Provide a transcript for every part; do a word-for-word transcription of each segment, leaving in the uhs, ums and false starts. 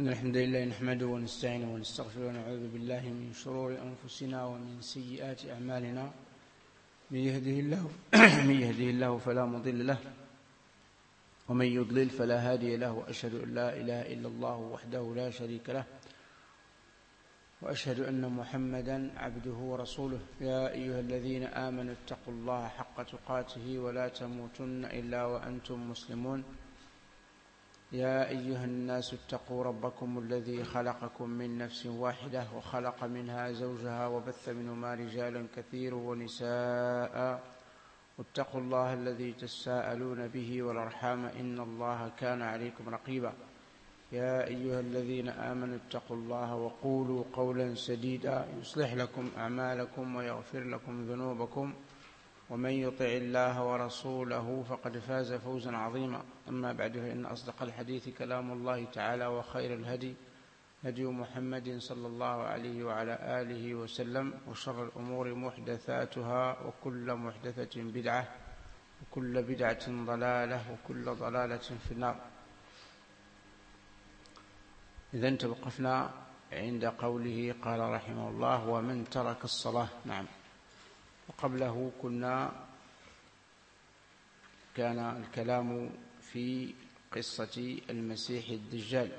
إن الحمد لله نحمده ونستعينه ونستغفره ونعوذ بالله من شرور أنفسنا ومن سيئات أعمالنا. من يهده الله من يهده الله فلا مضل له ومن يضلل فلا هادي له، وأشهد أن لا إله إلا الله وحده لا شريك له، وأشهد أن محمدا عبده ورسوله. يا أيها الذين آمنوا اتقوا الله حق تقاته ولا تموتن إلا وأنتم مسلمون. يا أيها الناس اتقوا ربكم الذي خلقكم من نفس واحدة وخلق منها زوجها وبث منهما رجالا كثيرا ونساء، واتقوا الله الذي تساءلون به والأرحام إن الله كان عليكم رقيبا. يا أيها الذين آمنوا اتقوا الله وقولوا قولا سديدا يصلح لكم أعمالكم ويغفر لكم ذنوبكم، ومن يطع الله ورسوله فقد فاز فوزا عظيما. أما بعد، فإن أصدق الحديث كلام الله تعالى، وخير الهدي هدي محمد صلى الله عليه وعلى آله وسلم، وشر الأمور محدثاتها، وكل محدثة بدعة، وكل بدعة ضلالة، وكل ضلالة في النار. إذن توقفنا عند قوله قال رحمه الله: ومن ترك الصلاة. نعم. وقبله كنا كان الكلام في قصة المسيح الدجال،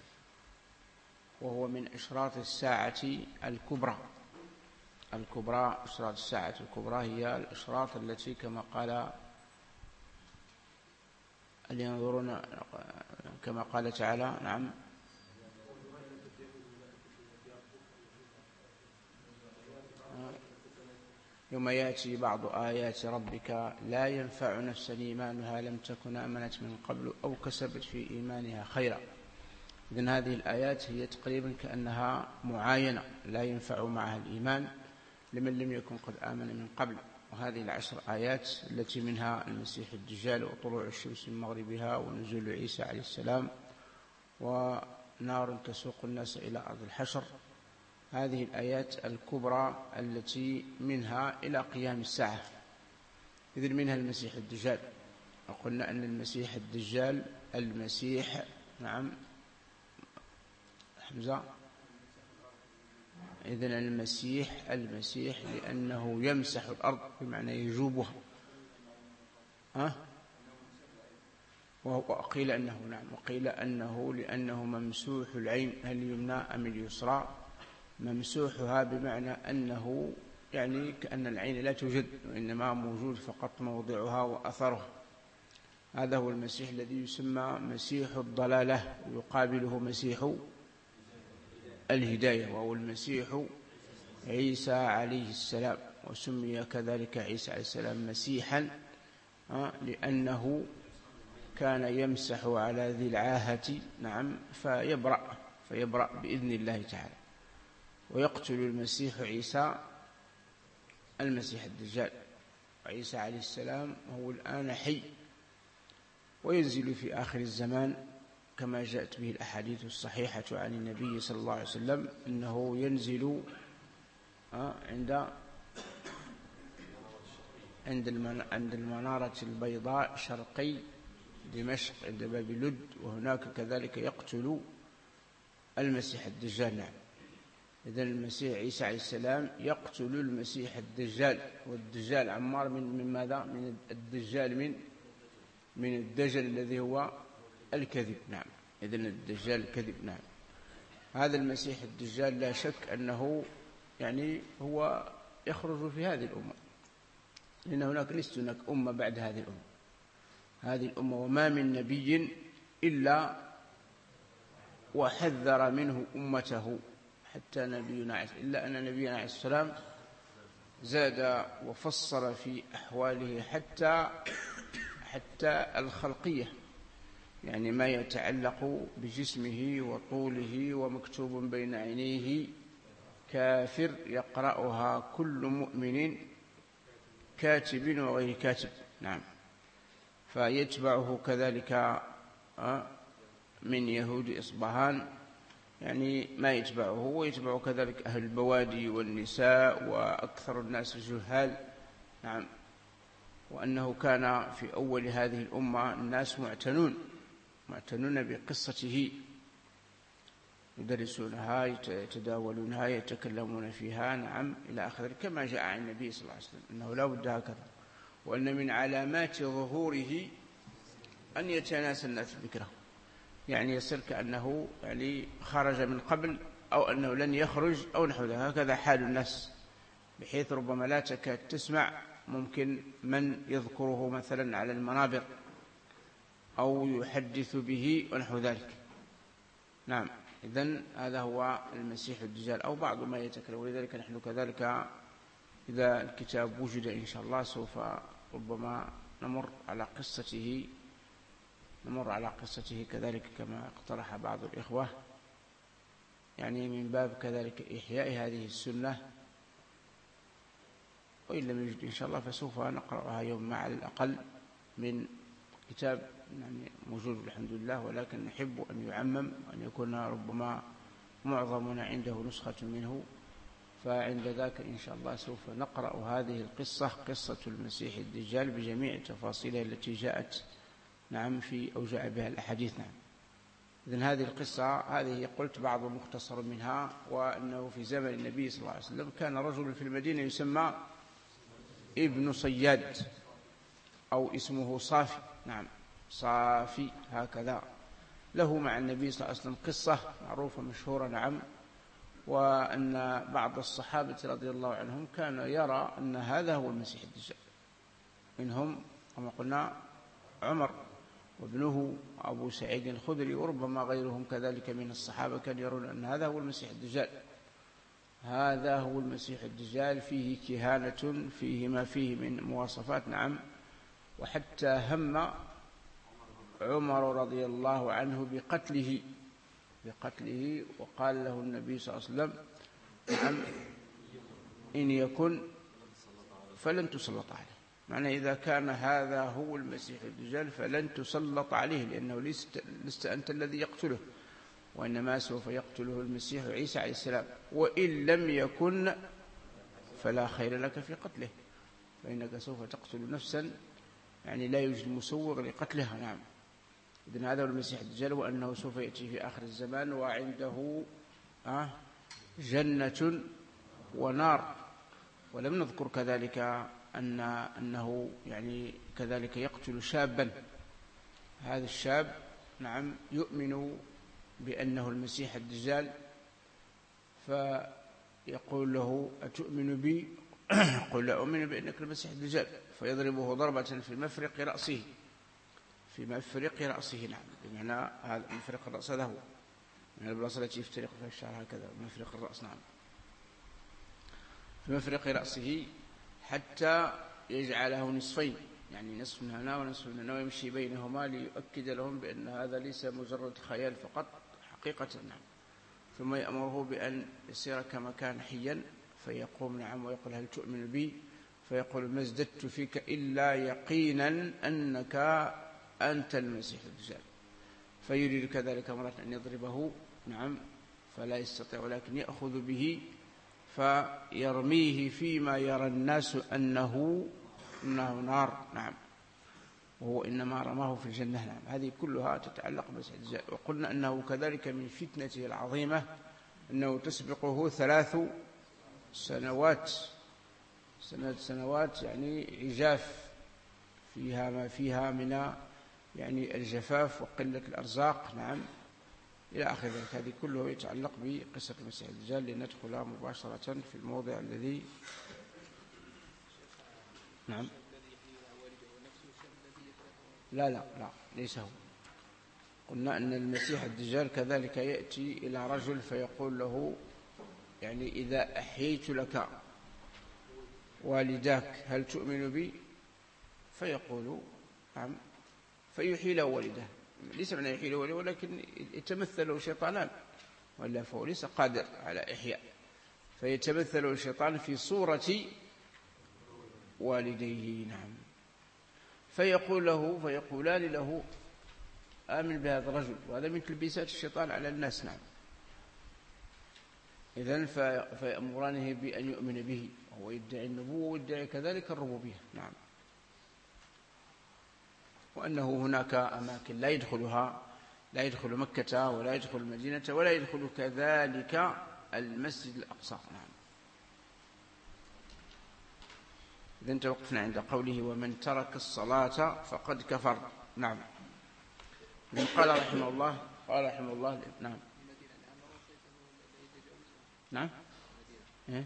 وهو من أشراط الساعة الكبرى. الكبرى أشراط الساعة الكبرى هي الأشراط التي كما قال لينظرون كما قال تعالى: نعم، يوم يأتي بعض آيات ربك لا ينفع نفسا إيمانها لم تكن آمنت من قبل أو كسبت في إيمانها خيرا. إذن هذه الآيات هي تقريبا كأنها معاينة، لا ينفع معها الإيمان لمن لم يكن قد آمن من قبل. وهذه العشر آيات التي منها المسيح الدجال، وطلوع الشمس من مغربها، ونزول عيسى عليه السلام، ونار تسوق الناس إلى أرض الحشر. هذه الآيات الكبرى التي منها إلى قيام الساعة. إذن منها المسيح الدجال، وقلنا أن المسيح الدجال المسيح نعم حمزة إذن المسيح المسيح لأنه يمسح الأرض، بمعنى يجوبها. أه؟ وقيل أنه نعم وقيل أنه لأنه ممسوح العين، هل اليمنى أم اليسرى؟ ممسوحها بمعنى أنه يعني كأن العين لا توجد، وإنما موجود فقط موضعها وأثرها. هذا هو المسيح الذي يسمى مسيح الضلالة، ويقابله مسيح الهداية، وهو المسيح عيسى عليه السلام. وسمي كذلك عيسى عليه السلام مسيحا لأنه كان يمسح على ذي العاهة نعم فيبرأ فيبرأ بإذن الله تعالى. ويقتل المسيح عيسى المسيح الدجال، وعيسى عليه السلام هو الآن حي، وينزل في آخر الزمان كما جاءت به الأحاديث الصحيحة عن النبي صلى الله عليه وسلم أنه ينزل عند عند المنارة البيضاء شرقي دمشق عند باب لد، وهناك كذلك يقتل المسيح الدجال. نعم. إذن المسيح عيسى عليه السلام يقتل المسيح الدجال، والدجال عمار من من ماذا؟ من الدجال من من الدجل الذي هو الكذب. نعم. إذن الدجال الكذب. نعم. هذا المسيح الدجال لا شك أنه يعني هو يخرج في هذه الأمة، لأن هناك ليست هناك أمة بعد هذه الأمة. هذه الأمة وما من نبي إلا وحذر منه أمته، حتى نبينا عيسى، إلا أن نبينا عليه السلام زاد وفصل في أحواله حتى حتى الخلقية، يعني ما يتعلق بجسمه وطوله، ومكتوب بين عينيه كافر يقرأها كل مؤمن كاتب وغير كاتب. نعم. فيتبعه كذلك من يهود إصبهان يعني ما يتبعه، ويتبع كذلك أهل البوادي والنساء وأكثر الناس الجهال. نعم. وأنه كان في أول هذه الأمة الناس معتنون معتنون بقصته، يدرسونها يتداولونها يتكلمون فيها، نعم، إلى آخره، كما جاء عن النبي صلى الله عليه وسلم أنه لا بد هكذا، وأن من علامات ظهوره أن يتناسى الناس ذكره، يعني يصير كأنه يعني خرج من قبل أو أنه لن يخرج أو نحو ذلك، هكذا حال الناس، بحيث ربما لا تكاد تسمع ممكن من يذكره مثلا على المنابر أو يحدث به ونحو ذلك. نعم، إذن هذا هو المسيح الدجال أو بعض ما يتكلم. ولذلك نحن كذلك إذا الكتاب وجد إن شاء الله سوف ربما نمر على قصته نمر على قصته كذلك كما اقترح بعض الإخوة، يعني من باب كذلك إحياء هذه السنة، وإن لم يجد إن شاء الله فسوف نقرأها يوم ما على الأقل من كتاب يعني موجود الحمد لله، ولكن نحب أن يعمم وأن يكون ربما معظمنا عنده نسخة منه، فعند ذاك إن شاء الله سوف نقرأ هذه القصة، قصة المسيح الدجال بجميع تفاصيلها التي جاءت نعم في أو جاء بها الأحاديث. نعم، إذن هذه القصة هذه قلت بعض مختصر منها، وأنه في زمن النبي صلى الله عليه وسلم كان رجل في المدينة يسمى ابن صياد أو اسمه صافي، نعم صافي هكذا، له مع النبي صلى الله عليه وسلم قصة معروفة مشهورة. نعم، وأن بعض الصحابة رضي الله عنهم كان يرى أن هذا هو المسيح الدجال، منهم كما قلنا عمر وابنه أبو سعيد الخدري، وربما غيرهم كذلك من الصحابة كانوا يرون أن هذا هو المسيح الدجال، هذا هو المسيح الدجال، فيه كهانة، فيه ما فيه من مواصفات. نعم، وحتى هم عمر رضي الله عنه بقتله بقتله وقال له النبي صلى الله عليه وسلم نعم إن يكن فلن تسلط عليه، معنى إذا كان هذا هو المسيح الدجال فلن تسلط عليه، لأنه لست, لست أنت الذي يقتله، وإنما سوف يقتله المسيح عيسى عليه السلام، وإن لم يكن فلا خير لك في قتله، فإنك سوف تقتل نفسا يعني لا يوجد مسوغ لقتلها. نعم، إذن هذا هو المسيح الدجال، وأنه سوف يأتي في آخر الزمان وعنده جنة ونار. ولم نذكر كذلك أن أنه يعني كذلك يقتل شابا، هذا الشاب نعم يؤمن بأنه المسيح الدجال، فيقول له أتؤمن بي؟ يقول لا أؤمن بأنك المسيح الدجال، فيضربه ضربة في مفرق رأسه في مفرق رأسه. نعم، بمعنى هذا مفرق الرأس هذا هو من البلاصة التي يفترق فيها الشعر هكذا، مفرق الرأس. نعم، في مفرق رأسه حتى يجعله نصفين، يعني نصف من هنا ونصف من هنا، ويمشي بينهما ليؤكد لهم بأن هذا ليس مجرد خيال فقط، حقيقة. نعم، ثم يأمره بأن يصير كما كان حيا، فيقوم نعم ويقول هل تؤمن بي؟ فيقول ما ازددت فيك إلا يقينا أنك أنت المسيح الدجال، فيريد كذلك مرة أن يضربه نعم فلا يستطيع، ولكن يأخذ به فيرميه فيما يرى الناس أنه إنه نار. نعم، وهو إنما رماه في الجنة. نعم، هذه كلها تتعلق بالمسيح الدجال. وقلنا أنه كذلك من فتنته العظيمة أنه تسبقه ثلاث سنوات سنة سنوات يعني عجاف فيها ما فيها من يعني الجفاف وقلة الأرزاق. نعم، إلى آخر ذلك. هذه كله يتعلق بقصة المسيح الدجال، لندخل مباشرة في الموضع الذي نعم لا لا لا ليس هو. قلنا أن المسيح الدجال كذلك يأتي إلى رجل فيقول له يعني إذا أحييت لك والداك هل تؤمن بي؟ فيقول نعم، فيحيي له والده، ليس معنى يحيي له والده ولكن يتمثل له شيطانان، وإلا فهو ليس قادر على إحياء، فيتمثل الشيطان في صورة والديه. نعم، فيقول له فيقولان له آمن بهذا الرجل، وهذا من تلبيسات الشيطان على الناس. نعم، إذن فيأمرانه بأن يؤمن به، وهو يدعي النبوة ويدعي كذلك الربوبية. نعم، وأنه هناك أماكن لا يدخلها لا يدخل مكة ولا يدخل المدينة ولا يدخل كذلك المسجد الأقصى. نعم. إذن توقفنا عند قوله ومن ترك الصلاة فقد كفر. نعم. إذن قال رحمه الله قال رحمه الله نعم نعم إيه؟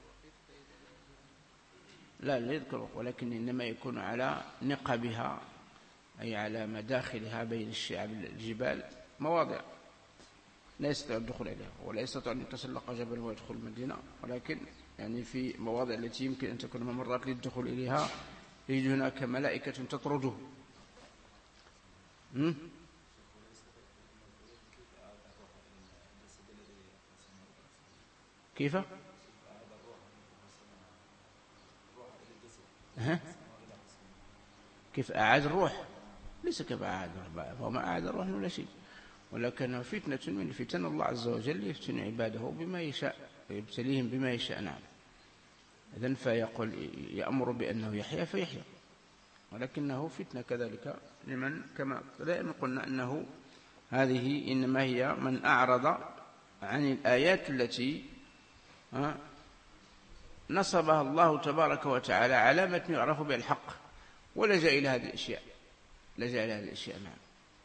لا لا يذكر، ولكن إنما يكون على نقبها، أي على مداخلها بين الشعب الجبال، مواضع لا يستطيع الدخول إليها، ولا يستطيع أن يتسلق جبل ويدخل المدينة، ولكن يعني في مواضع التي يمكن أن تكون ممرات للدخول إليها يجد هناك ملائكة تطرده. كيف؟ ها؟ كيف أعاد الروح؟ ليس كيف أعاد الروح، فهو ما أعاد الروح ولا شيء، ولكنه فتنة من فتن الله عز وجل، يفتن عباده بما يشاء، يبتليهم بما يشاء. نعم. إذن فيقول يأمر بأنه يحيى فيحيى، ولكنه فتنة كذلك لمن كما دائما قلنا أنه هذه إنما هي من أعرض عن الآيات التي نصبها الله تبارك وتعالى علامة يعرف بها الحق، ولجأ إلى هذه الأشياء لجأ إلى هذه الأشياء. نعم.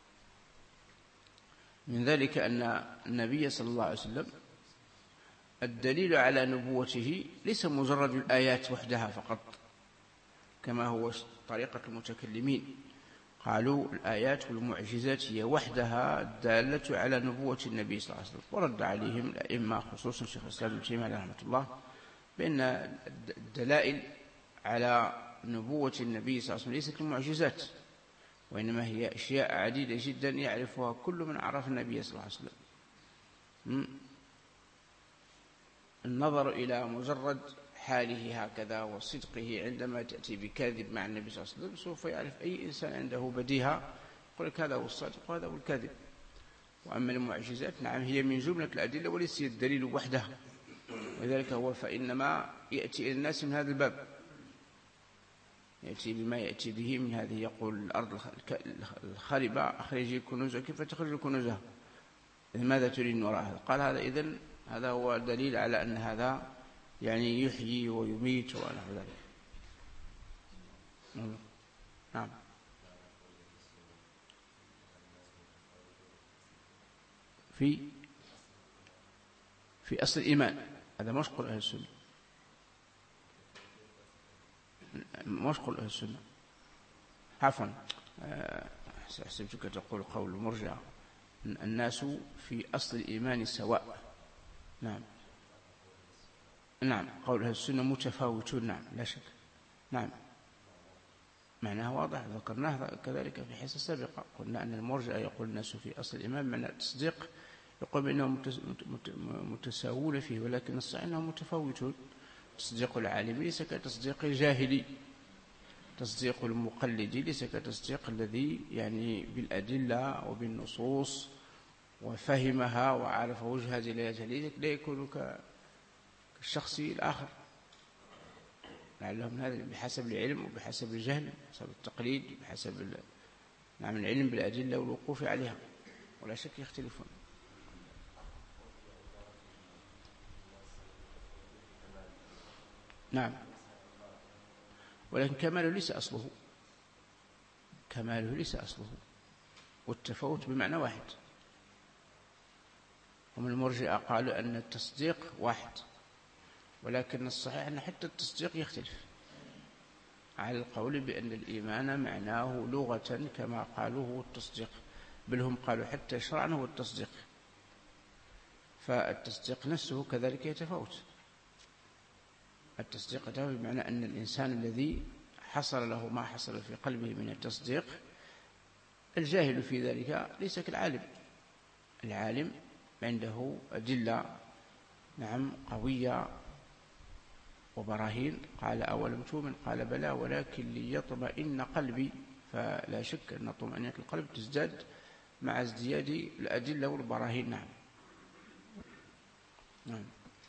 من ذلك أن النبي صلى الله عليه وسلم الدليل على نبوته ليس مجرد الآيات وحدها فقط كما هو طريقة المتكلمين، قالوا الآيات والمعجزات هي وحدها الدالة على نبوة النبي صلى الله عليه وسلم. ورد عليهم الأئمة خصوصا شيخ الإسلام ابن تيمية عليه رحمة الله بأن الدلائل على نبوة النبي صلى الله عليه وسلم ليست المعجزات، وإنما هي أشياء عديدة جدا يعرفها كل من عرف النبي صلى الله عليه وسلم. النظر إلى مجرد حاله هكذا وصدقه عندما تأتي بكاذب مع النبي صلى الله عليه وسلم سوف يعرف أي إنسان عنده بديهة يقول لك هذا هو الصادق وهذا هو الكاذب. وأما المعجزات نعم هي من جملة الأدلة وليس الدليل وحده، ولذلك هو فإنما يأتي إلى الناس من هذا الباب، يأتي بما يأتي به من هذه، يقول الأرض الخربة أخرجي كنوزها، كيف تخرج كنوزها؟ ماذا تريد من وراء؟ قال هذا إذن هذا هو دليل على أن هذا يعني يحيي ويميت ونحو ذلك. نعم. في في أصل الإيمان هذا مش قول أهل السنة، مش قول أهل السنة. عفوا حسبتك تقول قول المرجع الناس في أصل الإيمان سواء. نعم نعم قول أهل السنة متفاوتون. نعم لا شك. نعم معناه واضح، ذكرناه كذلك في الحصة السابقة، قلنا أن المرجع يقول الناس في أصل الإيمان معنى التصديق يقول بأنهم متساوون فيه، ولكن الصحيح أنهم متفاوتون. تصديق العالم ليس كتصديق الجاهلي، تصديق المقلد ليس كتصديق الذي يعني بالأدلة وبالنصوص وفهمها وعرف وجهها دلالتها، لا يكون كالشخص الآخر، لعلهم هذا بحسب العلم وبحسب الجهل بحسب التقليد بحسب نعم العلم بالأدلة والوقوف عليها، ولا شك يختلفون. نعم ولكن كماله ليس أصله، كماله ليس أصله، والتفاوت بمعنى واحد. ومن المرجئة قالوا أن التصديق واحد، ولكن الصحيح أن حتى التصديق يختلف، على القول بأن الإيمان معناه لغة كما قالوا هو التصديق، بل هم قالوا حتى شرعا هو التصديق، فالتصديق نفسه كذلك يتفاوت. التصديق ده بمعنى أن الإنسان الذي حصل له ما حصل في قلبه من التصديق، الجاهل في ذلك ليس كالعالم. العالم عنده أدلة نعم قوية وبراهين، قال أولم تؤمن؟ قال بلى ولكن ليطمئن قلبي، فلا شك أن طمأنينة القلب تزداد مع ازدياد الأدلة والبراهين. نعم نعم.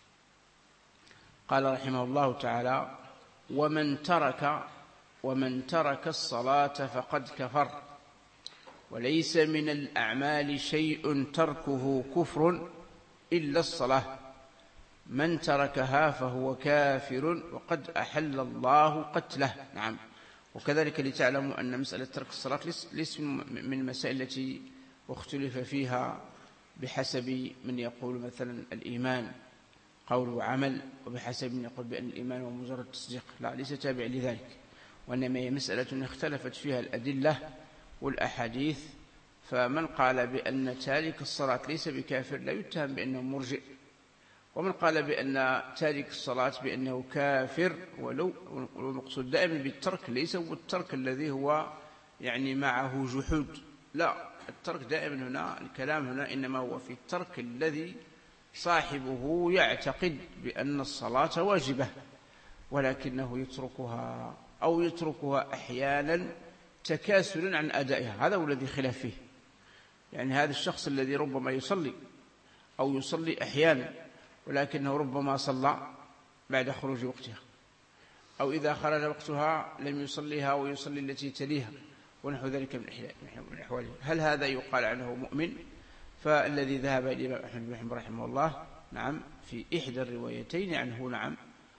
قال رحمه الله تعالى ومن ترك ومن ترك الصلاة فقد كفر. وليس من الأعمال شيء تركه كفر إلا الصلاة، من تركها فهو كافر وقد أحل الله قتله. نعم. وكذلك لتعلموا أن مسألة ترك الصلاة ليس من المسائل التي اختلف فيها بحسب من يقول مثلا الإيمان قول وعمل، وبحسب من يقول بأن الإيمان هو مجرد تصديق. لا، ليس تابع لذلك، وإنما هي مسألة اختلفت فيها الأدلة والأحاديث. فمن قال بأن تارك الصلاة ليس بكافر لا يتهم بأنه مرجئ، ومن قال بأن تارك الصلاة بأنه كافر ولو، والمقصود دائما بالترك ليس هو الترك الذي هو يعني معه جحود، لا، الترك دائما هنا الكلام هنا إنما هو في الترك الذي صاحبه يعتقد بأن الصلاة واجبة ولكنه يتركها أو يتركها أحيانا تكاسلا عن أدائها. هذا هو الذي خلاف فيه. يعني هذا الشخص الذي ربما يصلي أو يصلي أحيانا ولكنه ربما صلى بعد خروج وقتها، أو إذا خرج وقتها لم يصليها ويصلي التي تليها ونحو ذلك من أحواله، هل هذا يقال عنه مؤمن؟ فالذي ذهب إلى الإمام أحمد بن حنبل رحمه الله نعم في إحدى الروايتين عنه نعم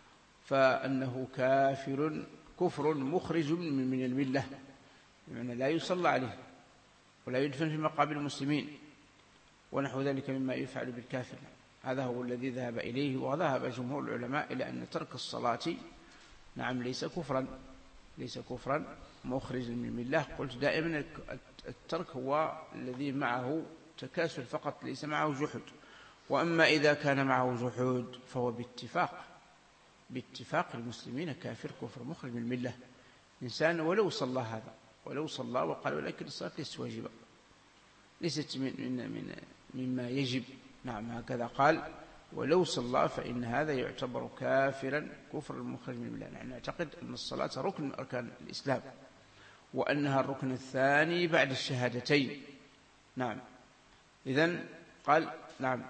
فأنه كافر كفر مخرج من الملة، يعني لا يصلى عليه ولا يدفن في مقابر المسلمين ونحو ذلك مما يفعل بالكافر. هذا هو الذي ذهب إليه، وذهب جمهور العلماء إلى أن ترك الصلاة نعم ليس كفرا ليس كفرا مخرج من الملة. قلت دائما الترك هو الذي معه تكاسل فقط ليس معه جحود، وأما إذا كان معه جحود فهو باتفاق باتفاق المسلمين كافر كفر مخرج من الملة. إنسان ولو صلى هذا ولو صلى وقال ولكن الصلاة ليست واجبة ليست من من من مما يجب، نعم هكذا قال، ولو صلى فإن هذا يعتبر كافرا كفر مخرج من الملة. نحن نعتقد أن الصلاة ركن من أركان الإسلام وأنها الركن الثاني بعد الشهادتين. نعم. إذن قال نعم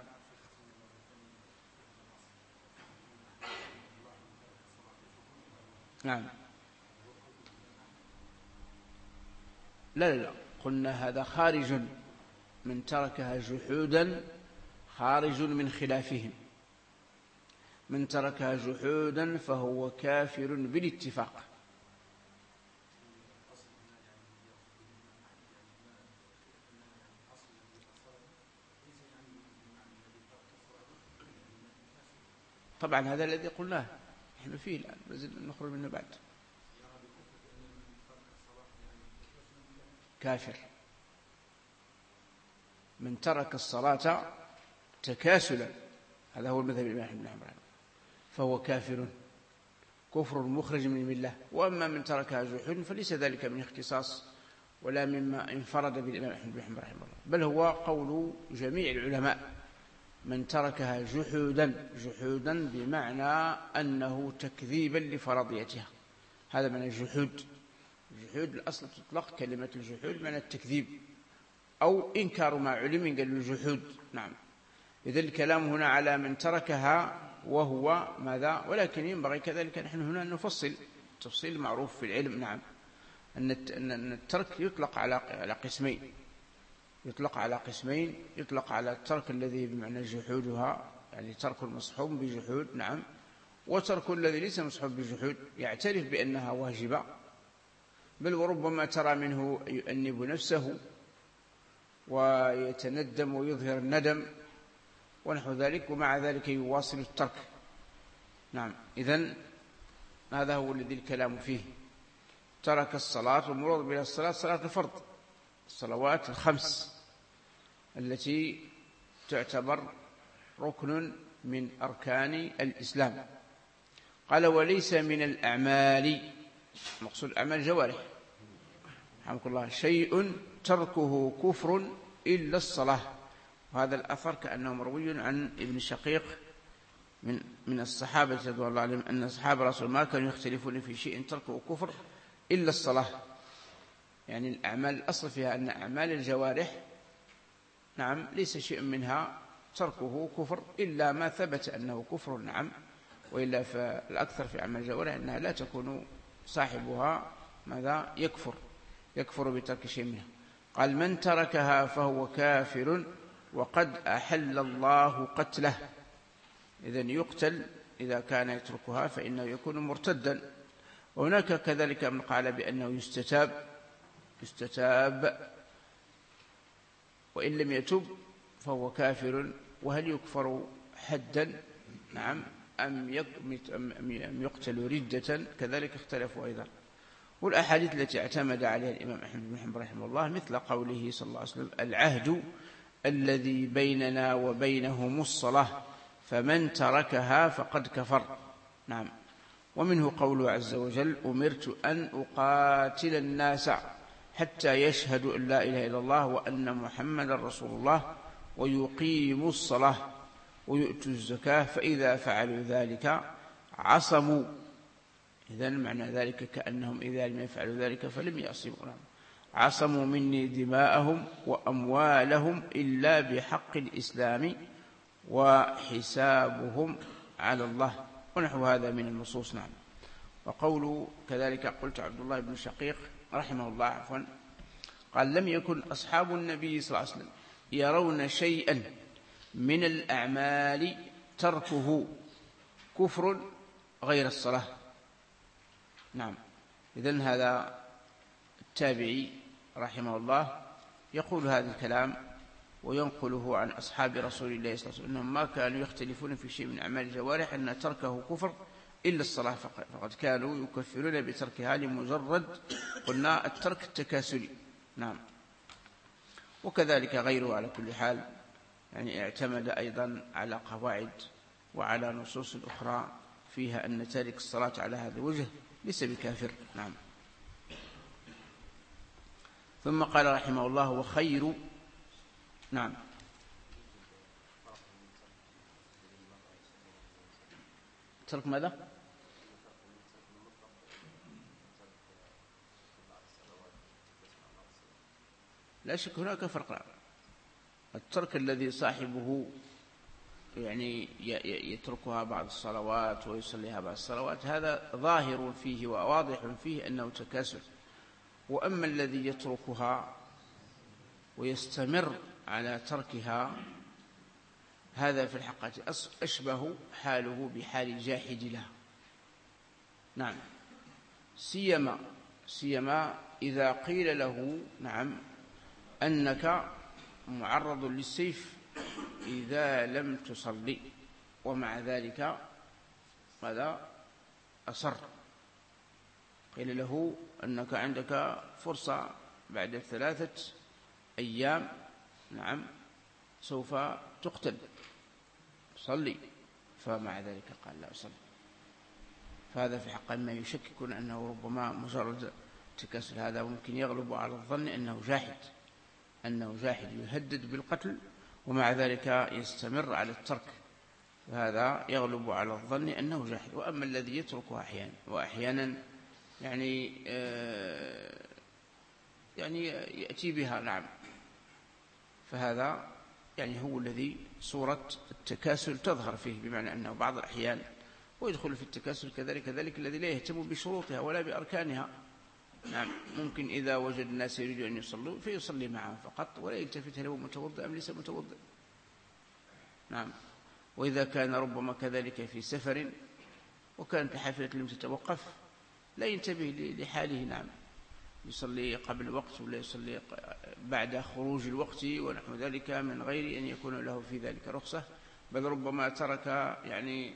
نعم لا لا لا قلنا هذا خارج من تركها جحودا، خارج من خلافهم. من تركها جحودا فهو كافر بالاتفاق. طبعا هذا الذي قلناه نحن فيه الآن نخرج منه بعد. كافر من ترك الصلاة تكاسلا، هذا هو المذهب الإمام أحمد بن حنبل، فهو كافر كفر مخرج من الملة. وأما من تركها جحود فليس ذلك من اختصاص ولا مما انفرد بالإمام أحمد بن حنبل رحمه الله، بل هو قول جميع العلماء من تركها جحودا جحودا بمعنى أنه تكذيبا لفرضيتها. هذا معنى الجحود. الجحود الأصل تطلق كلمة الجحود معنى التكذيب أو إنكار ما علم من قال الجحود. نعم. إذن الكلام هنا على من تركها وهو ماذا، ولكن ينبغي كذلك نحن هنا نفصل تفصيل معروف في العلم. نعم. أن الترك يطلق على قسمين يطلق على قسمين يطلق على الترك الذي بمعنى جحودها، يعني ترك المصحوب بجحود، نعم، وترك الذي ليس مصحوب بجحود يعترف بأنها واجبة، بل وربما ترى منه يؤنب نفسه ويتندم ويظهر الندم ونحو ذلك، ومع ذلك يواصل الترك. نعم. إذن هذا هو الذي الكلام فيه. ترك الصلاة، والمراد بها الصلاة صلاة الفرض، الصلوات الخمس التي تعتبر ركن من أركان الإسلام. قال وليس من الأعمال، مقصود أعمال الجوارح رحمك الله، شيء تركه كفر إلا الصلاة. وهذا الأثر كأنه مروي عن ابن شقيق من من الصحابة رضي الله عنهم أن أصحاب رسول الله كانوا يختلفون في شيء تركه كفر إلا الصلاة. يعني الأعمال الأصل فيها أن أعمال الجوارح نعم ليس شيء منها تركه كفر إلا ما ثبت أنه كفر، نعم، وإلا فالأكثر في أعمال الجوارح أنها لا تكون صاحبها ماذا يكفر يكفر بترك شيء منها. قال من تركها فهو كافر وقد أحل الله قتله. إذن يقتل إذا كان يتركها فإنه يكون مرتدا. وهناك كذلك من قال بأنه يستتاب يستتاب وإن لم يتب فهو كافر. وهل يكفر حدا نعم أم يقتل ردة كذلك اختلفوا أيضا. والأحاديث التي اعتمد عليها الإمام أحمد بن حنبل رحمه الله مثل قوله صلى الله عليه وسلم العهد الذي بيننا وبينهم الصلاة فمن تركها فقد كفر. نعم. ومنه قوله عز وجل أمرت أن أقاتل الناس حتى يشهدوا أن لا إله إلا الله وأن محمد رسول الله ويقيموا الصلاة ويؤتوا الزكاة فإذا فعلوا ذلك عصموا. إذن معنى ذلك كأنهم إذا لم يفعلوا ذلك فلم يعصموا عصموا مني دماءهم وأموالهم إلا بحق الإسلام وحسابهم على الله ونحو هذا من النصوص. نعم. وقول كذلك قلت عبد الله بن شقيق رحمه الله عفوا قال لم يكن أصحاب النبي صلى الله عليه وسلم يرون شيئا من الأعمال تركه كفر غير الصلاة. نعم. إذن هذا التابعي رحمه الله يقول هذا الكلام وينقله عن أصحاب رسول الله صلى الله عليه وسلم أنهم ما كانوا يختلفون في شيء من أعمال الجوارح أن تركه كفر إلا الصلاة فقد كانوا يكفرون بتركها لمجرد قلنا الترك التكاسلي. نعم. وكذلك غيره على كل حال يعني اعتمد أيضا على قواعد وعلى نصوص أخرى فيها أن تارك الصلاة على هذا الوجه ليس بكافر. نعم. ثم قال رحمه الله وخير نعم ترك ماذا؟ لا شك هناك فرق. الترك الذي صاحبه يعني يتركها بعض الصلوات ويصليها بعض الصلوات هذا ظاهر فيه وواضح فيه أنه تكاسل. وأما الذي يتركها ويستمر على تركها هذا في الحقيقة أشبه حاله بحال الجاحد لها. نعم. سيما سيما إذا قيل له نعم أنك معرض للسيف إذا لم تصلي ومع ذلك ماذا أصر. قيل له أنك عندك فرصة بعد ثلاثة أيام نعم سوف تقتل صلي فمع ذلك قال لا أصلي. فهذا في حق ما يشككون أنه ربما مجرد تكاسل. هذا ممكن يغلب على الظن أنه جاحد أنه جاحد يهدد بالقتل ومع ذلك يستمر على الترك. فهذا يغلب على الظن أنه جاحد. وأما الذي يتركها أحيانا وأحيانا يعني آه يعني يأتي بها نعم فهذا يعني هو الذي صورة التكاسل تظهر فيه بمعنى أنه بعض الأحيان ويدخل في التكاسل كذلك كذلك الذي لا يهتم بشروطها ولا بأركانها. نعم. ممكن إذا وجد الناس يريدون أن يصلوا فيصلي معهم فقط ولا يلتفت هل هو متوضئ أم ليس متوضئ. نعم. وإذا كان ربما كذلك في سفر وكانت الحافلة لم تتوقف لا ينتبه لحاله. نعم. يصلي قبل الوقت ولا يصلي بعد خروج الوقت ونحو ذلك من غير أن يكون له في ذلك رخصة. بل ربما ترك يعني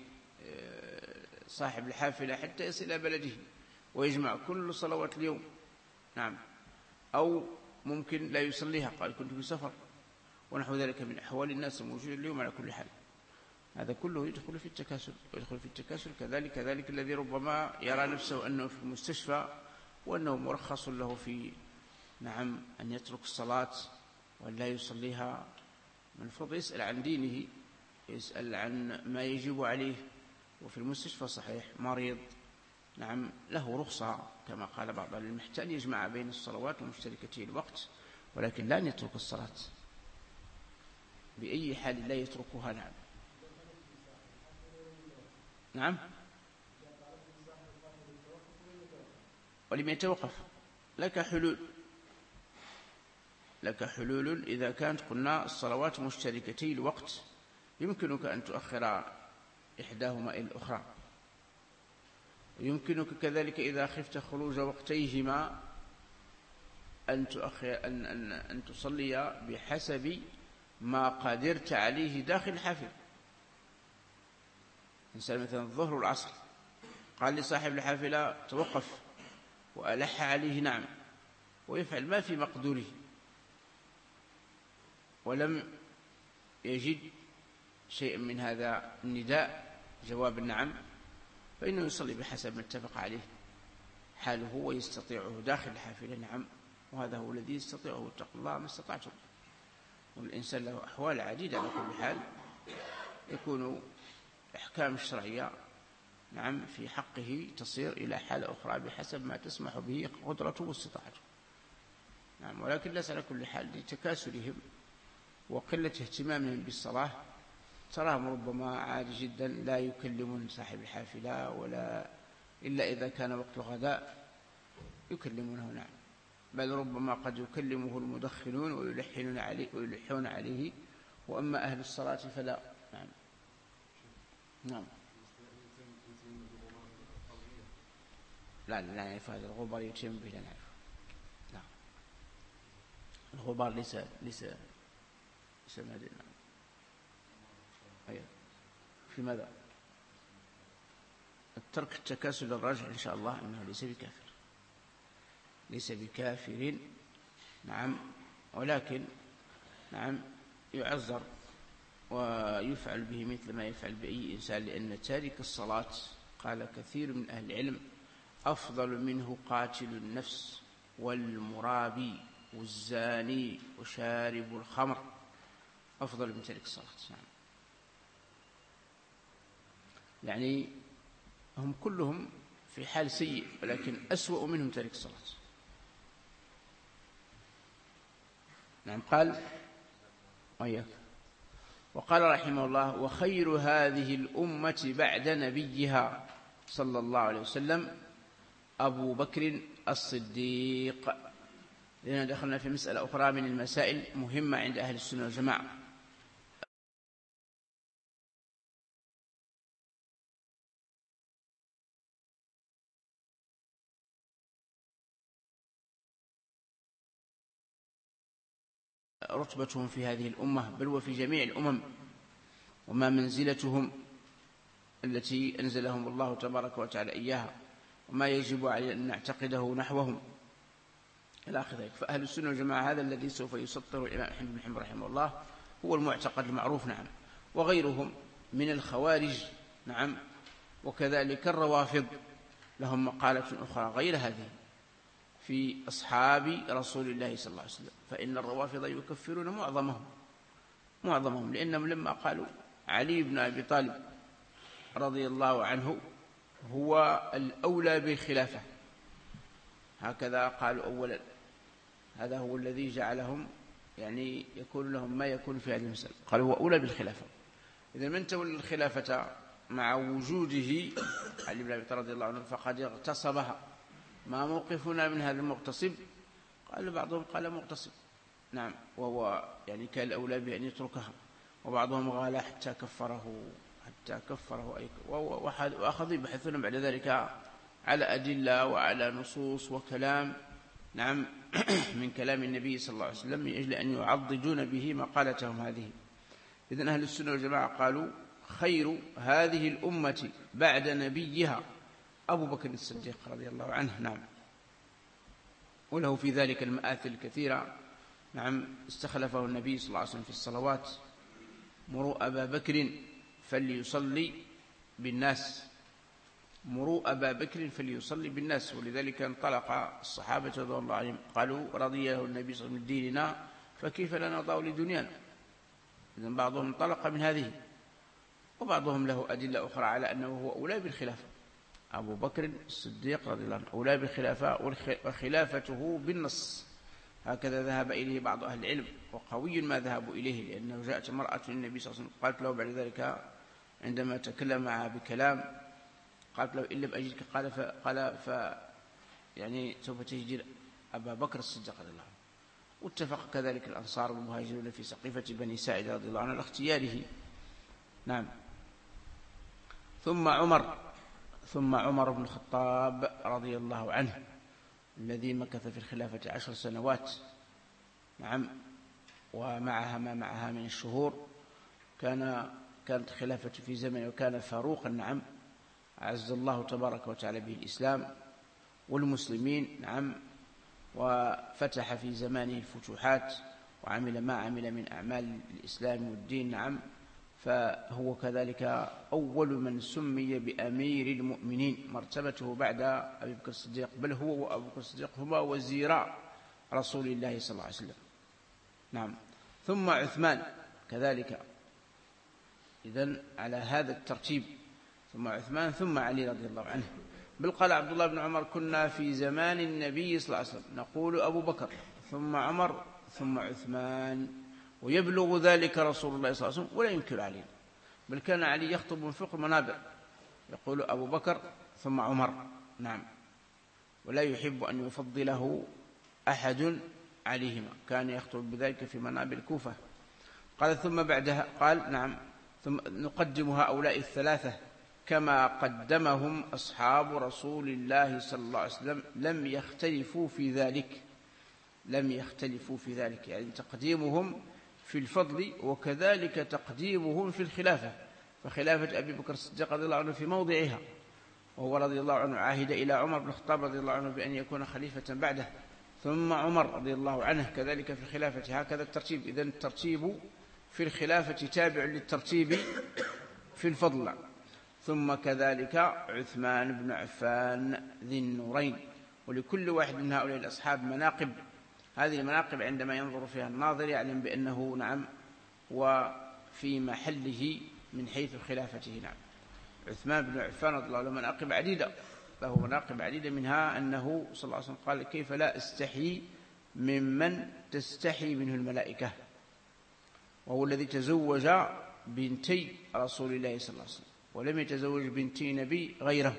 صاحب الحافلة حتى يصل إلى بلده ويجمع كل صلوات اليوم. نعم. أو ممكن لا يصليها قال كنت في سفر ونحو ذلك من أحوال الناس الموجودة اليوم على كل حال. هذا كله يدخل في التكاسل. ويدخل في التكاسل كذلك كذلك الذي ربما يرى نفسه أنه في المستشفى وأنه مرخص له في نعم أن يترك الصلاة وأن لا يصليها. من فضل يسأل عن دينه يسأل عن ما يجب عليه. وفي المستشفى صحيح مريض نعم له رخصة كما قال بعض المحتاج يجمع بين الصلوات ومشتركته الوقت ولكن لا يترك الصلاة بأي حال لا يتركها. نعم. نعم. ولم يتوقف لك حلول لك حلول إذا كانت قلنا الصلوات مشتركتي الوقت يمكنك أن تؤخر إحداهما إلى الأخرى، يمكنك كذلك إذا خفت خروج وقتيهما أن تؤخر أن أن أن تصلي بحسب ما قدرت عليه داخل الحافلة. إنسان مثلا الظهر والعصر قال لصاحب الحافلة توقف وألح عليه نعم، ويفعل ما في مقدوره ولم يجد شيئا من هذا النداء جواب النعم، فإنه يصلي بحسب ما اتفق عليه حاله ويستطيعه داخل الحافلة نعم، وهذا هو الذي يستطيعه. اتقوا الله ما استطعتم. والإنسان له أحوال عديدة على كل حال، يكون الأحكام الشرعية نعم في حقه تصير إلى حالة أخرى بحسب ما تسمح به قدرته واستطاعته نعم. ولكن ليس على كل حال لتكاسلهم وقلة اهتمامهم بالصلاة تراهم ربما عادي جدا لا يكلمون صاحب الحافلة ولا إلا إذا كان وقت الغداء يكلمونه نعم، بل ربما قد يكلمه المدخنون ويلحنون عليه ويلحون عليه، وأما أهل الصلاة فلا نعم. نعم لا لا نعرف هذا الغبار يتم به لا نعرف. نعم الغبار ليس ليس ليس مادة. نعم أيوة. في ماذا؟ الترك التكاسل الراجح إن شاء الله أنه ليس بكافر، ليس بكافر نعم، ولكن نعم يعذر ويفعل به مثل ما يفعل بأي إنسان، لأن تارك الصلاة قال كثير من أهل العلم أفضل منه قاتل النفس والمرابي والزاني وشارب الخمر، أفضل من تارك الصلاة نعم. يعني هم كلهم في حال سيء، ولكن أسوأ منهم تارك الصلاة نعم. قال وياك وقال رحمه الله: وخير هذه الأمة بعد نبيها صلى الله عليه وسلم أبو بكر الصديق. لأننا دخلنا في مسألة أخرى من المسائل مهمة عند أهل السنة والجماعة. رتبتهم في هذه الأمة بل وفي جميع الأمم، وما منزلتهم التي أنزلهم الله تبارك وتعالى إياها، وما يجب علينا أن نعتقده نحوهم إلى آخر ذلك. فأهل السنة والجماعة هذا الذي سوف يسطر الإمام أحمد بن حنبل رحمه الله هو المعتقد المعروف نعم. وغيرهم من الخوارج نعم، وكذلك الروافض لهم مقالة أخرى غير هذه في أصحاب رسول الله صلى الله عليه وسلم، فإن الروافض يكفرون معظمهم معظمهم لأنهم لما قالوا علي بن أبي طالب رضي الله عنه هو الأولى بالخلافة، هكذا قالوا أولا، هذا هو الذي جعلهم يعني يكون لهم ما يكون في هذه المسألة، قالوا هو أولى بالخلافة. إذا من تولى الخلافة مع وجوده علي بن أبي طالب رضي الله عنه فقد اغتصبها. ما موقفنا من هذا المغتصب؟ قال بعضهم قال مغتصب نعم، وهو يعني كان الأولى بأن يتركها، وبعضهم قال حتى كفره حتى كفره أي وأخذوا يبحثون بعد ذلك على أدلة وعلى نصوص وكلام نعم من كلام النبي صلى الله عليه وسلم من أجل أن يعضدون به مقالتهم هذه. إذن أهل السنة والجماعة قالوا خير هذه الأمة بعد نبيها أبو بكر الصديق رضي الله عنه نعم، وله في ذلك المآثل الكثيرة نعم. استخلفه النبي صلى الله عليه وسلم في الصلوات: مروا أبا بكر فليصلي بالناس، مروا أبا بكر فليصلي بالناس. ولذلك انطلق الصحابة رضي الله عنهم قالوا رضي له النبي صلى الله عليه وسلم من ديننا فكيف لا نرضاه لدنيانا. إذن بعضهم انطلق من هذه، وبعضهم له أدلة أخرى على أنه هو أولى بالخلافة. أبو بكر الصديق رضي الله عنه أولى بالخلافة وخلافته بالنص، هكذا ذهب إليه بعض أهل العلم، وقوي ما ذهبوا إليه، لأنه جاءت امرأة للنبي صلى الله عليه وسلم قالت له بعد ذلك عندما تكلم معها بكلام قالت له إن لم أجدك قال ف... قال ف... يعني سوف تهجر أبا بكر الصديق رضي الله عنه. واتفق كذلك الأنصار والمهاجرون في سقيفة بني ساعدة رضي الله عنه على اختياره. نعم. ثم عمر ثم عمر بن الخطاب رضي الله عنه الذي مكث في الخلافة عشر سنوات. نعم. ومعها ما معها من الشهور. كان كانت خلافة في زمن وكان فاروقا. نعم. أعز الله تبارك وتعالى به الإسلام والمسلمين. نعم. وفتح في زمانه الفتوحات وعمل ما عمل من أعمال الإسلام والدين. نعم. فهو كذلك أول من سمي بأمير المؤمنين، مرتبته بعد أبي بكر الصديق، بل هو وأبو بكر الصديق هما وزيرا رسول الله صلى الله عليه وسلم. نعم. ثم عثمان كذلك. إذن على هذا الترتيب، ثم عثمان ثم علي رضي الله عنه. بل قال عبد الله بن عمر: كنا في زمان النبي صلى الله عليه وسلم نقول أبو بكر ثم عمر ثم عثمان، ويبلغ ذلك رسول الله صلى الله عليه وسلم ولا ينكر عليه. بل كان علي يخطب من فوق المنابر يقول أبو بكر ثم عمر. نعم. ولا يحب أن يفضله أحد عليهما، كان يخطب بذلك في منابر الكوفة. قال ثم بعدها قال نعم ثم نقدم هؤلاء الثلاثة كما قدمهم أصحاب رسول الله صلى الله عليه وسلم، لم يختلفوا في ذلك لم يختلفوا في ذلك يعني تقديمهم في الفضل وكذلك تقديمهم في الخلافة. فخلافة أبي بكر الصديق رضي الله عنه في موضعها، وهو رضي الله عنه عاهد إلى عمر بن الخطاب رضي الله عنه بأن يكون خليفة بعده، ثم عمر رضي الله عنه كذلك في الخلافة. هكذا الترتيب. إذن الترتيب في الخلافة تابع للترتيب في الفضل. ثم كذلك عثمان بن عفان ذي النورين. ولكل واحد من هؤلاء الأصحاب مناقب. هذه المناقب عندما ينظر فيها الناظر يعلم بأنه نعم وفي محله من حيث خلافته. نعم. عثمان بن عفان رضي الله عنه مناقب عديدة، له مناقب عديدة، منها أنه صلى الله عليه وسلم قال: كيف لا أستحي ممن تستحي منه الملائكة، وهو الذي تزوج بنتي رسول الله صلى الله عليه وسلم، ولم يتزوج بنتي نبي غيره.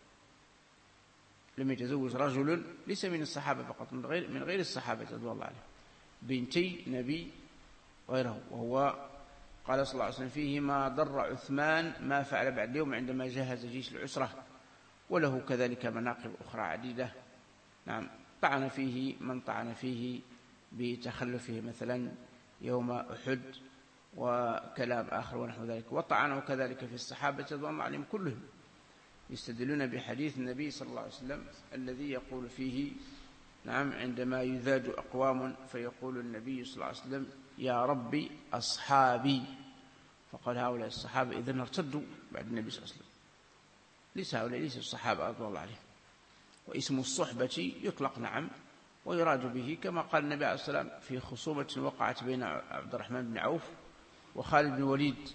لم يتزوج رجل ليس من الصحابة فقط، من غير من غير الصحابة رضي الله عنهم، بنتي نبي غيره. وهو قال صلى الله عليه وسلم: فيه ما ضر عثمان ما فعل بعد اليوم عندما جهز جيش العسرة. وله كذلك مناقب أخرى عديدة. نعم. طعن فيه من طعن فيه بتخلفه مثلا يوم أحد وكلام آخر ونحو ذلك. وطعنوا كذلك في الصحابة رضي الله عنهم كلهم، يستدلون بحديث النبي صلى الله عليه وسلم الذي يقول فيه نعم عندما يذاد أقوام فيقول النبي صلى الله عليه وسلم: يا ربي أصحابي. فقال هؤلاء الصحابة إذن ارتدوا بعد النبي صلى الله عليه وسلم. ليس هؤلاء ليس الصحابة رضي الله عليهم. واسم الصحبة يطلق نعم ويراد به كما قال النبي عليه الصلاة والسلام في خصومة وقعت بين عبد الرحمن بن عوف وخالد بن الوليد،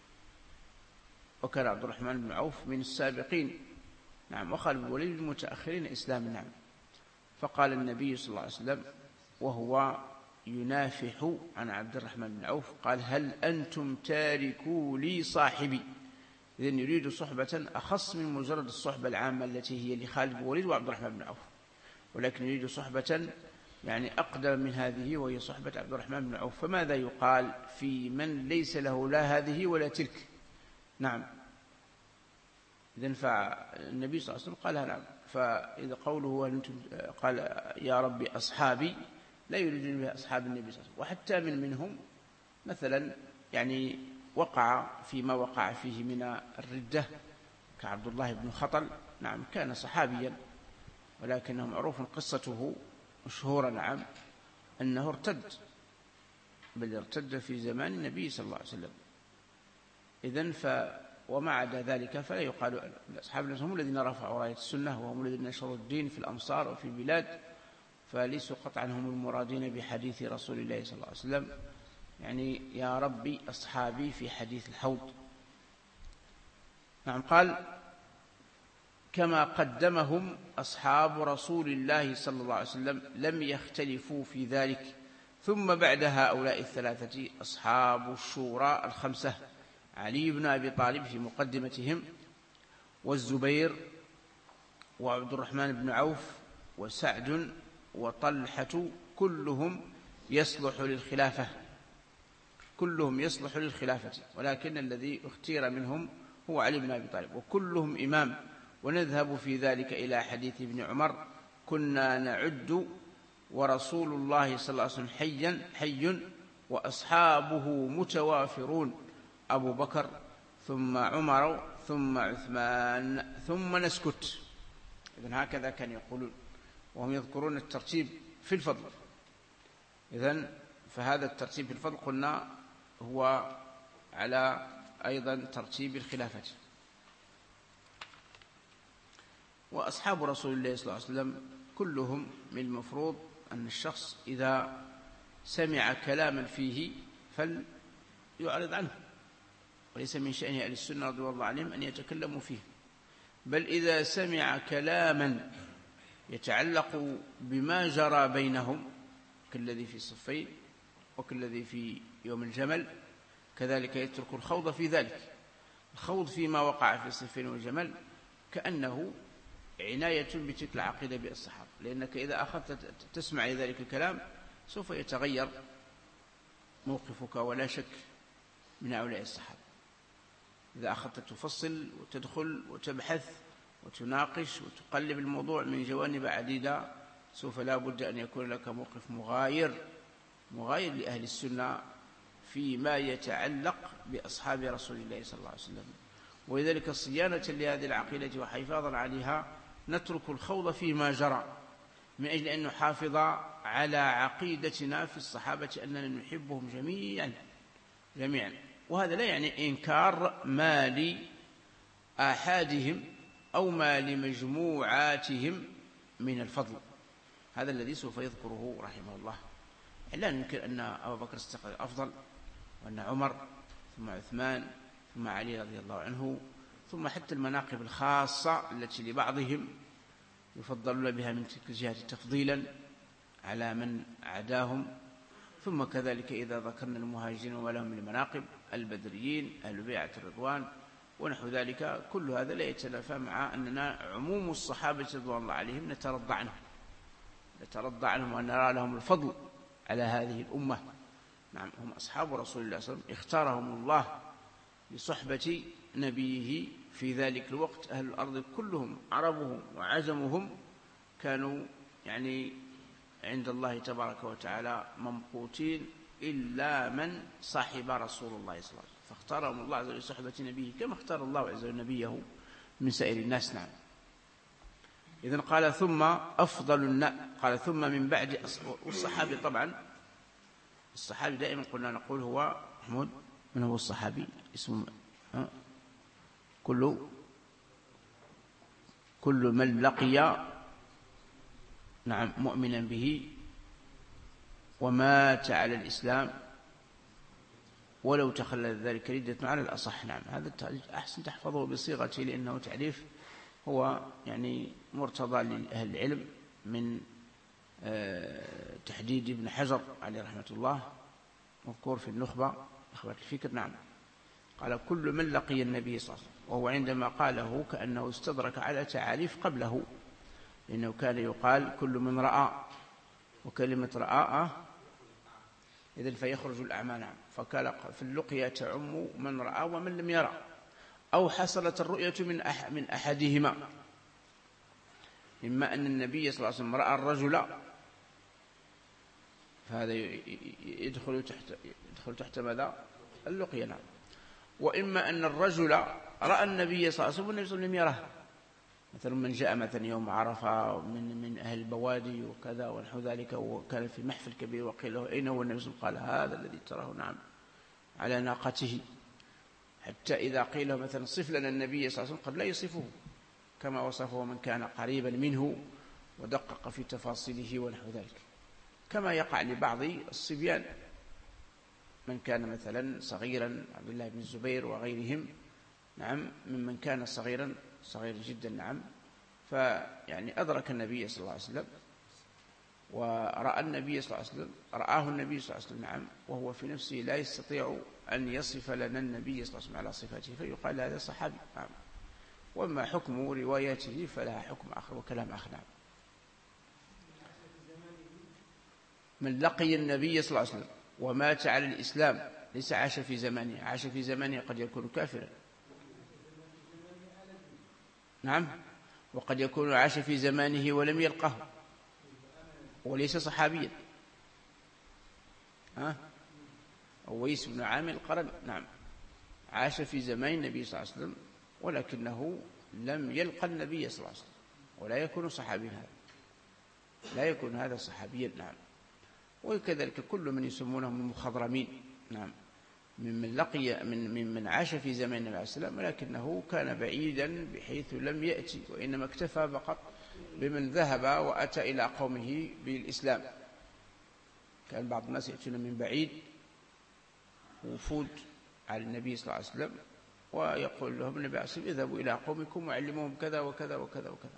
وكان عبد الرحمن بن عوف من السابقين نعم، وخالد بن الوليد من المتأخرين إسلاما. نعم. فقال النبي صلى الله عليه وسلم وهو ينافح عن عبد الرحمن بن عوف قال: هل أنتم تاركوا لي صاحبي؟ إذن يريد صحبة أخص من مجرد الصحبة العامة التي هي لخالد بن الوليد وعبد الرحمن بن عوف، ولكن يريد صحبة يعني أقدم من هذه وهي صحبة عبد الرحمن بن عوف. فماذا يقال في من ليس له لا هذه ولا تلك؟ نعم. إذن فالنبي صلى الله عليه وسلم قالها نعم. فإذا قوله أنتم قال يا ربي أصحابي لا يريدون بها أصحاب النبي صلى الله عليه وسلم. وحتى من منهم مثلا يعني وقع فيما وقع فيه من الردة كعبد الله بن خطل. نعم. كان صحابيا ولكنه معروف قصته مشهورة. نعم. أنه ارتد، بل ارتد في زمان النبي صلى الله عليه وسلم. إذن ف وما عدا ذلك فلا يقال أصحاب هم الذين رفعوا راية السنة وهم الذين نشروا الدين في الأمصار وفي البلاد، فليسوا قطعا هم المرادين بحديث رسول الله صلى الله عليه وسلم يعني يا ربي أصحابي في حديث الحوض. نعم. قال كما قدمهم أصحاب رسول الله صلى الله عليه وسلم لم يختلفوا في ذلك. ثم بعد هؤلاء الثلاثة أصحاب الشورى الخمسة: علي بن أبي طالب في مقدمتهم، والزبير، وعبد الرحمن بن عوف، وسعد، وطلحة، كلهم يصلح للخلافة، كلهم يصلح للخلافة، ولكن الذي اختير منهم هو علي بن أبي طالب، وكلهم إمام. ونذهب في ذلك إلى حديث ابن عمر: كنا نعد ورسول الله صلى الله عليه وسلم حيا حي وأصحابه متوافرون، أبو بكر ثم عمر ثم عثمان ثم نسكت. إذن هكذا كان يقولون، وهم يذكرون الترتيب في الفضل. إذن فهذا الترتيب في الفضل قلنا هو على أيضا ترتيب الخلافة. وأصحاب رسول الله صلى الله عليه وسلم كلهم من المفروض أن الشخص إذا سمع كلاما فيه فليعرض عنه، وليس من شأن أهل السنة رضي الله عنهم أن يتكلموا فيه، بل إذا سمع كلاما يتعلق بما جرى بينهم كالذي في الصفين وكالذي في يوم الجمل، كذلك يترك الخوض في ذلك. الخوض فيما وقع في الصفين والجمل كأنه عناية بتلك العقيدة بالصحابة، لأنك إذا أخذت تسمع ذلك الكلام سوف يتغير موقفك ولا شك من هؤلاء الصحابة. إذا أخذت تفصل وتدخل وتبحث وتناقش وتقلب الموضوع من جوانب عديدة سوف لا بد أن يكون لك موقف مغاير مغاير لأهل السنة فيما يتعلق بأصحاب رسول الله صلى الله عليه وسلم. ولذلك صيانة لهذه العقيدة وحفاظا عليها نترك الخوض فيما جرى من أجل أن نحافظ على عقيدتنا في الصحابة أننا نحبهم جميعا جميعا. وهذا لا يعني إنكار ما لآحادهم أو ما لمجموعاتهم من الفضل، هذا الذي سوف يذكره رحمه الله. لا ننكر أن أبا بكر الصديق أفضل، وأن عمر ثم عثمان ثم علي رضي الله عنه، ثم حتى المناقب الخاصة التي لبعضهم يفضلون بها من تلك الجهة تفضيلا على من عداهم. ثم كذلك إذا ذكرنا المهاجرين وما لهم من المناقب، البدريين، أهل بيعة الرضوان ونحو ذلك، كل هذا لا يتنافى مع أننا عموم الصحابة رضوان الله عليهم نترضى عنهم نترضى عنهم ونرى لهم الفضل على هذه الأمة. نعم، هم أصحاب رسول الله صلى الله عليه وسلم، اختارهم الله لصحبة نبيه في ذلك الوقت. أهل الأرض كلهم عربهم وعجمهم كانوا يعني عند الله تبارك وتعالى ممقوتين إلا من صاحب رسول الله صلى الله عليه وسلم، فاختارهم الله عز وجل لصحبة نبيه كما اختار الله عز وجل نبيه من سائر الناس. نعم. إذن قال ثم أفضل الناس، قال ثم من بعد الصحابي. طبعا الصحابي دائما قلنا نقول هو محمود، من هو الصحابي؟ اسمه كل كل من لقي نعم مؤمنا به ومات على الإسلام ولو تخلل ذلك ردة على الأصح. نعم، هذا التعريف أحسن تحفظه بصيغته، لأنه تعريف هو يعني مرتضى لأهل العلم من تحديد ابن حجر عليه رحمة الله، مذكور في النخبة نخبة الفكر. نعم، قال كل من لقي النبي صلى الله عليه وسلم، وهو عندما قاله كأنه استدرك على تعاريف قبله، لأنه كان يقال كل من رأى، وكلمة رأى إذن فيخرج الأعمى. نعم، فقال في اللقية تعم من رأى ومن لم يرى، أو حصلت الرؤية من أح من أحدهما، إما أن النبي صلى الله عليه وسلم رأى الرجل فهذا يدخل تحت يدخل تحت ماذا؟ اللقية. نعم، وإما أن الرجل رأى النبي صلى الله عليه وسلم والنبي صلى الله عليه وسلم لم يره، مثلا من جاء مثلا يوم عرفة من من أهل البوادي وكذا ونحو ذلك، وكان في محفل كبير وقيل له أين هو النبي صلى الله عليه وسلم؟ قال هذا الذي تراه نعم على ناقته، حتى إذا قيل له مثلا صف لنا النبي صلى الله عليه وسلم قد لا يصفه كما وصفه من كان قريبا منه ودقق في تفاصيله ونحو ذلك، كما يقع لبعض الصبيان من كان مثلا صغيرا، عبد الله بن الزبير وغيرهم، نعم ممن كان صغيرا صغير جدا، نعم، فيعني أدرك النبي صلى الله عليه وسلم ورأى النبي صلى الله عليه وسلم رآه النبي صلى الله عليه وسلم، نعم، وهو في نفسه لا يستطيع أن يصف لنا النبي صلى الله عليه وسلم على صفاته، فيقال هذا صحابي. نعم، وما حكم رواياته فلها حكم آخر وكلام آخر. نعم. من لقي النبي صلى الله عليه وسلم ومات على الإسلام ليس عاش في زمانه، عاش في زمانه قد يكون كافرا. نعم، وقد يكون عاش في زمانه ولم يلقه وليس صحابيا. ها أويس بن عامر القرن، نعم، عاش في زمان النبي صلى الله عليه وسلم ولكنه لم يلقى النبي صلى الله عليه وسلم، ولا يكون صحابيا، هذا لا يكون هذا صحابيا. نعم، وكذلك كل من يسمونهم المخضرمين، نعم، ممن لقي من ممن عاش في زمان النبي عليه السلام ولكنه كان بعيدا بحيث لم يأتي، وإنما اكتفى فقط بمن ذهب وأتى إلى قومه بالإسلام. كان بعض الناس يأتون من بعيد وفود على النبي صلى الله عليه وسلم ويقول لهم النبي عليه السلام اذهبوا إلى قومكم وعلموهم كذا وكذا وكذا وكذا.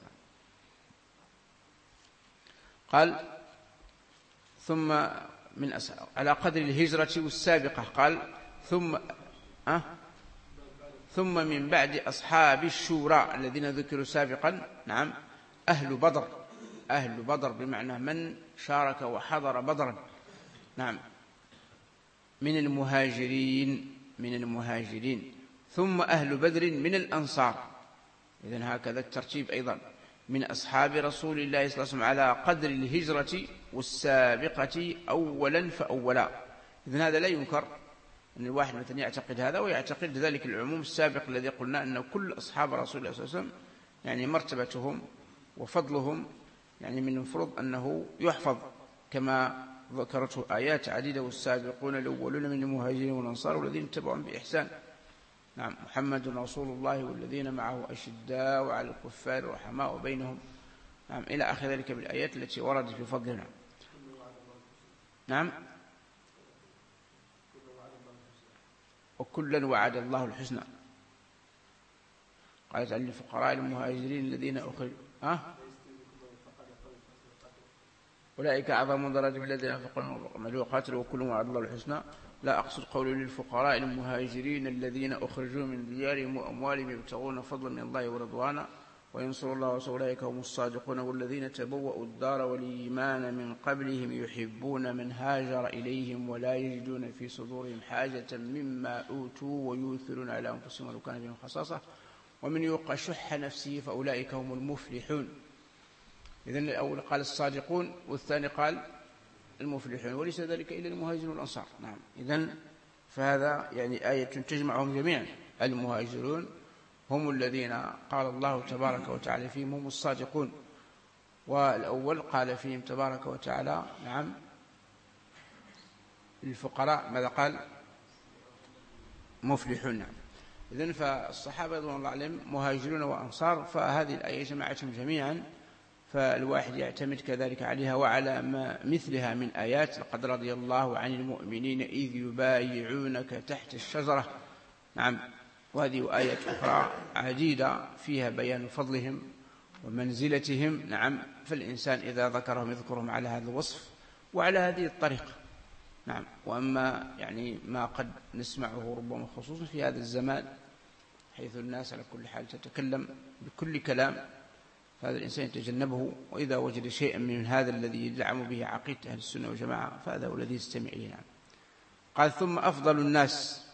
قال ثم من أسأل على قدر الهجرة والسابقة، قال ثم أه ثم من بعد أصحاب الشورى الذين ذكروا سابقا، نعم، أهل بدر، أهل بدر بمعنى من شارك وحضر بدرا، نعم، من المهاجرين من المهاجرين ثم أهل بدر من الأنصار. إذن هكذا الترتيب أيضا، من أصحاب رسول الله صلى الله عليه وسلم على قدر الهجرة والسابقة أولا فأولا. إذن هذا لا ينكر أن الواحد مثلا يعتقد هذا ويعتقد ذلك العموم السابق الذي قلنا أن كل أصحاب رسول الله صلى الله عليه وسلم يعني مرتبتهم وفضلهم يعني من المفروض أنه يحفظ كما ذكرته آيات عديدة، والسابقون الأولون من المهاجرين والأنصار والذين اتبعهم بإحسان، نعم، محمد رسول الله والذين معه أشداء وعلى الكفار رحماء بينهم، نعم، إلى آخر ذلك بالآيات التي وردت في فضلنا. نعم، وكلا وعد الله الحسنى. قالت عن الفقراء المهاجرين الذين أخرجوا أه؟ أولئك أعظم درجة من الذين أنفقوا وقاتلوا وكلهم وعد الله الحسنى. لا أقصد قولي للفقراء المهاجرين الذين أخرجوا من ديارهم وأموالهم يبتغون فضلا من الله ورضوانا وينصر الله ورسوله أولئك هم الصادقون والذين تبوأوا الدار والإيمان من قبلهم يحبون من هاجر إليهم ولا يجدون في صدورهم حاجة مما أوتوا ويؤثرون على أنفسهم ولو كان بهم خصاصة ومن يوق شح نفسه فأولئك هم المفلحون. إذن الأول قال الصادقون والثاني قال المفلحون، وليس ذلك إلا المهاجرون والأنصار. نعم، إذن فهذا يعني آية تجمعهم جميعا. المهاجرون هم الذين قال الله تبارك وتعالى فيهم هم الصادقون، والأول قال فيهم تبارك وتعالى نعم الفقراء ماذا قال؟ مفلحون. نعم، إذن فالصحابة رضوان الله عليهم مهاجرون وأنصار، فهذه الآية جمعتهم جميعا، فالواحد يعتمد كذلك عليها وعلى ما مثلها من آيات لقد رضي الله عن المؤمنين إذ يبايعونك تحت الشجرة. نعم، وهذه آيات أخرى عديدة فيها بيان فضلهم ومنزلتهم. نعم، فالإنسان إذا ذكرهم يذكرهم على هذا الوصف وعلى هذه الطريقة. نعم، وأما يعني ما قد نسمعه ربما خصوصا في هذا الزمان حيث الناس على كل حال تتكلم بكل كلام، فهذا الإنسان يتجنبه، وإذا وجد شيئا من هذا الذي يدعم به عقيدة أهل السنة والجماعة فهذا هو الذي يستمع إليه. نعم، قال ثم أفضل الناس.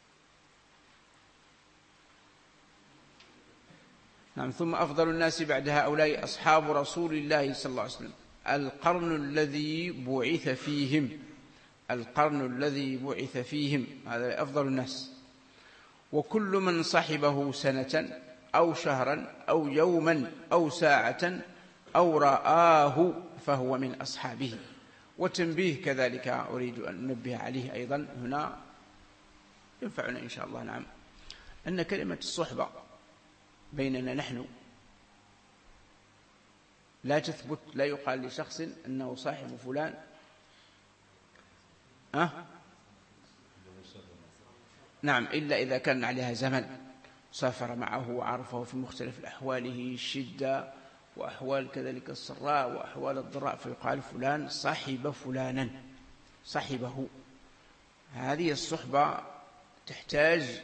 نعم، ثم أفضل الناس بعد هؤلاء أصحاب رسول الله صلى الله عليه وسلم القرن الذي بعث فيهم، القرن الذي بعث فيهم هذا أفضل الناس، وكل من صحبه سنة أو شهرا أو يوما أو ساعة أو رآه فهو من أصحابه. وتنبيه كذلك أريد أن ننبه عليه أيضا هنا ينفعنا إن شاء الله. نعم، أن كلمة الصحبة بيننا نحن لا تثبت، لا يقال لشخص أنه صاحب فلان أه؟ نعم، إلا إذا كان عليها زمن سافر معه وعرفه في مختلف أحواله الشدة وأحوال كذلك السراء وأحوال الضراء، فيقال فلان صاحب فلانا، صاحبه. هذه الصحبة تحتاج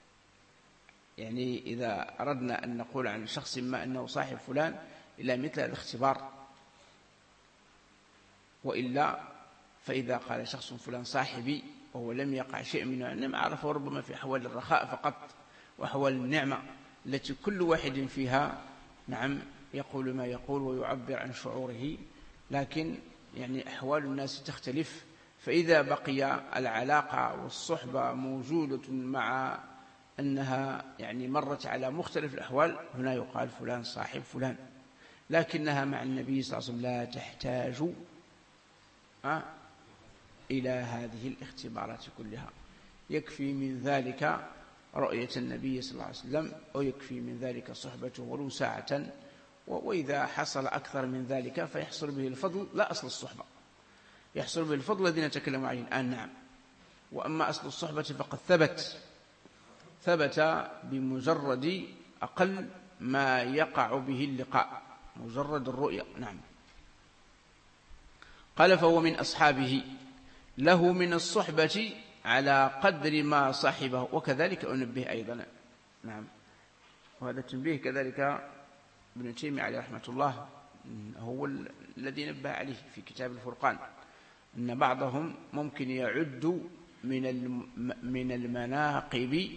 يعني إذا أردنا أن نقول عن شخص ما أنه صاحب فلان إلى مثل الاختبار، وإلا فإذا قال شخص فلان صاحبي وهو لم يقع شيء منه، إنما عرفه ربما في أحوال الرخاء فقط وأحوال النعمة التي كل واحد فيها نعم يقول ما يقول ويعبر عن شعوره، لكن يعني أحوال الناس تختلف. فإذا بقي العلاقة والصحبة موجودة مع أنها يعني مرت على مختلف الأحوال، هنا يقال فلان صاحب فلان. لكنها مع النبي صلى الله عليه وسلم لا تحتاج أه إلى هذه الاختبارات كلها. يكفي من ذلك رؤية النبي صلى الله عليه وسلم، ويكفي من ذلك صحبته ولو ساعة. وإذا حصل أكثر من ذلك فيحصل به الفضل لا أصل الصحبة، يحصل به الفضل الذي نتكلم عليه الآن. نعم. وأما أصل الصحبة فقد ثبت ثبت بمجرد أقل ما يقع به اللقاء، مجرد الرؤية. نعم. قال فهو من أصحابه له من الصحبة على قدر ما صحبه. وكذلك أنبه أيضا، نعم، وهذا التنبيه كذلك ابن تيمية عليه رحمة الله هو الذي نبه عليه في كتاب الفرقان، أن بعضهم ممكن يعد من من المناقب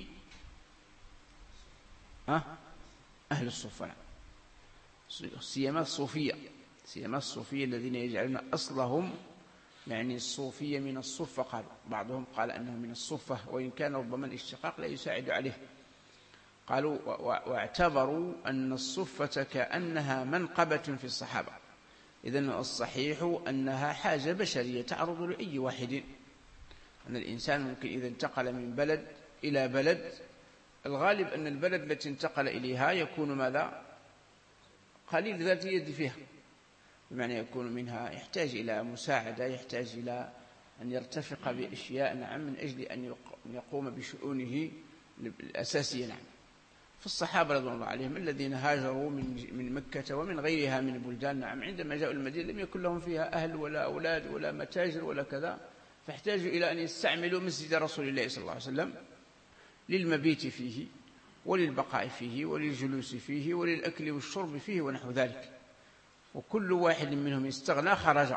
أهل الصوفة، سيما الصوفية، سيما الصوفية الذين يجعلون أصلهم يعني الصوفية من الصفة. قال بعضهم قال أنه من الصفة، وإن كان ربما الاشتقاق لا يساعد عليه. قالوا واعتبروا أن الصفة كأنها منقبة في الصحابة. إذن الصحيح أنها حاجة بشرية تعرض لأي واحد، أن الإنسان ممكن إذا انتقل من بلد إلى بلد، الغالب أن البلد التي انتقل إليها يكون ماذا؟ قليل ذات يد فيها، بمعنى يكون منها يحتاج إلى مساعدة، يحتاج إلى أن يرتفق بأشياء، نعم، من أجل أن يقوم بشؤونه الأساسية. نعم. فالصحابة رضي الله عليهم الذين هاجروا من من مكة ومن غيرها من البلدان، نعم، عندما جاءوا المدينة لم يكن لهم فيها أهل ولا أولاد ولا متاجر ولا كذا، فاحتاجوا إلى أن يستعملوا مسجد رسول الله صلى الله عليه وسلم للمبيت فيه وللبقاء فيه وللجلوس فيه وللأكل والشرب فيه ونحو ذلك. وكل واحد منهم استغنى خرج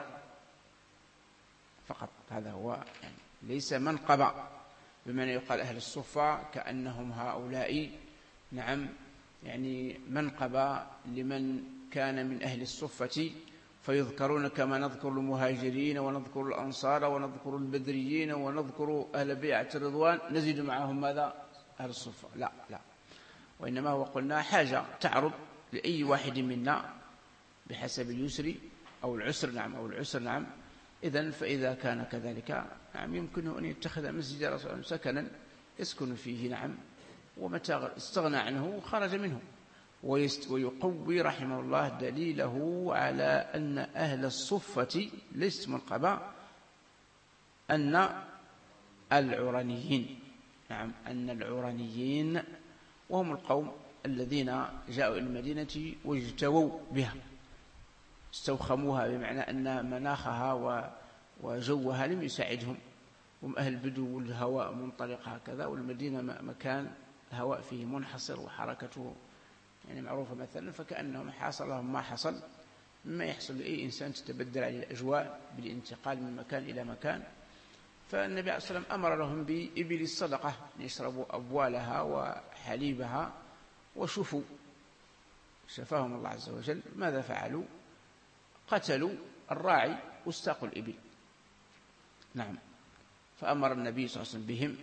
فقط. هذا هو يعني ليس منقبة، بمعنى يقال أهل الصفة كأنهم هؤلاء، نعم، يعني منقبة لمن كان من أهل الصفة، فيذكرون كما نذكر المهاجرين ونذكر الأنصار ونذكر البدريين ونذكر أهل بيعة الرضوان نزيد معهم ماذا؟ أهل الصفة. لا لا، وإنما هو قلنا حاجة تعرض لأي واحد منا بحسب اليسر أو العسر. نعم، أو العسر. نعم. إذن فإذا كان كذلك، نعم، يمكنه أن يتخذ مسجد رسول الله سكنا يسكن فيه، نعم، ومتى استغنى عنه خرج منه. ويقوي رحمه الله دليله على أن أهل الصفة ليست منقبة أن العرنيين، نعم، أن العرنيين وهم القوم الذين جاءوا إلى المدينة واجتووا بها، استوخموها، بمعنى أن مناخها وجوها لم يساعدهم، هم أهل البدو والهواء منطلق هكذا، والمدينة مكان الهواء فيه منحصر وحركته يعني معروفة مثلا، فكأنهم حصل لهم ما حصل مما يحصل لأي إنسان تتبدل عليه الأجواء بالانتقال من مكان إلى مكان. فالنبي عليه الصلاة والسلام أمر لهم بإبل الصدقة أن يشربوا أبوالها وحليبها وشفوا، شفاهم الله عز وجل. ماذا فعلوا؟ قتلوا الراعي واستاقوا الإبل. نعم. فأمر النبي صلى الله عليه وسلم بهم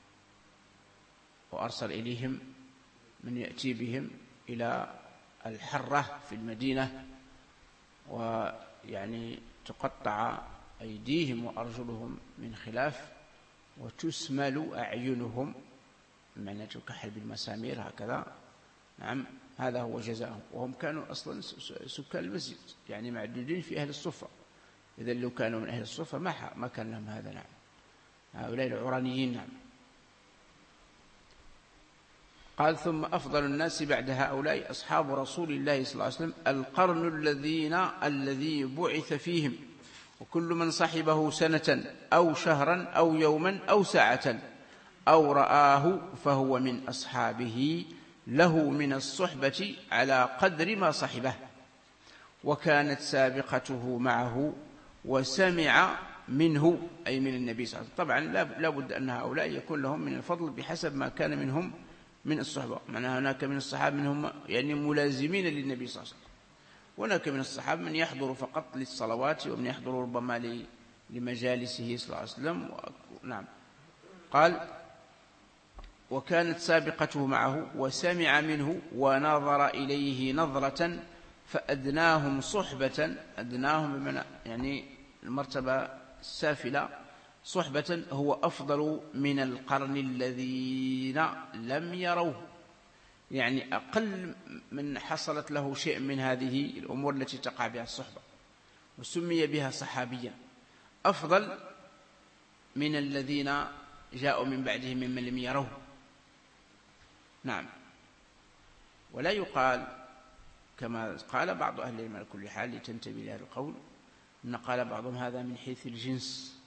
وأرسل إليهم من يأتي بهم إلى الحرة في المدينة، ويعني تقطع أيديهم وأرجلهم من خلاف وتسمل أعينهم، بمعنى تكحل بالمسامير هكذا. نعم، هذا هو جزاهم. وهم كانوا أصلا سكان المسجد، يعني معدودين في أهل الصفة. إذا لو كانوا من أهل الصفة ما كان لهم هذا. نعم، هؤلاء العرانيين. نعم. قال ثم أفضل الناس بعد هؤلاء أصحاب رسول الله صلى الله عليه وسلم القرن الذين الذي بعث فيهم، وكل من صحبه سنة أو شهرا أو يوما أو ساعة أو رآه فهو من أصحابه له من الصحبة على قدر ما صحبه، وكانت سابقته معه وسمع منه أي من النبي صلى الله عليه وسلم. طبعا لا بد أن هؤلاء يكون لهم من الفضل بحسب ما كان منهم من الصحبة. معناها هناك من الصحابة منهم يعني ملازمين للنبي صلى الله عليه وسلم، وهناك من الصحابة من يحضر فقط للصلوات ومن يحضر ربما لمجالسه صلى الله عليه وسلم. نعم. قال وكانت سابقته معه وسمع منه ونظر إليه نظرة فأدناهم صحبة. أدناهم بمعنى يعني المرتبة السافلة. صحبة هو أفضل من القرن الذين لم يروه، يعني أقل من حصلت له شيء من هذه الأمور التي تقع بها الصحبة، وسمي بها صحابيا. أفضل من الذين جاءوا من بعدهم ممن لم يروه. نعم. ولا يقال كما قال بعض أهل العلم على كل حال لتنتبه لهذا القول، أن قال بعضهم هذا من حيث الجنس.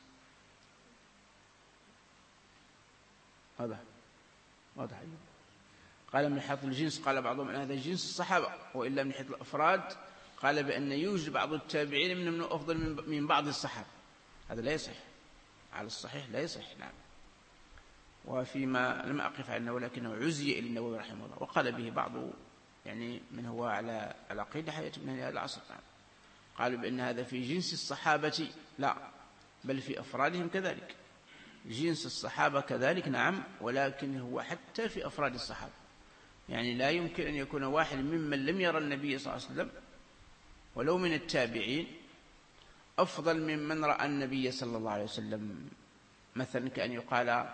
هذا واضح. قال من حيث الجنس، قال بعضهم أن هذا جنس الصحابة، وإلا من حيث الأفراد قال بأن يوجد بعض التابعين من أفضل من بعض الصحابة. هذا لا يصح، على الصحيح لا يصح. نعم. وفيما لم أقف عنه ولكنه عزي إلى النووي رحمه الله، وقال به بعض يعني من هو على العقيدة حياة من هذا العصر. نعم. قالوا بأن هذا في جنس الصحابة، لا بل في أفرادهم كذلك. جنس الصحابة كذلك نعم، ولكن هو حتى في أفراد الصحابة. يعني لا يمكن أن يكون واحد ممن لم يرى النبي صلى الله عليه وسلم ولو من التابعين أفضل ممن رأى النبي صلى الله عليه وسلم. مثلا كأن يقال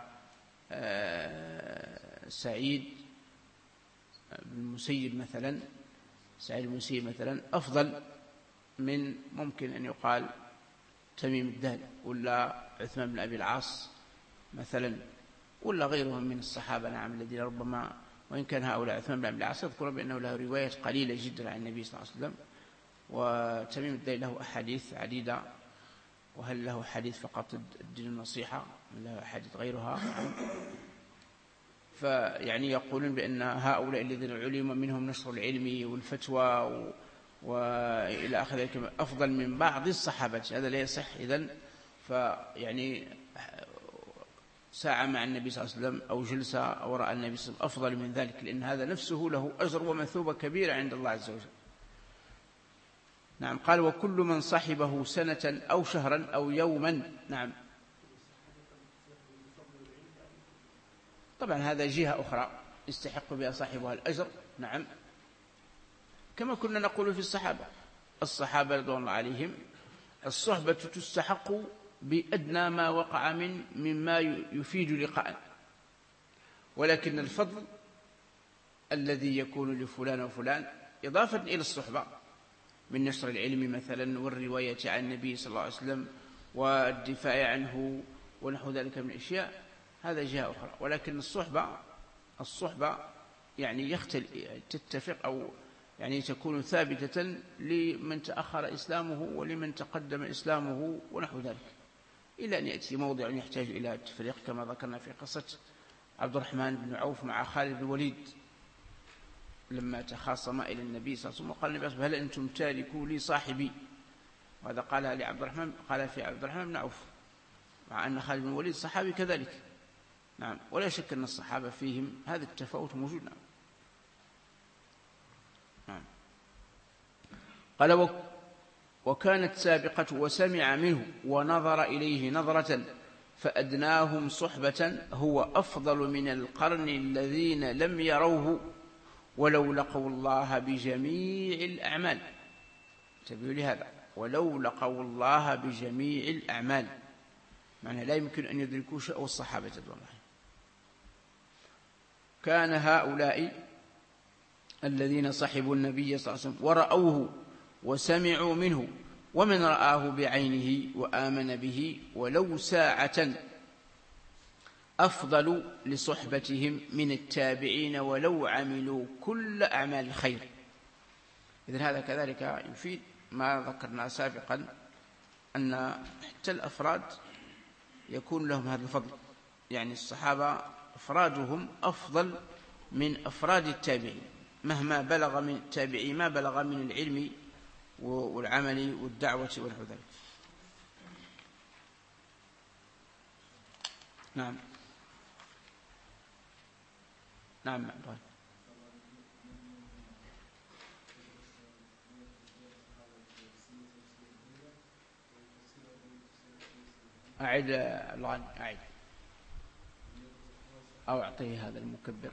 سعيد بن المسيب مثلا، سعيد بن المسيب مثلا أفضل من ممكن أن يقال تميم الداري ولا عثمان بن أبي العاص مثلا، ولا غيرهم من الصحابة. نعم. الذين ربما وإن كان هؤلاء عثمان بن أبي العاص يذكر بأنه له روايات قليلة جدا عن النبي صلى الله عليه وسلم، وتميم الداري له أحاديث عديدة. وهل له حديث فقط الدين النصيحة، له حديث غيرها؟ فيعني يقولون بأن هؤلاء الذين علم منهم نشر العلم والفتوى و... وإلى آخر ذلك أفضل من بعض الصحابة. هذا لا يصح. إذن فيعني ساعة مع النبي صلى الله عليه وسلم أو جلسة وراء النبي صلى الله عليه وسلم أفضل من ذلك، لأن هذا نفسه له أجر ومثوبة كبيرة عند الله عز وجل. نعم. قال وكل من صحبه سنة أو شهرا أو يوما. نعم. طبعا هذا جهة أخرى يستحق بها صاحبها الأجر. نعم. كما كنا نقول في الصحابة، الصحابة رضوان الله عليهم الصحبة تستحق بأدنى ما وقع من مما يفيد لقاء، ولكن الفضل الذي يكون لفلان وفلان إضافة إلى الصحبة من نشر العلم مثلا والرواية عن النبي صلى الله عليه وسلم والدفاع عنه ونحو ذلك من الأشياء، هذا جهة أخرى. ولكن الصحبة الصحبة يعني يختل تتفق أو يعني تكون ثابتة لمن تأخر إسلامه ولمن تقدم إسلامه ونحو ذلك، إلى أن يأتي موضع يحتاج إلى التفريق كما ذكرنا في قصة عبد الرحمن بن عوف مع خالد بن الوليد لما تخاصم إلى النبي صلى الله عليه وسلم وقال النبي صلى الله عليه وسلم هل أنتم تاركوا لي صاحبي؟ وهذا قالها لعبد الرحمن، قال في عبد الرحمن بن عوف، مع أن خالد بن الوليد صحابي كذلك. نعم. ولا شك أن الصحابة فيهم هذا التفاوت موجود. نعم. نعم. قال وكانت سابقة وسمع منه ونظر إليه نظرة فأدناهم صحبة هو أفضل من القرن الذين لم يروه ولو لقوا الله بجميع الأعمال. انتبهوا لهذا، ولو لقوا الله بجميع الأعمال، معنى لا يمكن أن يدركوا شيء الصحابة رضوان الله. كان هؤلاء الذين صحبوا النبي صلى الله عليه وسلم ورأوه وسمعوا منه ومن رآه بعينه وآمن به ولو ساعة أفضل لصحبتهم من التابعين ولو عملوا كل أعمال الخير. إذن هذا كذلك يفيد ما ذكرنا سابقا أن حتى الأفراد يكون لهم هذا الفضل، يعني الصحابة أفرادهم أفضل من أفراد التابعين مهما بلغ من التابعين ما بلغ من العلم والعمل والدعوة ونحو ذلك. نعم نعم طيب. أعد الآن أعد أو أعطيه هذا المكبر.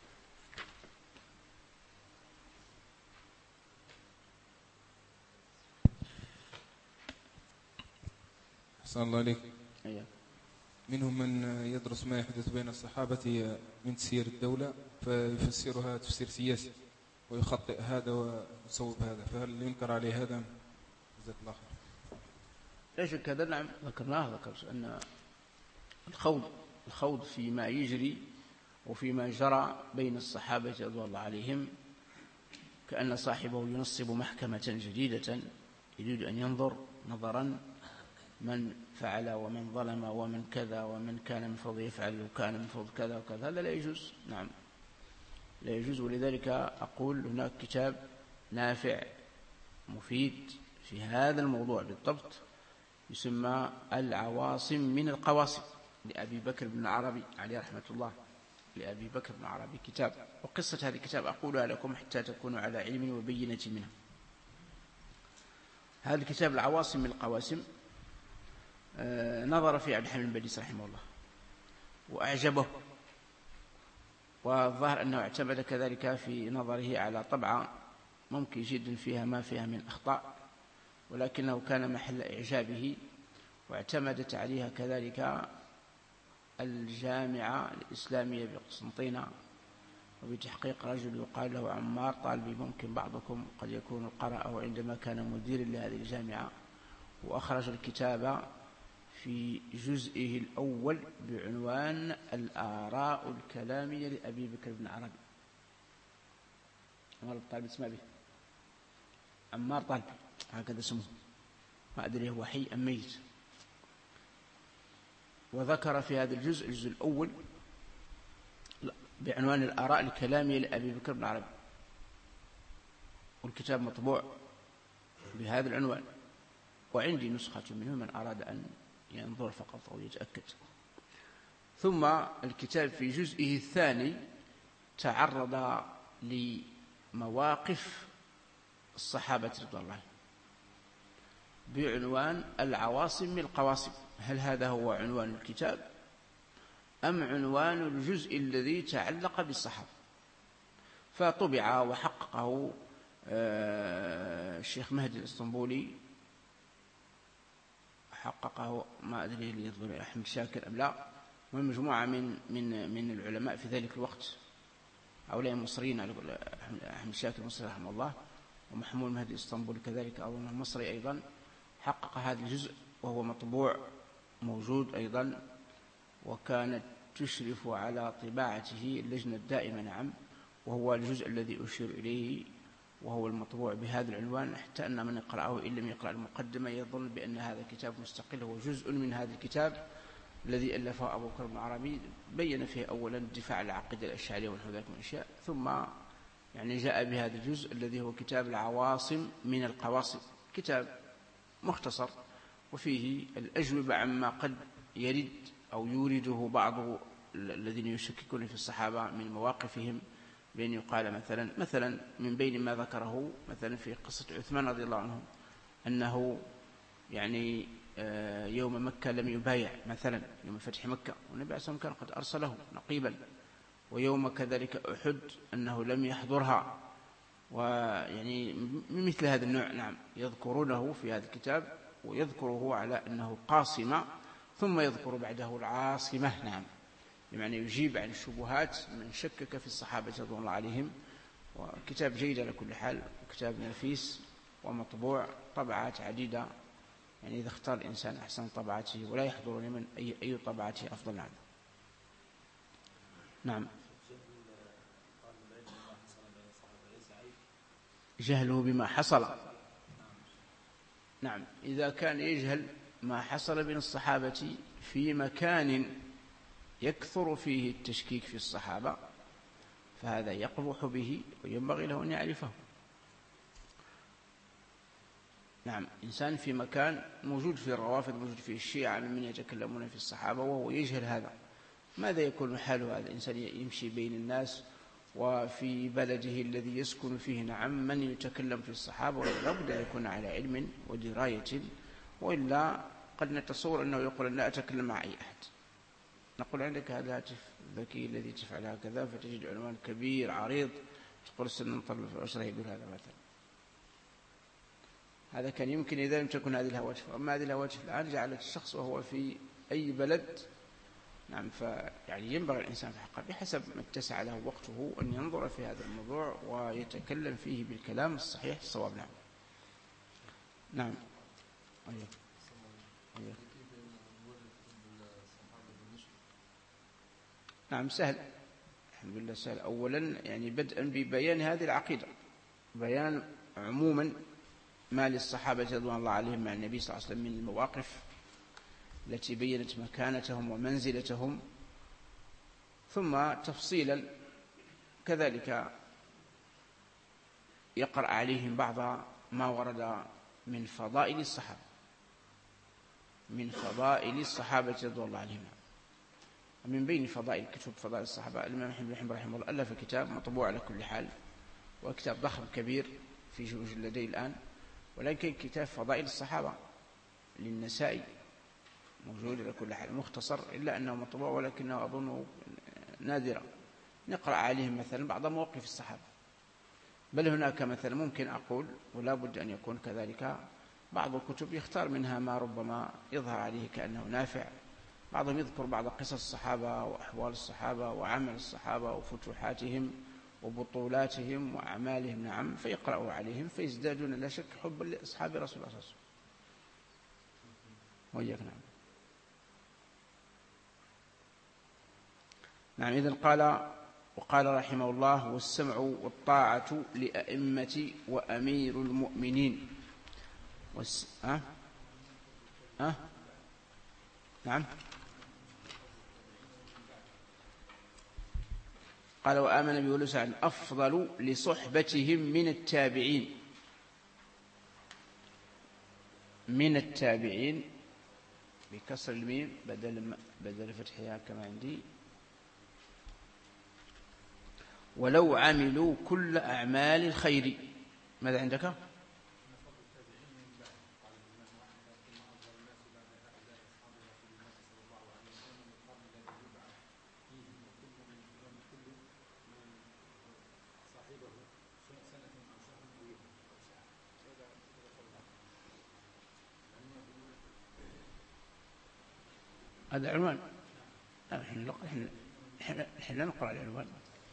أحسن الله عليك. أيوة. منهم من يدرس ما يحدث بين الصحابة من تسيير الدولة فيفسرها تفسير سياسي ويخطئ هذا ويصوب هذا، فهل ينكر عليه هذا؟ جزاك الله خير. لا شك هذا نعم ذكرناه، ذكر أن الخوض الخوض فيما يجري وفيما جرى بين الصحابة رضي الله عليهم كأن صاحبه ينصب محكمة جديدة يريد أن ينظر نظرا من فعل ومن ظلم ومن كذا ومن كان من فضل يفعل وكان من فضل كذا وكذا، هذا لا يجوز. نعم لا يجوز. ولذلك أقول هناك كتاب نافع مفيد في هذا الموضوع بالضبط يسمى العواصم من القواصم لأبي بكر بن عربي عليه رحمة الله. لأبي بكر بن عربي كتاب، وقصة هذا الكتاب أقولها لكم حتى تكونوا على علم وبينة منه. هذا الكتاب العواصم من القواسم نظر في عبد الحميد البديس رحمه الله وأعجبه، والظاهر أنه اعتمد كذلك في نظره على طبعة ممكن جدا فيها ما فيها من أخطاء، ولكنه كان محل إعجابه، واعتمدت عليها كذلك الجامعة الإسلامية بقسنطينة وبتحقيق رجل يقال له عمار طالبي، ممكن بعضكم قد يكون قرأه عندما كان مدير لهذه الجامعة، وأخرج الكتاب في جزئه الأول بعنوان الآراء الكلامية لأبي بكر بن عربي. عمار طالبي اسمه به عمار طالبي هكذا اسمه، ما أدري هو حي أم ميت. وذكر في هذا الجزء الجزء الأول بعنوان الآراء الكلامية لأبي بكر بن عربي، والكتاب مطبوع بهذا العنوان، وعندي نسخة منه من أراد أن ينظر فقط أو يتأكد. ثم الكتاب في جزئه الثاني تعرض لمواقف الصحابة رضي الله عنهم بعنوان العواصم من القواصم. هل هذا هو عنوان الكتاب أم عنوان الجزء الذي تعلق بالصحابة؟ فطبع وحققه الشيخ مهدي الإسطنبولي، حققه ما أدري لي يظهر أحمد شاكر أم لا، ومجموعة من من من العلماء في ذلك الوقت، هؤلاء المصريين، أحمد شاكر مصري رحمه الله، ومحمود مهدي الإسطنبولي كذلك أظن مصري أيضا، حقق هذا الجزء وهو مطبوع موجود أيضا، وكانت تشرف على طباعته اللجنة الدائمة. نعم، وهو الجزء الذي أشير إليه، وهو المطبوع بهذا العنوان، حتى أن من يقرأه إن لم يقرأ المقدمة يظن بأن هذا كتاب مستقل، هو جزء من هذا الكتاب الذي ألفه أبو بكر بن عربي، بين فيه أولا الدفاع عن العقيدة الأشعرية ونحو ذلك من الأشياء، ثم يعني جاء بهذا الجزء الذي هو كتاب العواصم من القواصم، كتاب مختصر وفيه الأجوبة عما قد يرد أو يورده بعض الذين يشككون في الصحابة من مواقفهم، بأن يقال مثلا مثلا من بين ما ذكره مثلا في قصة عثمان رضي الله عنه أنه يعني يوم مكة لم يبايع، مثلا يوم فتح مكة، والنبي عليه الصلاة والسلام كان قد أرسله نقيبا، ويوم كذلك أحد أنه لم يحضرها، ويعني من مثل هذا النوع. نعم، يذكرونه في هذا الكتاب ويذكره على أنه قاصمة، ثم يذكر بعده العاصمة. نعم، يعني يجيب عن الشبهات من شكك في الصحابة رضي الله عليهم. وكتاب جيد على كل حال، كتاب نفيس ومطبوع طبعات عديدة، يعني إذا اختار الإنسان أحسن طبعاته ولا يحضر لمن أي, أي طبعاته أفضل. نعم نعم جهله بما حصل. نعم، إذا كان يجهل ما حصل بين الصحابة في مكان يكثر فيه التشكيك في الصحابة فهذا يقبح به وينبغي له أن يعرفه. نعم، إنسان في مكان موجود فيه الروافض، موجود فيه الشيعة ممن يتكلمون في الصحابة، وهو يجهل هذا ماذا يكون حال هذا الإنسان يمشي بين الناس وفي بلده الذي يسكن فيه نعم من يتكلم في الصحابة، ولا بد أن يكون على علم ودراية، وإلا قد نتصور أنه يقول لا أتكلم مع أي أحد. نقول عندك هذا الهاتف الذكي الذي تفعل هكذا، فتجد عنوان كبير عريض تقول سننطلب في العشرة، يقول هذا مثلا. هذا كان يمكن إذا لم تكن هذه الهواتف. أما هذه الهواتف الآن جعلت الشخص وهو في أي بلد نعم، فيعني ينبغي الإنسان في حقه بحسب ما اتسع له وقته أن ينظر في هذا الموضوع ويتكلم فيه بالكلام الصحيح الصواب. نعم نعم أيوه. أيوه. نعم سهل الحمد لله سهل. أولا يعني بدءا ببيان هذه العقيدة، بيان عموما ما للصحابة رضوان الله عليهم مع النبي صلى الله عليه وسلم من المواقف التي بيّنت مكانتهم ومنزلتهم، ثم تفصيلا كذلك يقرأ عليهم بعض ما ورد من فضائل الصحابة من فضائل الصحابة رضوان الله عليهم. من بين فضائل كتب فضائل الصحابة الإمام أحمد بن حنبل رحمه الله ألف كتاب مطبوع على كل حال، وكتاب ضخم كبير في جلدي الآن، ولكن كتاب فضائل الصحابة للنسائي موجود على كل حال مختصر، إلا أنه مطبوع ولكنه أظنه نادرا. نقرأ عليهم مثلا بعض مواقف الصحابة، بل هناك مثلا ممكن أقول ولا بد أن يكون كذلك بعض الكتب يختار منها ما ربما يظهر عليه كأنه نافع. بعضهم يذكر بعض قصص الصحابة وأحوال الصحابة وعمل الصحابة وفتوحاتهم وبطولاتهم وأعمالهم نعم، فيقرأوا عليهم فيزدادون لا شك حب لأصحاب رسول الله صلى الله عليه وسلم. وإياك نعم. نعم إذن قال وقال رحمه الله: والسمع والطاعة لأئمة وأمير المؤمنين. والس... أه؟ أه؟ نعم قال: وآمن بيقول سعد أفضل لصحبتهم من التابعين. من التابعين بكسر الميم بدل بدل فتحها كما عندي. ولو عملوا كل أعمال الخير. ماذا عندك؟ هذا عنوان. نحن نقرأ العنوان.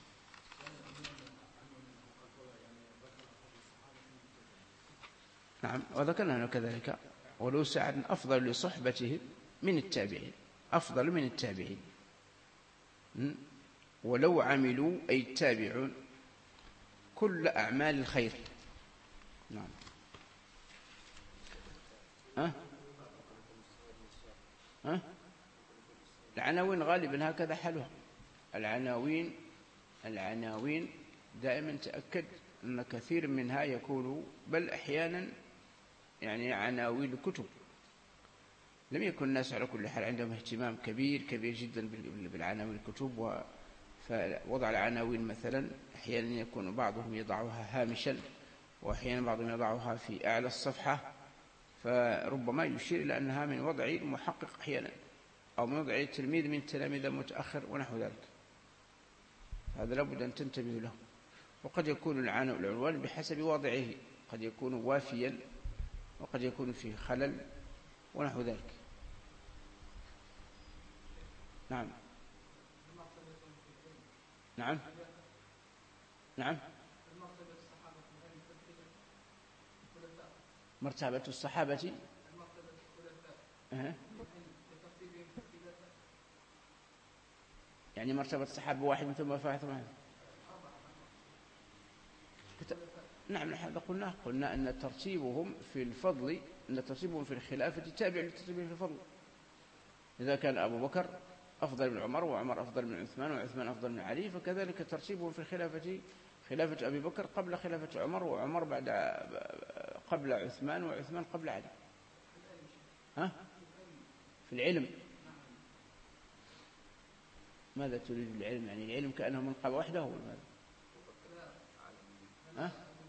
نعم وذكرنا كذلك. ولو سعد أفضل لصحبته من التابعين، أفضل من التابعين. ولو عملوا أي التابعون كل أعمال الخير. نعم ها ها العناوين غالبا هكذا حالها. العناوين العناوين دائما تأكد أن كثير منها يكون بل أحيانا يعني عناوين كتب. لم يكن الناس على كل حال عندهم اهتمام كبير كبير جدا بالعناوين الكتب، ووضع العناوين مثلا أحيانا يكون بعضهم يضعها هامشا، وأحيانا بعضهم يضعها في أعلى الصفحة، فربما يشير إلى أنها من وضع المحقق أحيانا أو من وضع التلميذ من التلاميذ المتأخر ونحو ذلك. هذا لابد أن تنتبه له. وقد يكون العنوان بحسب وضعه، قد يكون وافيا وقد يكون فيه خلل ونحو ذلك. نعم نعم نعم مرتبة الصحابة أه. يعني مرتبة الصحابة واحد ثم فاعل واحد. نعم نحن قلنا قلنا أن ترتيبهم في الفضل أن ترتيبهم في الخلافة تابع لترتيبهم في الفضل. إذا كان أبو بكر أفضل من عمر، وعمر أفضل من عثمان، وعثمان أفضل من علي، فكذلك ترتيبهم في الخلافة خلافة أبي بكر قبل خلافة عمر، وعمر بعد قبل عثمان، وعثمان قبل علي. ها؟ في العلم ماذا تريد العلم؟ يعني العلم كأنه منقبة وحده ولا ماذا؟ أه؟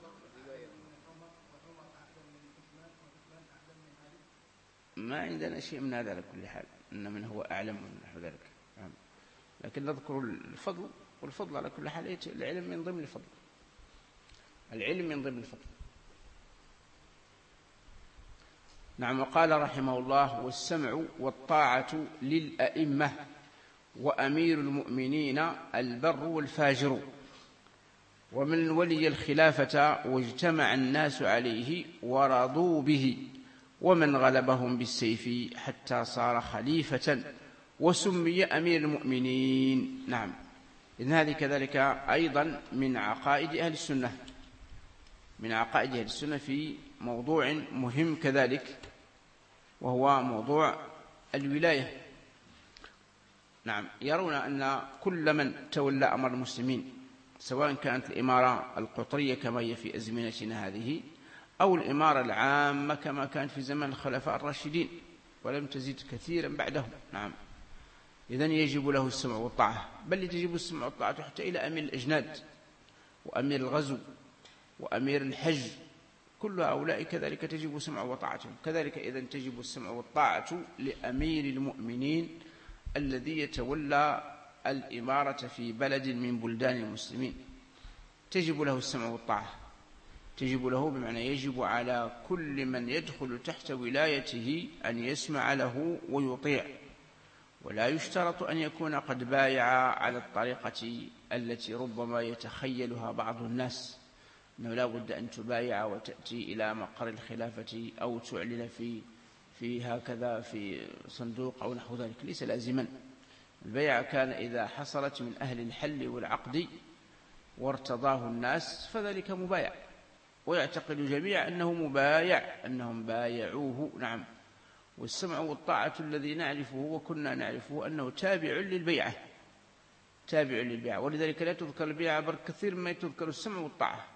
ما عندنا شيء من هذا على كل حال، إن من هو أعلم من نحو ذلك. لكن نذكر الفضل، والفضل على كل حال العلم من ضمن الفضل، العلم من ضمن الفضل. نعم. وقال رحمه الله: والسمع والطاعة للأئمة وأمير المؤمنين البر والفاجر ومن ولي الخلافة واجتمع الناس عليه ورضوا به ومن غلبهم بالسيف حتى صار خليفة وسمي أمير المؤمنين. نعم. إذن هذه كذلك أيضا من عقائد أهل السنة، من عقائد أهل السنة في موضوع مهم كذلك، وهو موضوع الولاية. نعم. يرون أن كل من تولى أمر المسلمين، سواء كانت الإمارة القطرية كما هي في أزمنتنا هذه، أو الإمارة العامة كما كانت في زمن الخلفاء الراشدين ولم تزيد كثيرا بعدهم. نعم. إذن يجب له السمع والطاعة، بل يجب السمع والطاعة حتى إلى أمير الأجناد وأمير الغزو وأمير الحج، كل هؤلاء كذلك تجب السمع وطاعتهم. كذلك إذن تجب السمع والطاعة لأمير المؤمنين الذي يتولى الإمارة في بلد من بلدان المسلمين، تجب له السمع والطاعة. تجب له بمعنى يجب على كل من يدخل تحت ولايته أن يسمع له ويطيع، ولا يشترط أن يكون قد بايع على الطريقة التي ربما يتخيلها بعض الناس، أنه لا بد أن تبايع وتأتي إلى مقر الخلافة أو تعلن في في هكذا في صندوق أو نحو ذلك. ليس لازما. البيعة كان إذا حصلت من أهل الحل والعقد وارتضاه الناس فذلك مبايع، ويعتقد الجميع أنه مبايع، أنهم بايعوه. نعم. والسمع والطاعة الذي نعرفه وكنا نعرفه أنه تابع للبيعة، تابع للبيعة، ولذلك لا تذكر البيعة بل كثير ما تذكر السمع والطاعة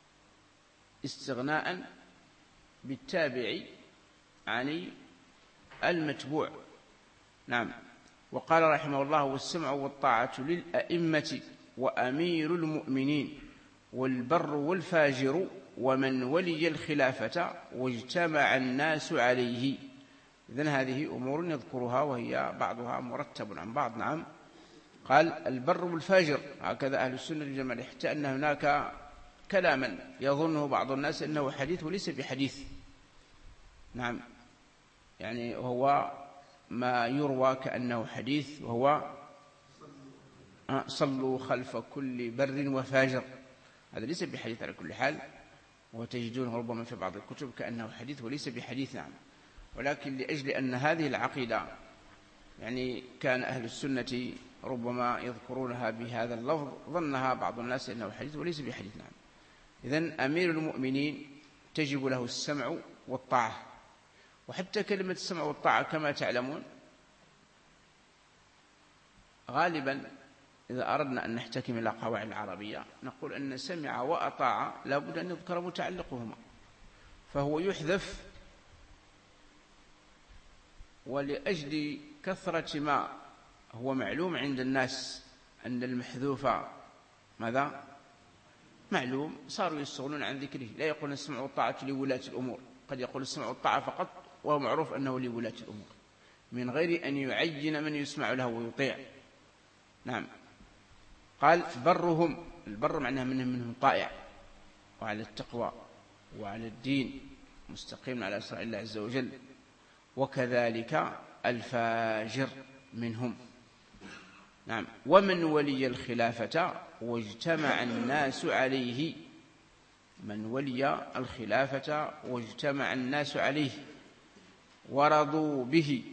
استغناء بالتابع عن المتبوع. نعم. وقال رحمه الله: والسمع والطاعة للأئمة وأمير المؤمنين والبر والفاجر ومن ولي الخلافة واجتمع الناس عليه. إذن هذه أمور يذكرها وهي بعضها مرتب عن بعض. نعم. قال: البر والفاجر، هكذا أهل السنة الجماعة، حتى أن هناك كلاما يظنه بعض الناس أنه حديث وليس بحديث. نعم. يعني هو ما يروى كأنه حديث، وهو صلوا خلف كل بر وفاجر، هذا ليس بحديث على كل حال، وتجدونه ربما في بعض الكتب كأنه حديث وليس بحديث. نعم. ولكن لأجل أن هذه العقيدة يعني كان أهل السنة ربما يذكرونها بهذا اللفظ، ظنها بعض الناس أنه حديث وليس بحديث. نعم. إذن أمير المؤمنين تجب له السمع والطاعة. وحتى كلمة السمع والطاعة كما تعلمون غالبا إذا أردنا أن نحتكم إلى قواعد العربية نقول أن سمع وأطاع لا بد أن يذكر متعلقهما، فهو يحذف، ولأجل كثرة ما هو معلوم عند الناس أن المحذوف ماذا؟ معلوم، صاروا يستغنون عن ذكره، لا يقول السمع والطاعة لولاة الأمور، قد يقول السمع والطاعة فقط وهو معروف أنه لولاة الأمور من غير أن يعين من يسمع له ويطيع. نعم. قال: برهم، البر معناه منهم منهم طائع وعلى التقوى وعلى الدين مستقيم على شرع الله عز وجل، وكذلك الفاجر منهم. نعم. ومن ولي الخلافة واجتمع الناس عليه، من ولي الخلافة واجتمع الناس عليه ورضوا به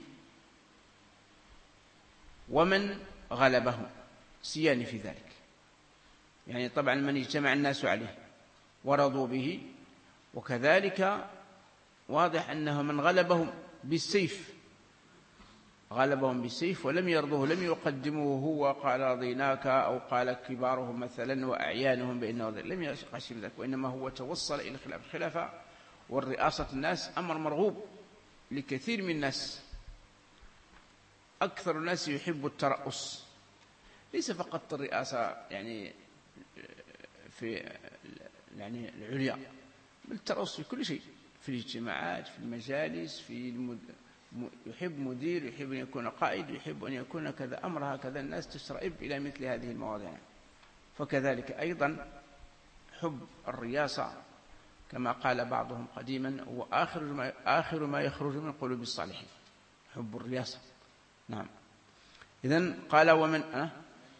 ومن غلبهم، سيان في ذلك. يعني طبعا من اجتمع الناس عليه ورضوا به، وكذلك واضح أنه من غلبهم بالسيف، غلبهم بالسيف ولم يرضوه، لم يقدموه هو قال رضيناك أو قال كبارهم مثلا وأعيانهم بأنه رضي، لم يقسم ذلك، وإنما هو توصل إلى خلاف. الخلافة والرئاسة الناس أمر مرغوب لكثير من الناس، أكثر الناس يحب الترأس، ليس فقط الرئاسة يعني في يعني العليا، بل الترأس في كل شيء، في الاجتماعات، في المجالس، في المد... يحب مدير، يحب أن يكون قائد، يحب أن يكون كذا أمر. هكذا الناس تشرئب إلى مثل هذه المواضيع. فكذلك أيضا حب الرياسة كما قال بعضهم قديما هو آخر ما, آخر ما يخرج من قلوب الصالحين، حب الرياسة. نعم. إذن قال ومن أه؟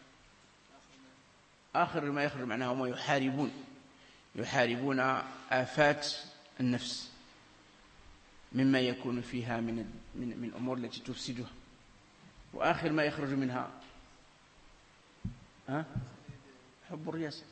آخر ما يخرج معناه هم يحاربون يحاربون آفات النفس مما يكون فيها من من من الأمور التي تفسدها. وآخر ما يخرج منها أه؟ حب الرياسة.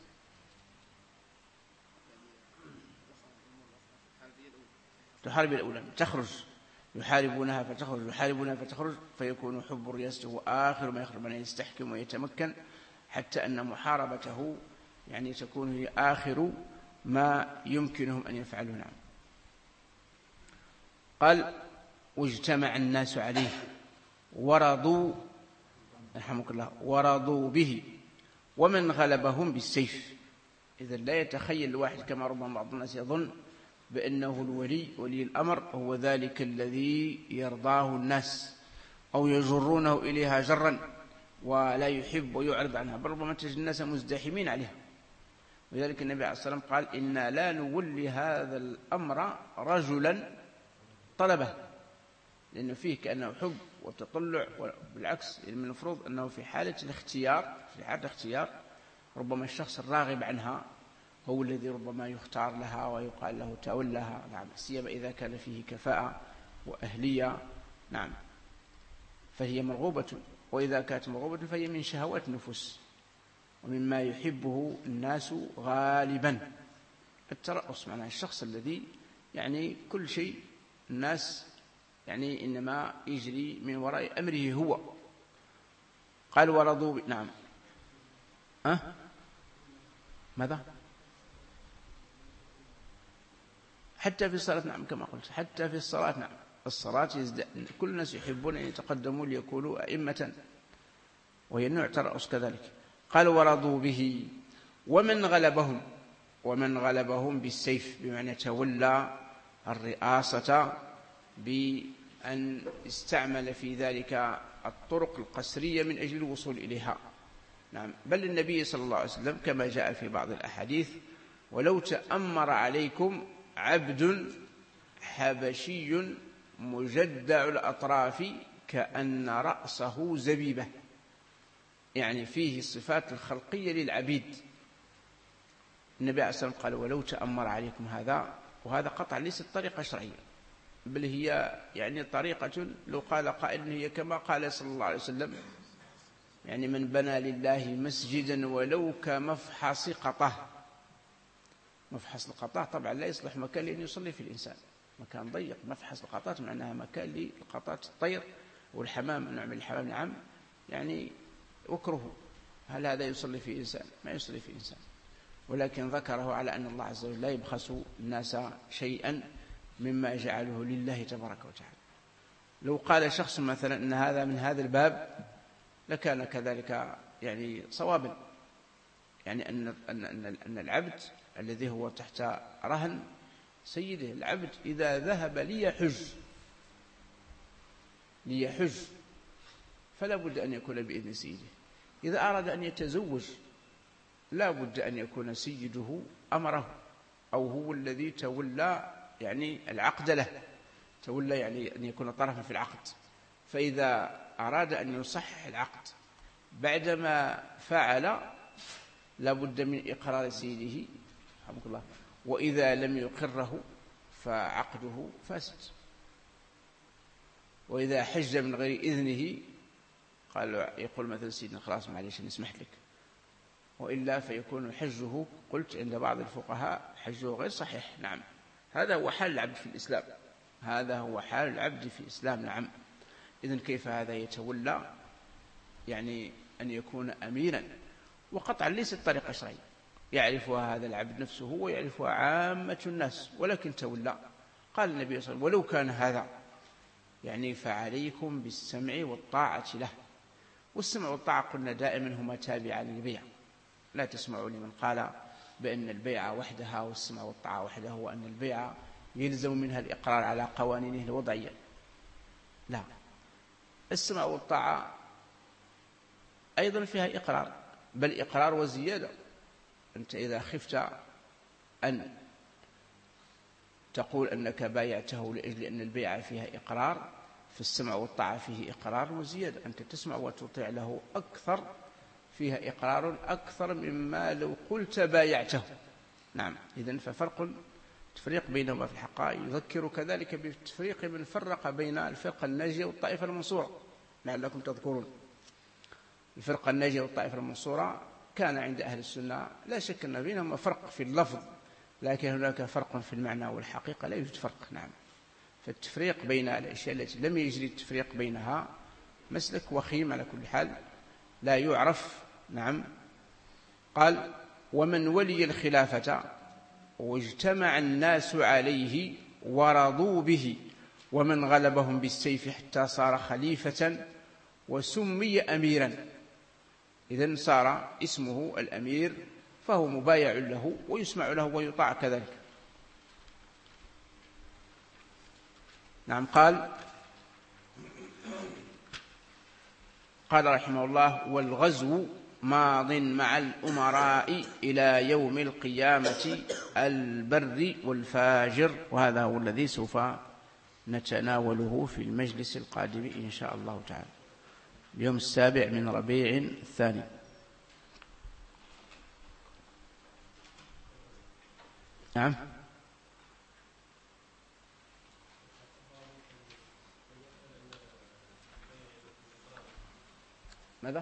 تحارب الأولى تخرج، يحاربونها فتخرج، يحاربونها فتخرج، فيكون حب الرياسة هو آخر ما يخرج، من يستحكم ويتمكن، حتى أن محاربته يعني تكون هي آخر ما يمكنهم أن يفعلوا. نعم. قال واجتمع الناس عليه ورضوا رحمك الله ورضوا به ومن غلبهم بالسيف. إذا لا يتخيل الواحد كما ربما بعض الناس يظن بأنه الولي ولي الأمر هو ذلك الذي يرضاه الناس أو يجرونه إليها جرا ولا يحب ويعرض عنها، بل ربما تجد الناس مزدحمين عليها. ولذلك النبي عليه الصلاة والسلام قال إنا لا نولي هذا الأمر رجلا طلبه، لأنه فيه كأنه حب وتطلع، وبالعكس من المفروض أنه في حالة الاختيار في حالة الاختيار ربما الشخص الراغب عنها هو الذي ربما يختار لها ويقال له تولها. نعم. سيما إذا كان فيه كفاءة وأهلية. نعم. فهي مرغوبة، وإذا كانت مرغوبة فهي من شهوات النفوس ومما يحبه الناس غالبا. الترأس معناه الشخص الذي يعني كل شيء الناس يعني إنما يجري من وراء أمره هو. قال ورضوا. نعم. أه؟ ماذا؟ حتى في الصلاة. نعم كما قلت حتى في الصلاة. نعم. الصلاة يزد... كل الناس يحبون أن يتقدموا ليكونوا أئمة، وهي نوع ترأس كذلك. قال ورضوا به ومن غلبهم ومن غلبهم بالسيف، بمعنى تولى الرئاسة بأن استعمل في ذلك الطرق القسرية من أجل الوصول إليها. نعم. بل النبي صلى الله عليه وسلم كما جاء في بعض الأحاديث ولو تأمر عليكم عبد حبشي مجدع الأطراف كأن رأسه زبيبة، يعني فيه الصفات الخلقية للعبيد. النبي عليه الصلاة والسلام قال ولو تأمر عليكم هذا، وهذا قطع ليست طريقة شرعية، بل هي يعني طريقة لو قال قائل هي كما قال صلى الله عليه وسلم يعني من بنى لله مسجدا ولو كمفحص قطه. مفحص القطاع طبعا لا يصلح مكان لأن يصلي في الإنسان، مكان ضيق. مفحص القطات معناها مكان للقطات الطير والحمام، نوع من الحمام. نعم. يعني أكره. هل هذا يصلي في إنسان؟ ما يصلي في إنسان. ولكن ذكره على أن الله عز وجل لا يبخس الناس شيئا مما جعله لله تبارك وتعالى. لو قال شخص مثلا أن هذا من هذا الباب لكان كذلك يعني صوابا، يعني أن, أن, أن, أن العبد الذي هو تحت رهن سيده، العبد إذا ذهب ليحج ليحج فلا بد أن يكون بإذن سيده. إذا أراد أن يتزوج لا بد أن يكون سيده أمره أو هو الذي تولى يعني العقد له، تولى يعني أن يكون طرفا في العقد. فإذا أراد أن يصحح العقد بعدما فعل لا بد من إقرار سيده رحمك الله، وإذا لم يقره فعقده فاسد. وإذا حج من غير إذنه قال يقول مثلا سيدنا خلاص معليش نسمح لك، وإلا فيكون حجه قلت عند بعض الفقهاء حجه غير صحيح. نعم. هذا هو حال العبد في الإسلام، هذا هو حال العبد في الإسلام. نعم. إذن كيف هذا يتولى يعني أن يكون أميرا؟ وقطعا ليست طريقة شرعية يعرفها هذا العبد نفسه ويعرفها عامة الناس، ولكن تولى. قال النبي صلى الله عليه وسلم ولو كان هذا يعني فعليكم بالسمع والطاعة له والسمع والطاعة قلنا دائما هما تابعان للبيع، لا تسمعوا لمن قال بأن البيع وحدها والسمع والطاعة وحده، وأن البيع يلزم منها الإقرار على قوانينه الوضعية. لا، السمع والطاعة أيضا فيها إقرار، بل إقرار وزيادة. أنت إذا خفت أن تقول أنك بايعته لأجل أن البيع فيها إقرار، في السمع والطاعة فيه إقرار وزيادة، أنت تسمع وتطيع له أكثر، فيها إقرار أكثر مما لو قلت بايعته. نعم، إذن ففرق تفريق بينهما في الحقائق. يذكر كذلك بالتفريق من فرق بين الفرقة الناجية والطائفة المنصورة لعلكم تذكرون. الفرقة الناجية والطائفة المنصورة كان عند أهل السنة لا شك أن بينهما فرق في اللفظ، لكن هناك فرق في المعنى والحقيقة لا يوجد فرق. نعم، فالتفريق بين الأشياء التي لم يجري التفريق بينها مسلك وخيم على كل حال لا يعرف. نعم، قال: ومن ولي الخلافة واجتمع الناس عليه ورضوا به، ومن غلبهم بالسيف حتى صار خليفة وسمي أميرا. إذن صار اسمه الأمير، فهو مبايع له ويسمع له ويطاع كذلك. نعم، قال قال رحمه الله: والغزو ماض مع الأمراء إلى يوم القيامة البر والفاجر. وهذا هو الذي سوف نتناوله في المجلس القادم إن شاء الله تعالى، اليوم السابع من ربيع الثاني. نعم، ماذا؟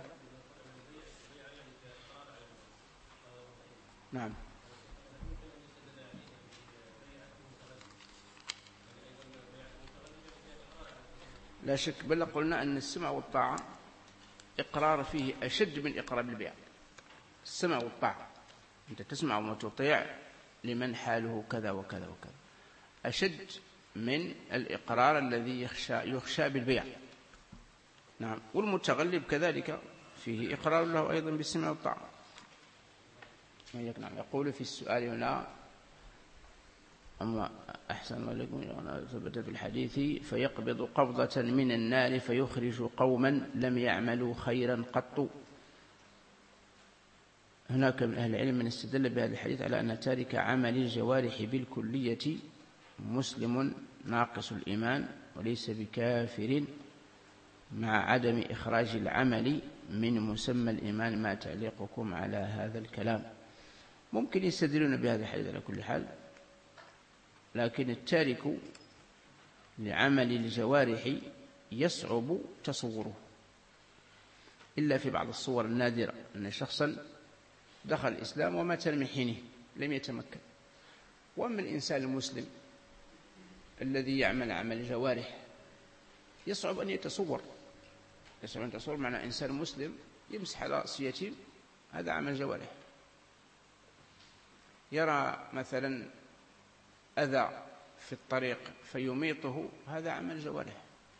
نعم، لا شك، بل قلنا أن السمع والطاعة إقرار فيه أشد من إقرار البيع. السمع والطاعة أنت تسمع وتطيع لمن حاله كذا وكذا وكذا، أشد من الإقرار الذي يخشى, يخشى بالبيع. نعم، والمتغلب كذلك فيه إقرار له أيضا بالسمع والطاعة. نعم، يقول في السؤال هنا: أما أحسن عليكم ثبت في الحديث: فيقبض قبضة من النار فيخرج قوما لم يعملوا خيرا قط. هناك من أهل العلم من استدل بهذا الحديث على أن تارك عمل الجوارح بالكلية مسلم ناقص الإيمان وليس بكافر، مع عدم إخراج العمل من مسمى الإيمان. ما تعليقكم على هذا الكلام؟ ممكن يستدلون بهذا الحديث على كل حال، لكن التارك لعمل الجوارح يصعب تصوره إلا في بعض الصور النادرة، أن شخصا دخل الإسلام ومات من حينه لم يتمكن. وأما الإنسان المسلم الذي يعمل عمل الجوارح يصعب أن يتصور يصعب أن يتصور معنى إنسان مسلم يمسح على رأسه، هذا عمل جوارح. يرى مثلا أذى في الطريق فيميطه، هذا عمل جوارح.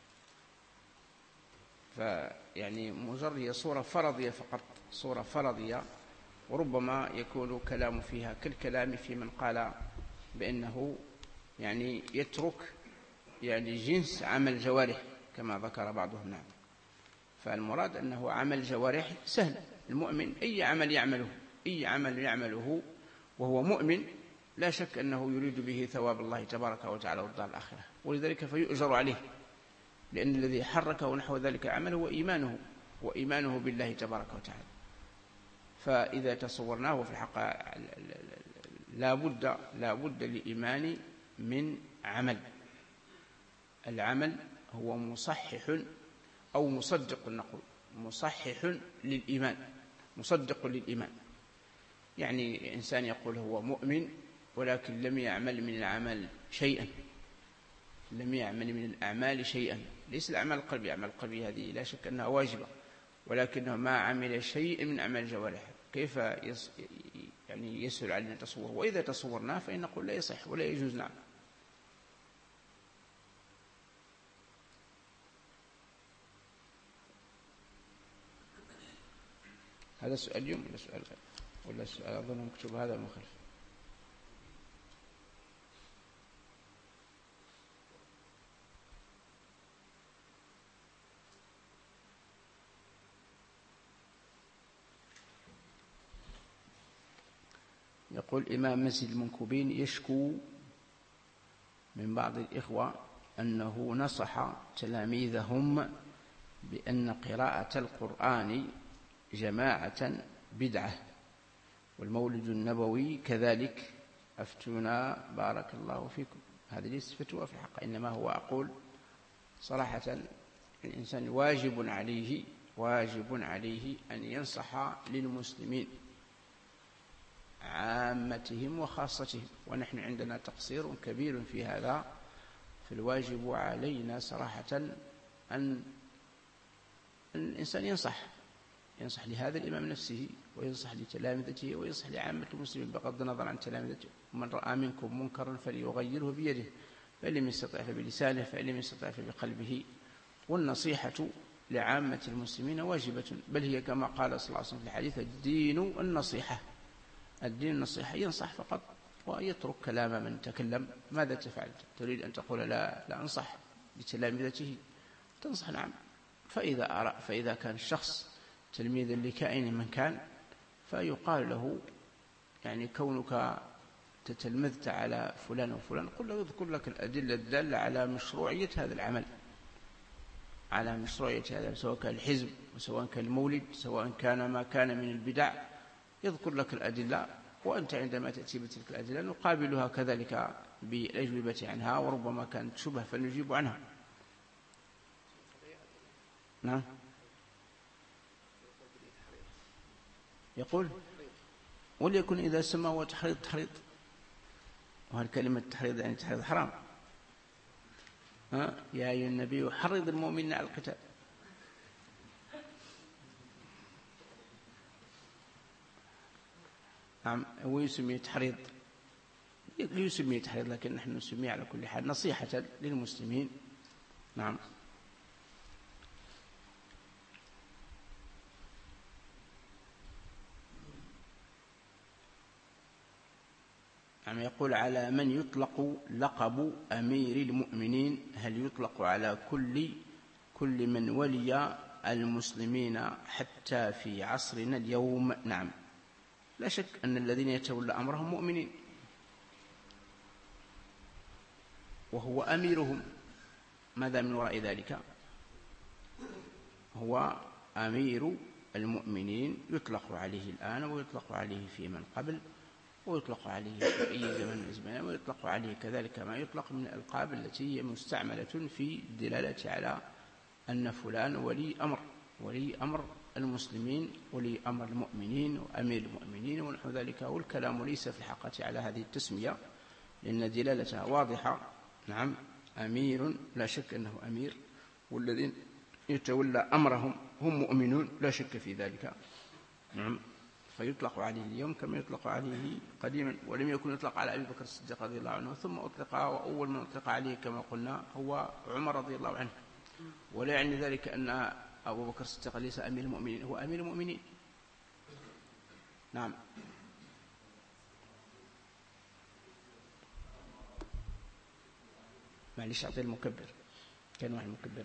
فيعني مجرد هي صورة فرضية فقط، صورة فرضية، وربما يكون كلام فيها كالكلام في من قال بأنه يعني يترك يعني جنس عمل جوارح كما ذكر بعضهم. نعم، فالمراد أنه عمل جوارح سهل، المؤمن أي عمل يعمله أي عمل يعمله وهو مؤمن لا شك أنه يريد به ثواب الله تبارك وتعالى والدار الآخرة، ولذلك فيؤجر عليه، لأن الذي حركه نحو ذلك عمله هو إيمانه وإيمانه بالله تبارك وتعالى. فإذا تصورناه في الحقيقة لا بد لا بد للإيمان من عمل. العمل هو مصحح أو مصدق، نقول مصحح للإيمان، مصدق للإيمان. يعني إنسان يقول هو مؤمن ولكن لم يعمل من العمل شيئا، لم يعمل من الأعمال شيئا، ليس الأعمال القلبية، أعمال القلبية هذه لا شك أنها واجبة، ولكنه ما عمل شيء من أعمال الجوارح. كيف يس يعني يسهل علينا تصوره؟ وإذا تصورناه فإن نقول لا يصح ولا يجوز. نعم. هذا سؤال اليوم ولا سؤال ولا سؤال أظن مكتوب هذا مخلف. يقول إمام مسجد المنكوبين يشكو من بعض الإخوة أنه نصح تلاميذهم بأن قراءة القرآن جماعة بدعة، والمولد النبوي كذلك، أفتونا بارك الله فيكم. هذه ليست فتوى في الحق، إنما هو أقول صراحة الإنسان واجب عليه واجب عليه أن ينصح للمسلمين عامتهم وخاصتهم، ونحن عندنا تقصير كبير في هذا، فالواجب علينا صراحة أن الإنسان ينصح ينصح لهذا الإمام نفسه، وينصح لتلامذته، وينصح لعامة المسلمين بغض النظر عن تلامذته. من رأى منكم منكرا فليغيره بيده، فإن لم يستطع فبلسانه، فإن لم يستطع فبقلبه. والنصيحة لعامة المسلمين واجبة، بل هي كما قال صلى الله عليه وسلم في الحديث: الدين النصيحة. الدين النصيحة، ينصح فقط ويترك كلام من تكلم. ماذا تفعل؟ تريد أن تقول لا لا أنصح لتلامذته؟ تنصح، نعم. فإذا أرى فإذا كان الشخص تلميذا لكائن من كان، فيقال له يعني كونك تتلمذت على فلان وفلان، قل له يذكر لك الأدلة الدالة على مشروعية هذا العمل، على مشروعية هذا، سواء كان الحزب وسواء كان المولد، سواء كان ما كان من البدع، يذكر لك الأدلة، وأنت عندما تأتي بتلك الأدلة نقابلها كذلك بالأجوبة عنها، وربما كانت شبه فنجيب عنها. نعم. يقول: وليكن إذا سمى هو تحريض تحريض، وهل كلمة تحريض يعني تحريض حرام؟ ها؟ يا أيها النبي حرض المؤمنين على القتال. نعم، هو يسميه تحريض، يسميه تحريض، لكن نحن نسميه على كل حال نصيحة للمسلمين. نعم. نعم. يقول: على من يطلق لقب أمير المؤمنين؟ هل يطلق على كل كل من ولي المسلمين حتى في عصرنا اليوم؟ نعم، لا شك أن الذين يتولى أمرهم مؤمنين، وهو أميرهم. ماذا من وراء ذلك؟ هو أمير المؤمنين، يطلق عليه الآن ويطلق عليه في من قبل، ويطلق عليه في أي زمن من الأزمان، ويطلق عليه كذلك ما يطلق من الألقاب التي هي مستعملة في الدلالة على أن فلان ولي أمر، ولي أمر المسلمين، ولي أمر المؤمنين، وأمير المؤمنين ونحو ذلك. والكلام ليس في الحقيقة على هذه التسمية، لأن دلالتها واضحة. نعم، أمير لا شك أنه أمير، والذين يتولى أمرهم هم مؤمنون لا شك في ذلك. نعم، فيطلق عليه اليوم كما يطلق عليه قديما، ولم يكن يطلق على أبي بكر الصديق رضي الله عنه، ثم أطلق، وأول من أطلق عليه كما قلنا هو عمر رضي الله عنه. ولا يعني ذلك أن أبو بكر الصديق ليس أمير المؤمنين، هو أمير المؤمنين. نعم. معلش أعطي المكبر، كان واحد مكبر.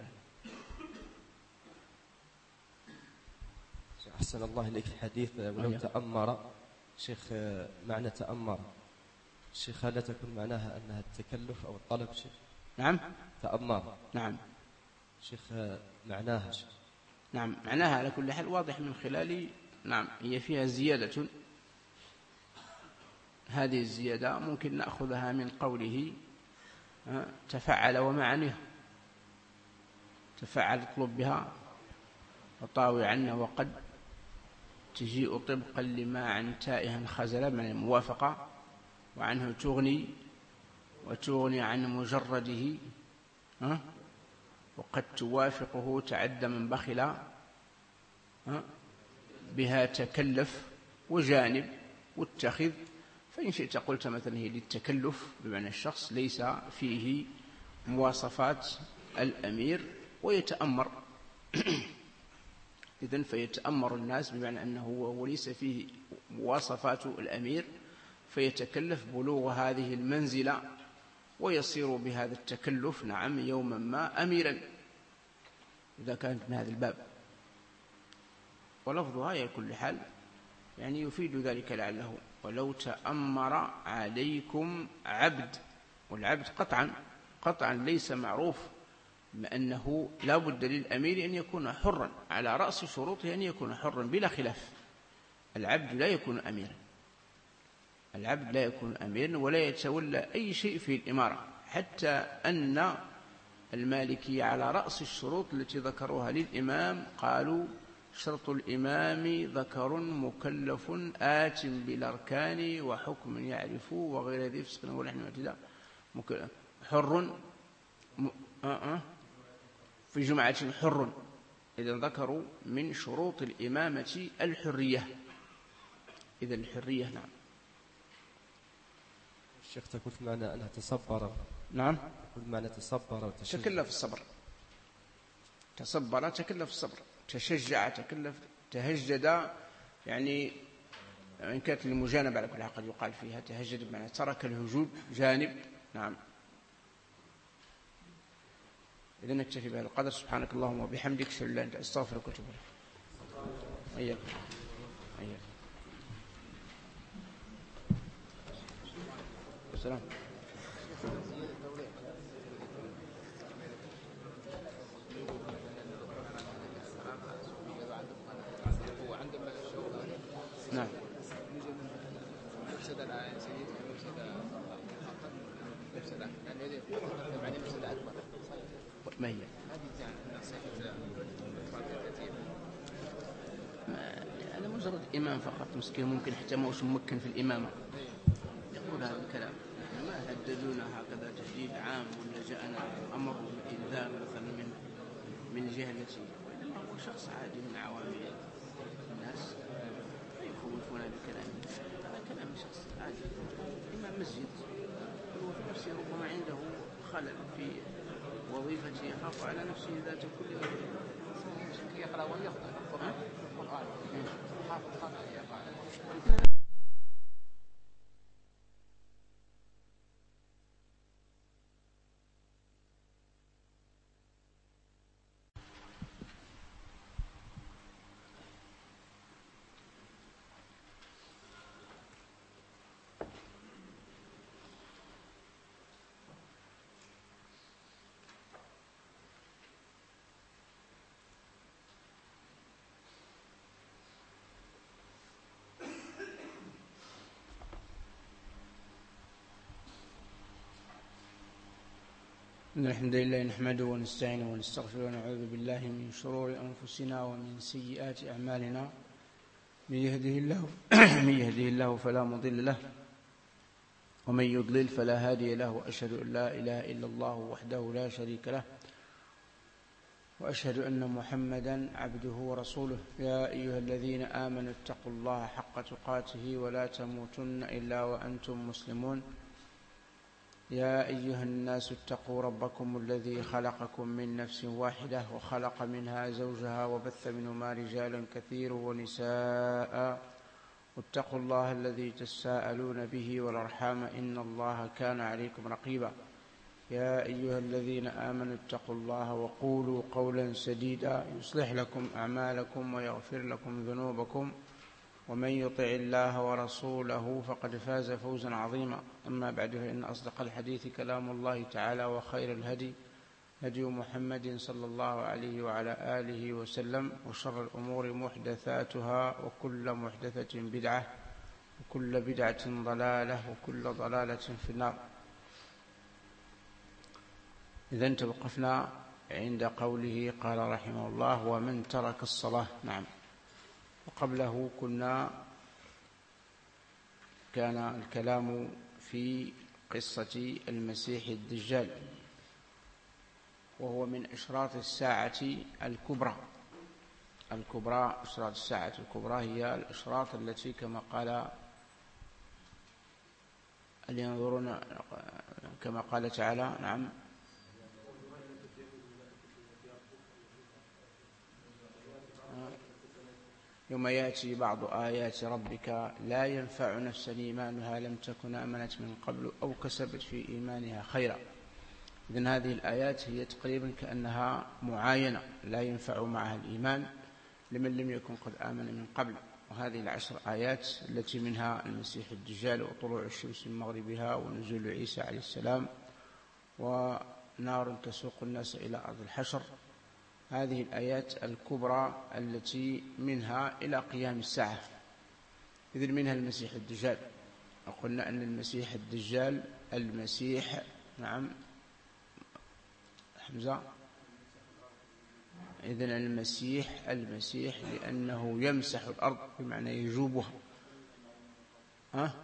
أحسن الله إليك الحديث: ولو تأمر. شيخ، معنى تأمر شيخ هل تكون معناها أنها التكلف أو الطلب؟ شيخ نعم. تأمر، نعم شيخ، معناها شيخ. نعم، معناها على كل حال واضح من خلال، نعم، هي فيها زيادة. هذه الزيادة ممكن نأخذها من قوله تفعل ومعانيه. تفعل اطلب بها وطاوي عنا، وقد تجيء طبقا لما عن تائها خزلا، من الموافقة، وعنه تغني وتغني عن مجرده، وقد توافقه تعد من بخل بها تكلف، وجانب واتخذ. فإن شئت قلت مثلا هي للتكلف، بمعنى الشخص ليس فيه مواصفات الأمير ويتأمر. إذن فيتأمر الناس بمعنى أنه وليس فيه مواصفات الأمير، فيتكلف بلوغ هذه المنزلة ويصير بهذا التكلف نعم يوما ما أميرا إذا كانت من هذا الباب. ولفظها على كل حال يعني يفيد ذلك لعله ولو تأمر عليكم عبد، والعبد قطعا قطعا ليس معروف بأنه لا بد للأمير أن يكون حرا، على رأس شروطه أن يكون حرا بلا خلاف. العبد لا يكون أميرا، العبد لا يكون أميرا ولا يتولى أي شيء في الإمارة، حتى أن المالكية على رأس الشروط التي ذكروها للإمام قالوا شرط الإمام ذكر مكلف آت بالأركان وحكم يعرف وغير ذي فسق ولحن واعتداء حر م... آه آه في جمعة حر. إذا ذكروا من شروط الإمامة الحرية، إذا الحرية نعم. الشيخ تقول في معنى أنها تصبر. نعم تقول معنى تصبر وتشجع. تكلف الصبر، تصبر تكلف الصبر، تشجع تكلف، تهجد يعني إن كانت المجانبة على كل حال قد يقال فيها تهجد بمعنى ترك الهجود جانب. نعم. إذن نكتفي بهذا القدر. سبحانك اللهم وبحمدك أشهد أن لا إله إلا أنت أستغفرك وأتوب إليك. أياك أياك السلام. نعم. ما هي؟ أنا مجرد إمام فقط مسكين، ممكن حتى ما هوش ممكن في الإمامة يقول هذا الكلام. ما هددونا هكذا تهديد عام ولا جاءنا أمر بالإنذار مثلا من من الجهة التي، وإنما هو شخص عادي من عوام الناس يخوفون بكلام. هذا كلام شخص عادي إمام مسجد، هو في نفسه ربما عنده خلل في وظيفته، يخاف على نفسه ذات كل يقرأ ويخطئ القرآن حافظ خطأ يقع. إن الحمد لله نحمده ونستعينه ونستغفره ونعوذ بالله من شرور أنفسنا ومن سيئات أعمالنا. من يهده الله من يهده الله فلا مضل له ومن يضلل فلا هادي له، وأشهد أن لا إله إلا الله وحده لا شريك له، وأشهد أن محمدا عبده ورسوله. يا أيها الذين آمنوا اتقوا الله حق تقاته ولا تموتن إلا وأنتم مسلمون. يا أيها الناس اتقوا ربكم الذي خلقكم من نفس واحدة وخلق منها زوجها وبث منهما رجالا كثيرا ونساء، واتقوا الله الذي تساءلون به والأرحام إن الله كان عليكم رقيبا. يا أيها الذين آمنوا اتقوا الله وقولوا قولا سديدا يصلح لكم أعمالكم ويغفر لكم ذنوبكم، ومن يطع الله ورسوله فقد فاز فوزا عظيما. أما بعد، فإن أصدق الحديث كلام الله تعالى، وخير الهدي هدي محمد صلى الله عليه وعلى آله وسلم، وشر الأمور محدثاتها وكل محدثة بدعة وكل بدعة ضلالة وكل ضلالة في النار. إذن توقفنا عند قوله قال رحمه الله ومن ترك الصلاة. نعم. وقبله كنا كان الكلام في قصة المسيح الدجال، وهو من أشراط الساعة الكبرى. الكبرى أشراط الساعة الكبرى هي الأشراط التي كما قال هل ينظرون كما قال تعالى. نعم. يوم يأتي بعض آيات ربك لا ينفع نفسا إيمانها لم تكن آمنت من قبل أو كسبت في إيمانها خيرا. إذن هذه الآيات هي تقريبا كأنها معاينة، لا ينفع معها الإيمان لمن لم يكن قد آمن من قبل. وهذه العشر آيات التي منها المسيح الدجال وطلوع الشمس من مغربها ونزول عيسى عليه السلام ونار تسوق الناس إلى أرض الحشر، هذه الآيات الكبرى التي منها إلى قيام الساعة. إذن منها المسيح الدجال، وقلنا أن المسيح الدجال المسيح نعم حمزة إذن المسيح المسيح لأنه يمسح الأرض بمعنى يجوبها، ها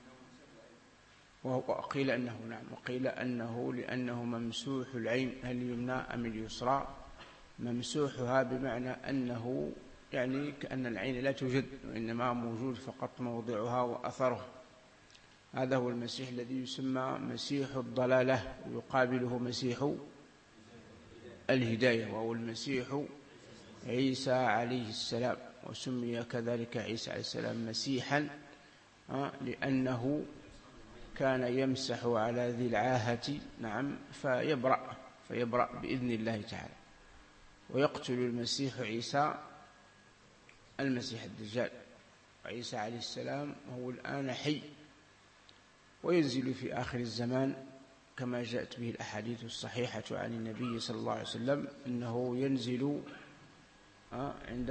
وقيل أنه نعم وقيل أنه لأنه ممسوح العين هل اليمنى أم اليسرى، ممسوحها بمعنى أنه يعني كأن العين لا توجد وإنما موجود فقط موضعها وأثرها. هذا هو المسيح الذي يسمى مسيح الضلالة، ويقابله مسيح الهداية وهو المسيح عيسى عليه السلام. وسمي كذلك عيسى عليه السلام مسيحا لأنه كان يمسح على ذي العاهة نعم فيبرأ فيبرأ بإذن الله تعالى. ويقتل المسيح عيسى المسيح الدجال، وعيسى عليه السلام هو الآن حي وينزل في آخر الزمان كما جاءت به الأحاديث الصحيحة عن النبي صلى الله عليه وسلم أنه ينزل عند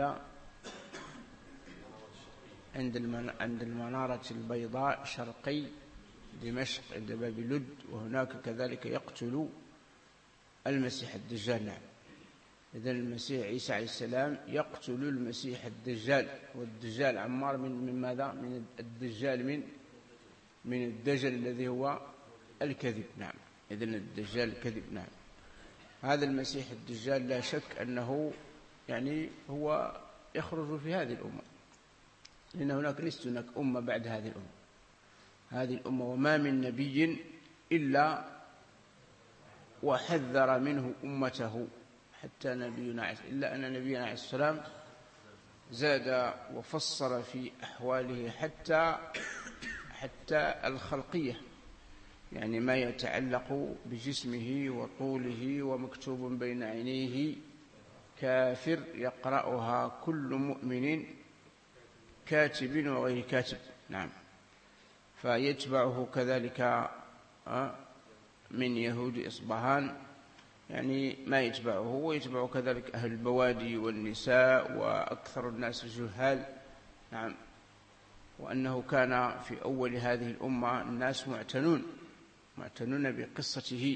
عند المنارة البيضاء شرقي دمشق عند باب لد، وهناك كذلك يقتل المسيح الدجال. نعم إذن المسيح عيسى عليه السلام يقتل المسيح الدجال، والدجال عمار من من ماذا؟ من الدجال من من الدجل الذي هو الكذب. نعم إذن الدجال الكذب. نعم هذا المسيح الدجال لا شك أنه يعني هو يخرج في هذه الأمة، لأن هناك ليست هناك أمة بعد هذه الأمة هذه الأمة وما من نبي إلا وحذر منه أمته حتى نبينا عيسى، إلا أن نبينا عليه السلام زاد وفصل في أحواله حتى حتى الخلقية، يعني ما يتعلق بجسمه وطوله ومكتوب بين عينيه كافر يقرأها كل مؤمن كاتب وغير كاتب. نعم فيتبعه كذلك من يهود إصبهان يعني ما يتبعه، ويتبع كذلك أهل البوادي والنساء وأكثر الناس الجهال. نعم وأنه كان في أول هذه الأمة الناس معتنون معتنون بقصته،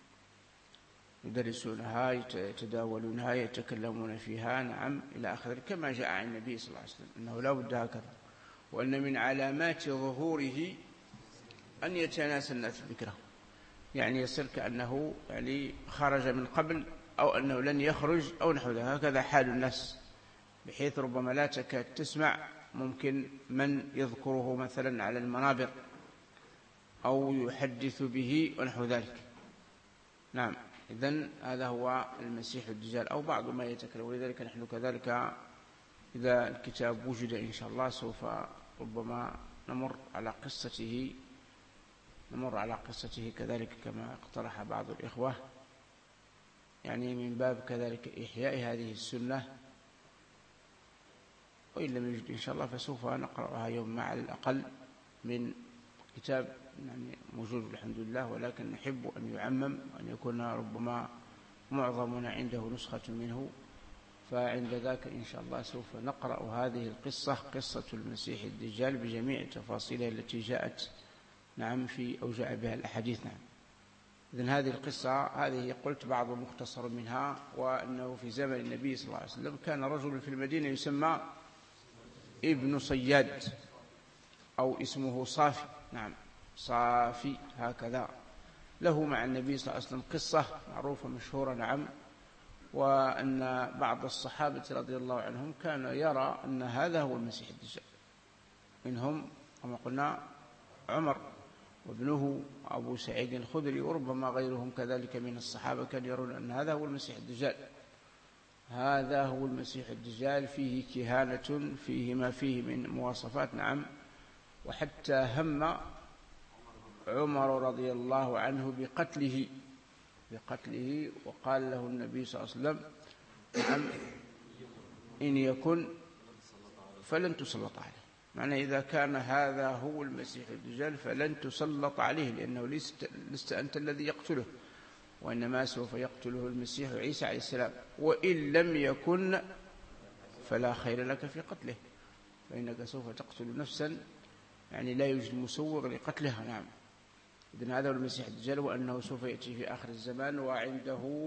يدرسونها يتداولونها يتكلمون فيها. نعم إلى آخره كما جاء عن النبي صلى الله عليه وسلم أنه لا بد هكذا، وأن من علامات ظهوره أن يتناسى الناس ذكره، يعني يصير كأنه يعني خرج من قبل أو أنه لن يخرج أو نحو ذلك. هكذا حال الناس، بحيث ربما لا تكاد تسمع ممكن من يذكره مثلا على المنابر أو يحدث به ونحو ذلك. نعم إذن هذا هو المسيح الدجال أو بعض ما يتكلم. ولذلك نحن كذلك إذا الكتاب وجد إن شاء الله سوف ربما نمر على قصته نمر على قصته كذلك كما اقترح بعض الإخوة، يعني من باب كذلك إحياء هذه السنة. وإن لم يجد إن شاء الله فسوف نقرأها يوم على الأقل من كتاب يعني موجود الحمد لله، ولكن نحب أن يعمم وأن يكون ربما معظمنا عنده نسخة منه، فعند ذاك إن شاء الله سوف نقرأ هذه القصة قصة المسيح الدجال بجميع تفاصيلها التي جاءت نعم في أو جاء بها الأحاديث. نعم إذن هذه القصة هذه قلت بعض مختصر منها، وأنه في زمن النبي صلى الله عليه وسلم كان رجل في المدينة يسمى ابن صياد أو اسمه صافي. نعم صافي هكذا، له مع النبي صلى الله عليه وسلم قصة معروفة مشهورة. نعم وأن بعض الصحابة رضي الله عنهم كان يرى أن هذا هو المسيح الدجال، منهم كما قلنا عمر وابنه أبو سعيد الخدري وربما غيرهم كذلك من الصحابة كانوا يرون أن هذا هو المسيح الدجال. هذا هو المسيح الدجال، فيه كهانة، فيه ما فيه من مواصفات. نعم. وحتى هم عمر رضي الله عنه بقتله بقتله وقال له النبي صلى الله عليه وسلم: نعم، إن يكن فلن تسلط عليه. معنى إذا كان هذا هو المسيح الدجال فلن تسلط عليه، لأنه لست, لست أنت الذي يقتله، وإنما سوف يقتله المسيح عيسى عليه السلام، وإن لم يكن فلا خير لك في قتله، فإنك سوف تقتل نفسا يعني لا يوجد مسوغ لقتلها. نعم. إذن هذا هو المسيح الدجال، وأنه سوف يأتي في آخر الزمان وعنده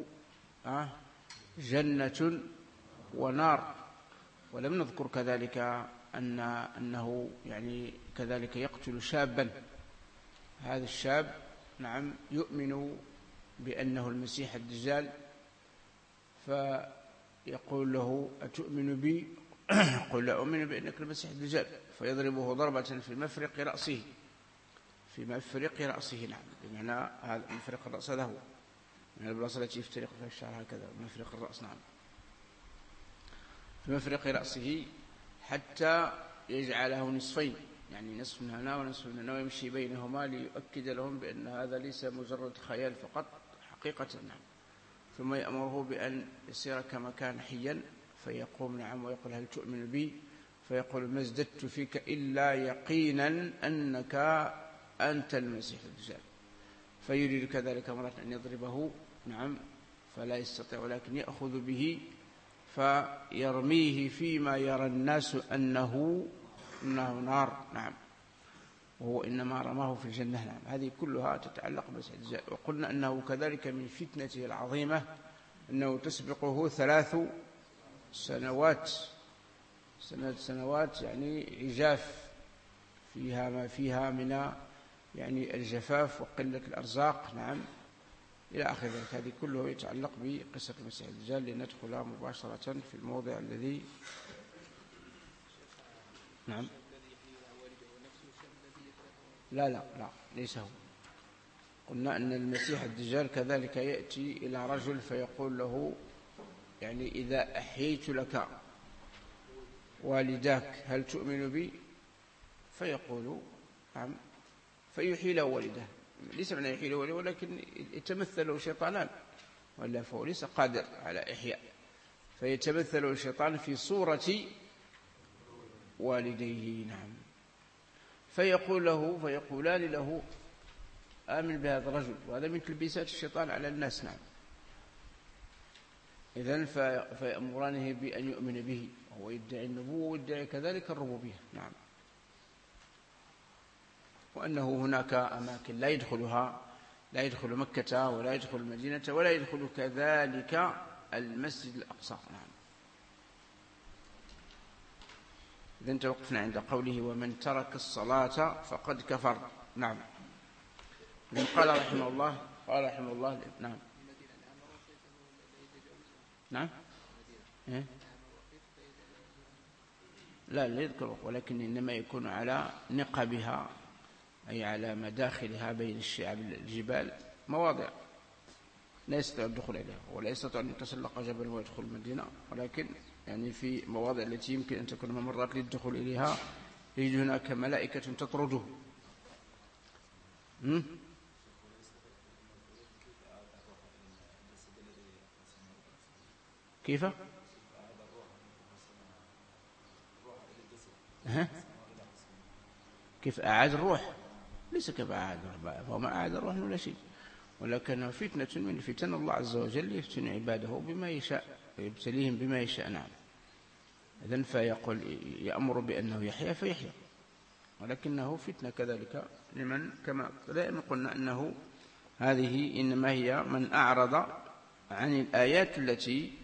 جنة ونار. ولم نذكر كذلك أن أنه يعني كذلك يقتل شابا. هذا الشاب نعم يؤمن بأنه المسيح الدجال، فيقول له: أتؤمن بي؟ يقول: لا أؤمن بأنك المسيح الدجال. فيضربه ضربة في مفرق رأسه في مفرق رأسه. نعم، بمعنى هذا مفرق الرأس هذا هو من البلاصة التي يفترق فيها الشعر هكذا، مفرق الرأس. نعم، في مفرق رأسه حتى يجعله نصفين، يعني نصف من هنا ونصف من هنا، ويمشي بينهما ليؤكد لهم بأن هذا ليس مجرد خيال فقط، حقيقة. نعم. ثم يأمره بأن يصير كما كان حيا، فيقوم نعم ويقول: هل تؤمن بي؟ فيقول: ما ازددت فيك إلا يقينا أنك أنت المسيح الدجال. فيريد كذلك مرة أن يضربه نعم فلا يستطيع، ولكن يأخذ به فيرميه فيما يرى الناس أنه إنه نار. نعم، وهو إنما رماه في الجنة. نعم، هذه كلها تتعلق بالمسيح الدجال. وقلنا أنه كذلك من فتنته العظيمة أنه تسبقه ثلاث سنوات سنة سنوات يعني عجاف فيها ما فيها من يعني الجفاف وقلة الأرزاق. نعم، إلى آخر ذلك. هذه كله يتعلق بقصة المسيح الدجال، لندخل مباشرة في الموضع الذي نعم لا لا لا ليس هو. قلنا أن المسيح الدجال كذلك يأتي إلى رجل فيقول له: يعني إذا أحييت لك والداك هل تؤمن بي؟ فيقول: نعم. فيحيي له والده. ليس معنى يحيي له والده، ولكن يتمثل له شيطانان، ولا فهو ليس قادر على إحياء، فيتمثل له الشيطان في صورة والديه. نعم. فيقول له فيقولان له: آمن بهذا الرجل. وهذا من تلبيسات الشيطان على الناس. نعم. إذن فيأمرانه بأن يؤمن به، وهو يدعي النبوة ويدعي كذلك الربوبية. نعم. وأنه هناك أماكن لا يدخلها، لا يدخل مكة ولا يدخل المدينة ولا يدخل كذلك المسجد الأقصى. نعم. إذن توقفنا عند قوله: ومن ترك الصلاة فقد كفر. نعم. إذن قال رحمه الله قال رحمه الله نعم نعم إيه؟ لا لا يذكر، ولكن إنما يكون على نقبها، أي على مداخلها بين الشعب الجبال، مواضع لا يستطيع الدخول إليها، ولا يستطيع أن يتسلق جبل ويدخل المدينة، ولكن يعني في مواضع التي يمكن أن تكون ممرات للدخول إليها يجد هناك ملائكة تطرده. كيف؟ ها؟ كيف أعاد الروح؟ ليس كيف أعاد الروح، فهو ما أعاد الروح ولا شيء، ولكنه فتنة من فتن الله عز وجل، يفتن عباده بما يشاء ويبتليهم بما يشاء. نعم. إذن فيقول يأمر بأنه يحيى فيحيى، ولكنه فتنة كذلك لمن كما دائما قلنا أنه هذه إنما هي من أعرض عن الآيات التي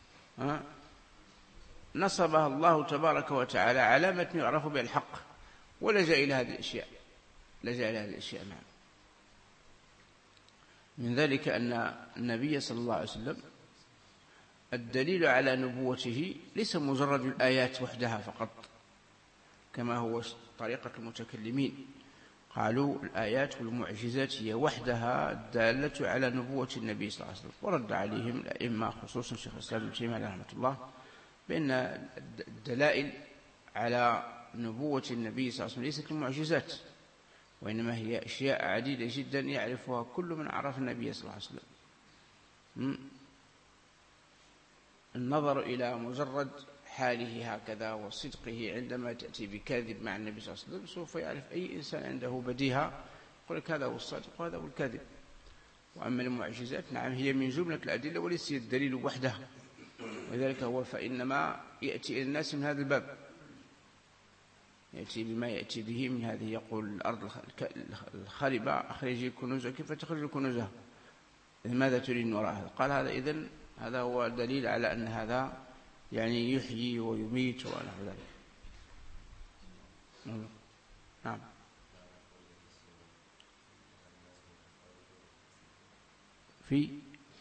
نصبها الله تبارك وتعالى علامة يعرف بها الحق، ولجأ إلى هذه الأشياء لجأ إلى هذه الأشياء. نعم. من ذلك أن النبي صلى الله عليه وسلم الدليل على نبوته ليس مجرد الآيات وحدها فقط كما هو طريقة المتكلمين، قالوا الآيات والمعجزات هي وحدها الدالة على نبوة النبي صلى الله عليه وسلم. ورد عليهم الأئمة خصوصا شيخ الإسلام ابن تيمية رحمه الله بأن الدلائل على نبوة النبي صلى الله عليه وسلم ليست المعجزات، وإنما هي أشياء عديدة جدا يعرفها كل من عرف النبي صلى الله عليه وسلم. النظر إلى مجرد حاله هكذا وصدقه عندما تأتي بكاذب مع النبي صلى الله عليه وسلم سوف يعرف أي إنسان عنده بديهة يقول لك هذا هو الصادق وهذا هو الكاذب. وأما المعجزات نعم هي من جملة الأدلة وليس الدليل وحدها، ولذلك هو فإنما يأتي إلى الناس من هذا الباب، يأتي بما يأتي به من هذه. يقول الأرض الخاربة أخرجي كنوزها، كيف تخرج كنوزها؟ ماذا تريد من وراء هذا؟ قال هذا إذن هذا هو دليل على أن هذا يعني يحيي ويميت ونحو ذلك. نعم. في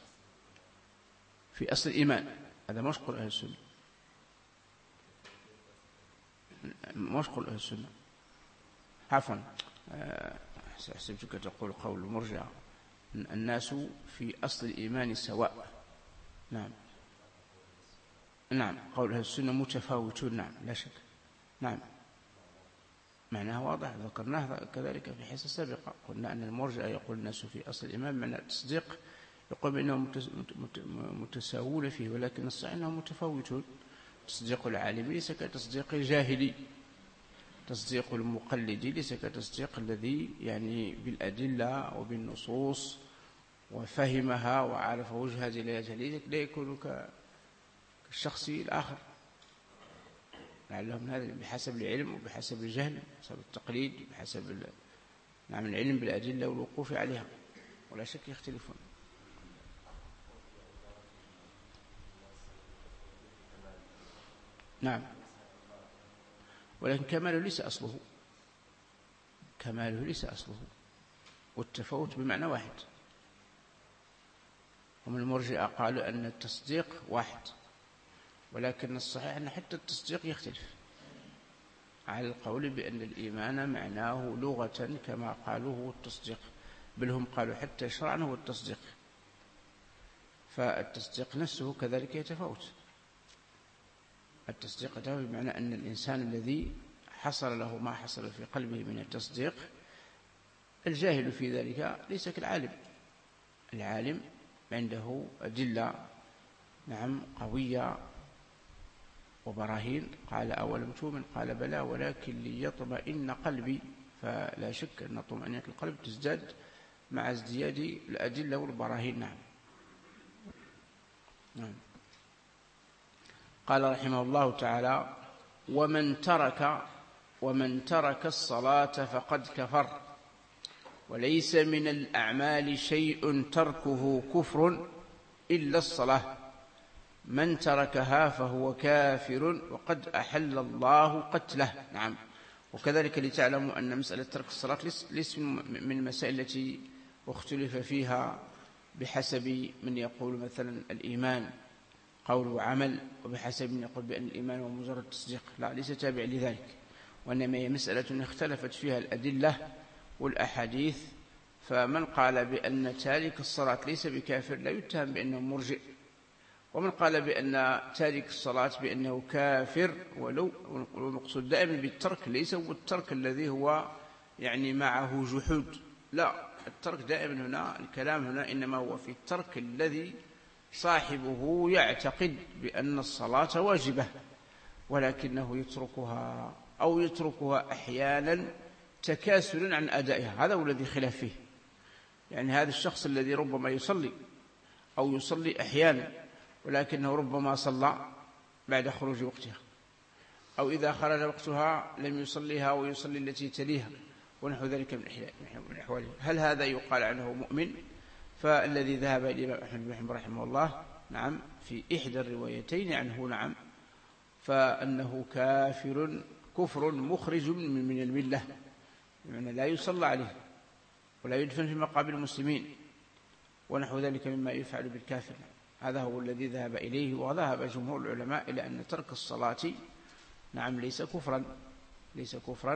في أصل الإيمان هذا مش قول أهل السنة، مش قول أهل السنة. عفوا حسبتك تقول قول المرجئة الناس في أصل الإيمان سواء. نعم نعم قول أهل السنة متفاوتون. نعم لا شك. نعم معناه واضح ذكرناه كذلك في حصة سابقة. قلنا أن المرجئة يقول الناس في أصل الإيمان معنى التصديق يقول بأنهم متساوون فيه، ولكن الصحيح أنهم متفاوتون. تصديق العالم ليس كتصديق الجاهلي، تصديق المقلدي ليس كتصديق الذي يعني بالأدلة وبالنصوص وفهمها وعرف وجهها دلالتها، لا يكون كالشخص الآخر. لعلهم هذا بحسب العلم وبحسب الجهل بحسب التقليد بحسب نعم العلم بالأدلة والوقوف عليها، ولا شك يختلفون. نعم ولكن كماله ليس أصله، كماله ليس أصله، والتفاوت بمعنى واحد. هم المرجئة قالوا أن التصديق واحد، ولكن الصحيح أن حتى التصديق يختلف على القول بأن الإيمان معناه لغة كما قالوا هو التصديق، بل هم قالوا حتى شرعا هو التصديق. فالتصديق نفسه كذلك يتفاوت. التصديق يتفاوت بمعنى أن الإنسان الذي حصل له ما حصل في قلبه من التصديق، الجاهل في ذلك ليس كالعالم. العالم عنده أدلة نعم قوية وبراهين. قال أولم تؤمن؟ قال بلى ولكن ليطمئن قلبي. فلا شك أن طمأنينة القلب تزداد مع ازدياد الأدلة والبراهين. نعم نعم. قال رحمه الله تعالى ومن ترك ومن ترك الصلاة فقد كفر، وليس من الأعمال شيء تركه كفر إلا الصلاة، من تركها فهو كافر وقد أحل الله قتله. نعم. وكذلك لتعلموا أن مسألة ترك الصلاة ليس من المسائل التي اختلف فيها بحسب من يقول مثلا الإيمان قول وعمل، وبحسب من يقول بأن الإيمان هو مجرد تصديق. لا، ليس تابع لذلك، وإنما هي مسألة اختلفت فيها الأدلة والأحاديث. فمن قال بأن تارك الصلاة ليس بكافر لا يتهم بأنه مرجئ، ومن قال بأن تارك الصلاة بأنه كافر، ولو المقصود دائما بالترك ليس هو الترك الذي هو يعني معه جحود، لا، الترك دائما هنا الكلام هنا إنما هو في الترك الذي صاحبه يعتقد بأن الصلاة واجبة ولكنه يتركها أو يتركها أحيانا تكاسلا عن أدائها. هذا هو الذي خلاف فيه. يعني هذا الشخص الذي ربما يصلي أو يصلي أحيانا ولكنه ربما صلى بعد خروج وقتها، أو إذا خرج وقتها لم يصليها ويصلي التي تليها ونحو ذلك من أحواله، هل هذا يقال عنه مؤمن؟ فالذي ذهب الإمام أحمد بن حنبل رحمه الله نعم في إحدى الروايتين عنه نعم فأنه كافر كفر مخرج من الملة، يعني لا يصلى عليه ولا يدفن في مقابر المسلمين ونحو ذلك مما يفعل بالكافر. هذا هو الذي ذهب إليه، وذهب جمهور العلماء إلى أن ترك الصلاة نعم ليس كفرا ليس كفرا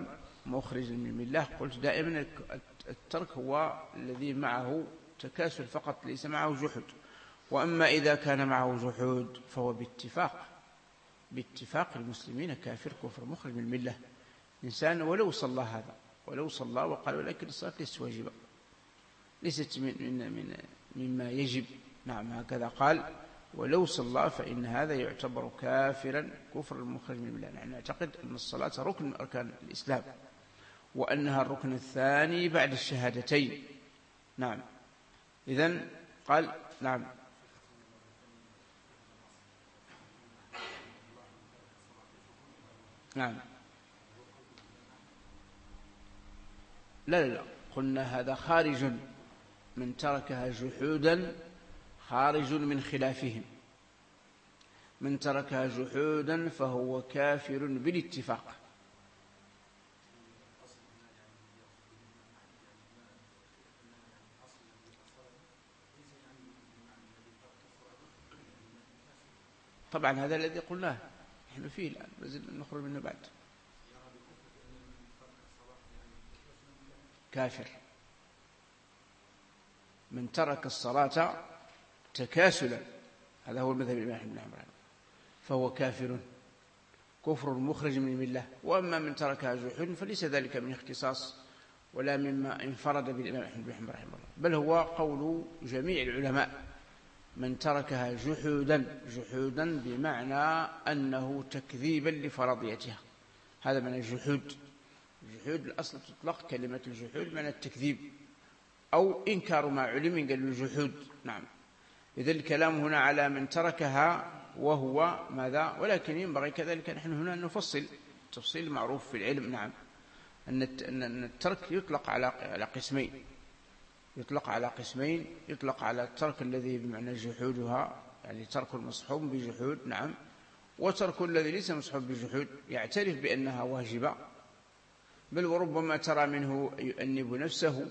مخرج من الملة، قلت دائما الترك هو الذي معه تكاسل فقط ليس معه جحود. وأما إذا كان معه جحود فهو باتفاق باتفاق المسلمين كافر كفر مخرج من الملة. إنسان ولو صلى هذا ولو صلى وقال ولكن الصلاة ليست واجبة، ليست من من من مما يجب، نعم هكذا قال، ولو صلى فإن هذا يعتبر كافرا كفر المخرج من الملة. نحن نعتقد أن الصلاة ركن من أركان الإسلام، وأنها الركن الثاني بعد الشهادتين. نعم إذن قال نعم نعم لا لا لا قلنا هذا خارج من تركها جحودا، خارج من خلافهم. من تركها جحودا فهو كافر بالاتفاق. طبعا هذا الذي قلناه نحن فيه الآن، نزل نخرج منه بعد. كافر من ترك الصلاة تكاسلا، هذا هو المذهب الإمام أحمد بن حنبل، فهو كافر كفر مخرج من الملة. وأما من تركها جحود فليس ذلك من اختصاص ولا مما انفرد بالإمام أحمد بن حنبل رحمه الله، بل هو قول جميع العلماء. من تركها جحودا، جحودا بمعنى أنه تكذيبا لفرضيتها، هذا من الجحود. الجحود الأصل تطلق كلمة الجحود من التكذيب أو إنكار ما علم قال الجحود. نعم إذا الكلام هنا على من تركها وهو ماذا، ولكن ينبغي كذلك نحن هنا نفصل تفصيل معروف في العلم. نعم أن الترك يطلق على قسمين، يطلق على قسمين يطلق على الترك الذي بمعنى جحودها، يعني ترك المصحوب بجحود، نعم، وترك الذي ليس مصحوب بجحود يعترف بأنها واجبة، بل وربما ترى منه يؤنب نفسه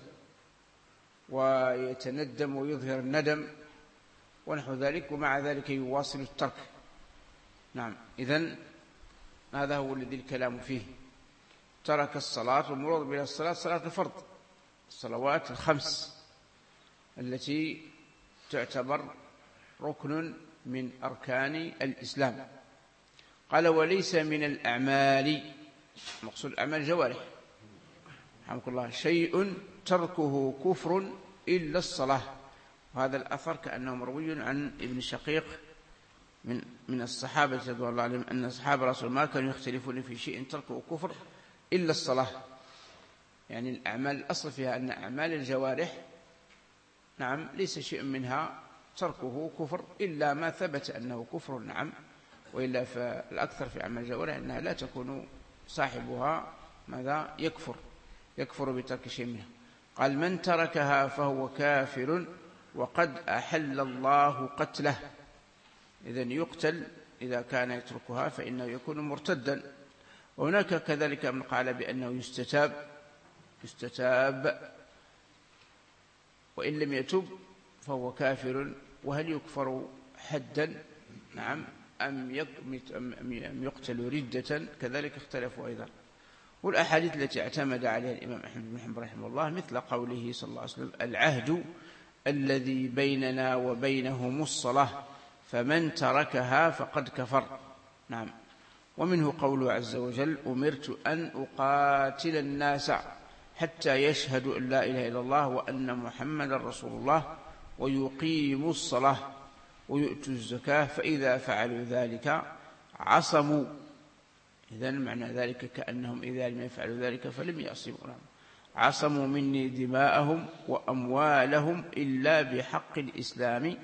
ويتندم ويظهر الندم ونحو ذلك، ومع ذلك يواصل الترك. نعم إذن هذا هو الذي الكلام فيه. ترك الصلاة، والمراد بها الصلاة صلاة الفرض، الصلوات الخمس التي تعتبر ركن من أركان الإسلام. قال وليس من الأعمال، مقصود الأعمال الجوارح رحمك الله، شيء تركه كفر إلا الصلاة. وهذا الأثر كأنه مروي عن ابن شقيق من من الصحابة رضي الله عنهم أن أصحاب رسول الله ما كانوا يختلفون في شيء تركه كفر إلا الصلاة. يعني الأعمال الأصل فيها أن أعمال الجوارح نعم ليس شيء منها تركه كفر إلا ما ثبت أنه كفر، نعم، وإلا فالأكثر في أعمال الجوارح أنها لا تكون صاحبها ماذا يكفر يكفر بترك شيء منها. قال من تركها فهو كافر وقد أحل الله قتله. إذن يقتل إذا كان يتركها فإنه يكون مرتدا. وهناك كذلك من قال بأنه يستتاب يستتاب وإن لم يتب فهو كافر. وهل يكفر حدا نعم أم يقتل ردة كذلك اختلفوا أيضا. والأحاديث التي اعتمد عليها الإمام أحمد بن حنبل رحمه الله مثل قوله صلى الله عليه وسلم العهد الذي بيننا وبينهم الصلاة فمن تركها فقد كفر. نعم. ومنه قوله عز وجل أمرت أن أقاتل الناس حتى يشهدوا أن لا إله إلا الله وأن محمد رسول الله ويقيموا الصلاة ويؤتوا الزكاة فإذا فعلوا ذلك عصموا. إذن معنى ذلك كأنهم إذا لم يفعلوا ذلك فلم يعصموا، عصموا مني دماءهم وأموالهم إلا بحق الإسلام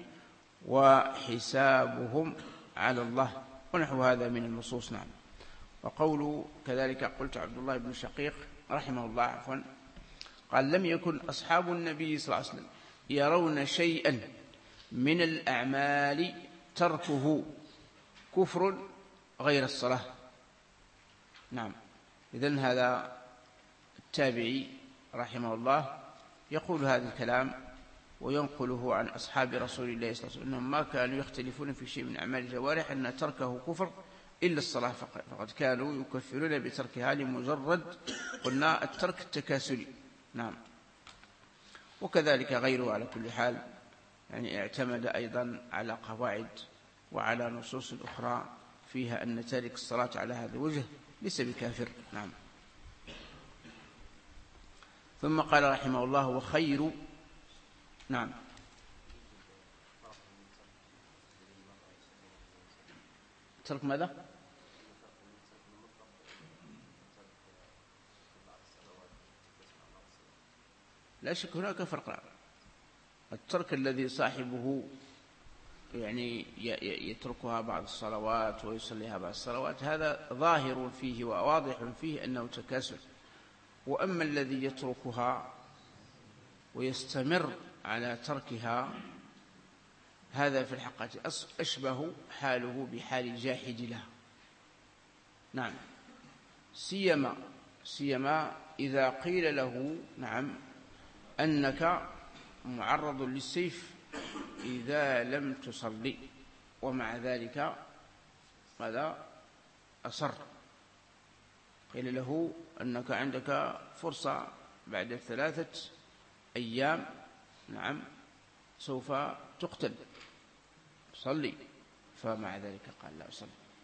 وحسابهم على الله، ونحو هذا من النصوص. نعم. وقوله كذلك قلت عبد الله بن شقيق رحمه الله عفوا قال لم يكن أصحاب النبي صلى الله عليه وسلم يرون شيئا من الأعمال تركه كفر غير الصلاة. نعم. إذن هذا التابعي رحمه الله يقول هذا الكلام وينقله عن أصحاب رسول الله صلى الله عليه وسلم أنهم ما كانوا يختلفون في شيء من أعمال الجوارح أن تركه كفر إلا الصلاة فقط، فقد كانوا يكفرون بتركها لمجرد قلنا الترك التكاسلي. نعم. وكذلك غيره على كل حال، يعني اعتمد أيضا على قواعد وعلى نصوص أخرى فيها أن تارك الصلاة على هذا الوجه ليس بكافر. نعم. ثم قال رحمه الله وخير. نعم. ترك ماذا؟ لا شك هناك فرق. الترك الذي صاحبه يعني يتركها بعض الصلوات ويصليها بعض الصلوات هذا ظاهر فيه وواضح فيه أنه تكاسل. وأما الذي يتركها ويستمر على تركها هذا في الحقيقة أشبه حاله بحال الجاحد لها. نعم. سيما سيما إذا قيل له نعم أنك معرض للسيف إذا لم تصلي، ومع ذلك ماذا أصر. قيل له أنك عندك فرصة بعد ثلاثة أيام نعم سوف تقتل، صلي، فمع ذلك قال لا أصلي.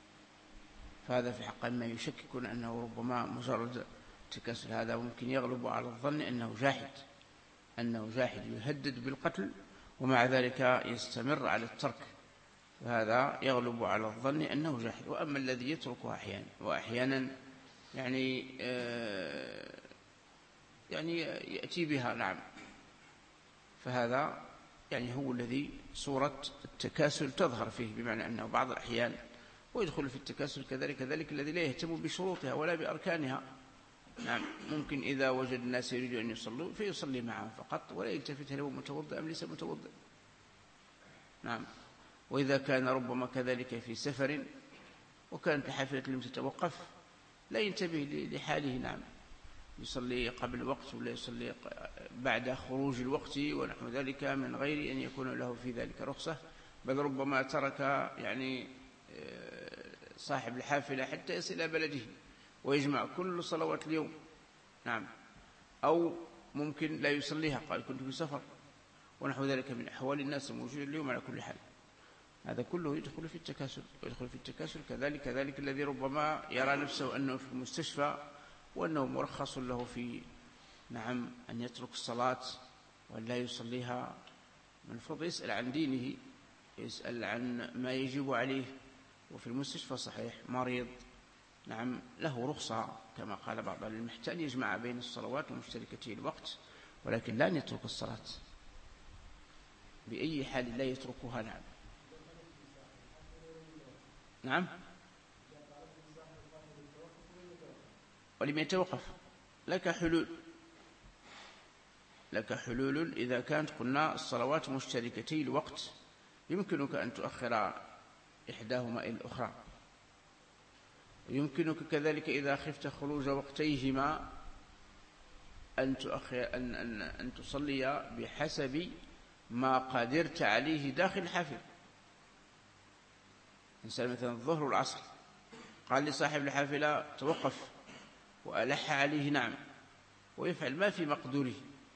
فهذا في حق ما يشككون أنه ربما مجرد تكاسل. هذا ممكن يغلب على الظن أنه جاحد، أنه جاحد يهدد بالقتل ومع ذلك يستمر على الترك، فهذا يغلب على الظن أنه جاحد. وأما الذي يتركها أحيانا وأحيانا يعني آه يعني يأتي بها نعم، فهذا يعني هو الذي صورة التكاسل تظهر فيه، بمعنى أنه بعض الأحيان ويدخل في التكاسل كذلك كذلك الذي لا يهتم بشروطها ولا بأركانها. نعم. ممكن إذا وجد الناس يريدون أن يصلوا فيصلي معهم فقط ولا يلتفت هل هو متوضئ أم ليس متوضئ. نعم. وإذا كان ربما كذلك في سفر وكانت الحافلة لم تتوقف لا ينتبه لحاله. نعم. يصلي قبل الوقت ولا يصلي بعد خروج الوقت ونحو ذلك من غير أن يكون له في ذلك رخصة، بل ربما ترك يعني صاحب الحافلة حتى يصل إلى بلده ويجمع كل صلوات اليوم. نعم. أو ممكن لا يصليها، قال كنت في سفر ونحو ذلك من أحوال الناس الموجودة اليوم على كل حال. هذا كله يدخل في التكاسل. ويدخل في التكاسل كذلك كذلك الذي ربما يرى نفسه أنه في المستشفى وأنه مرخص له في نعم أن يترك الصلاة وأن لا يصليها، من المفروض يسأل عن دينه، يسأل عن ما يجب عليه. وفي المستشفى صحيح مريض نعم له رخصة كما قال بعض المحتاج يجمع بين الصلوات ومشتركته الوقت، ولكن لا يترك الصلاة بأي حال، لا يتركها. نعم. نعم. ولم يتوقف لك حلول، لك حلول إذا كانت قلنا الصلوات مشتركتي الوقت يمكنك أن تؤخر إحداهما إلى الأخرى، يمكنك كذلك إذا خفت خروج وقتيهما أن تؤخر أن أن أن تصلي بحسب ما قدرت عليه داخل الحافلة. إنسان مثلا الظهر والعصر قال لصاحب الحافلة توقف وألح عليه نعم ويفعل ما في مقدوره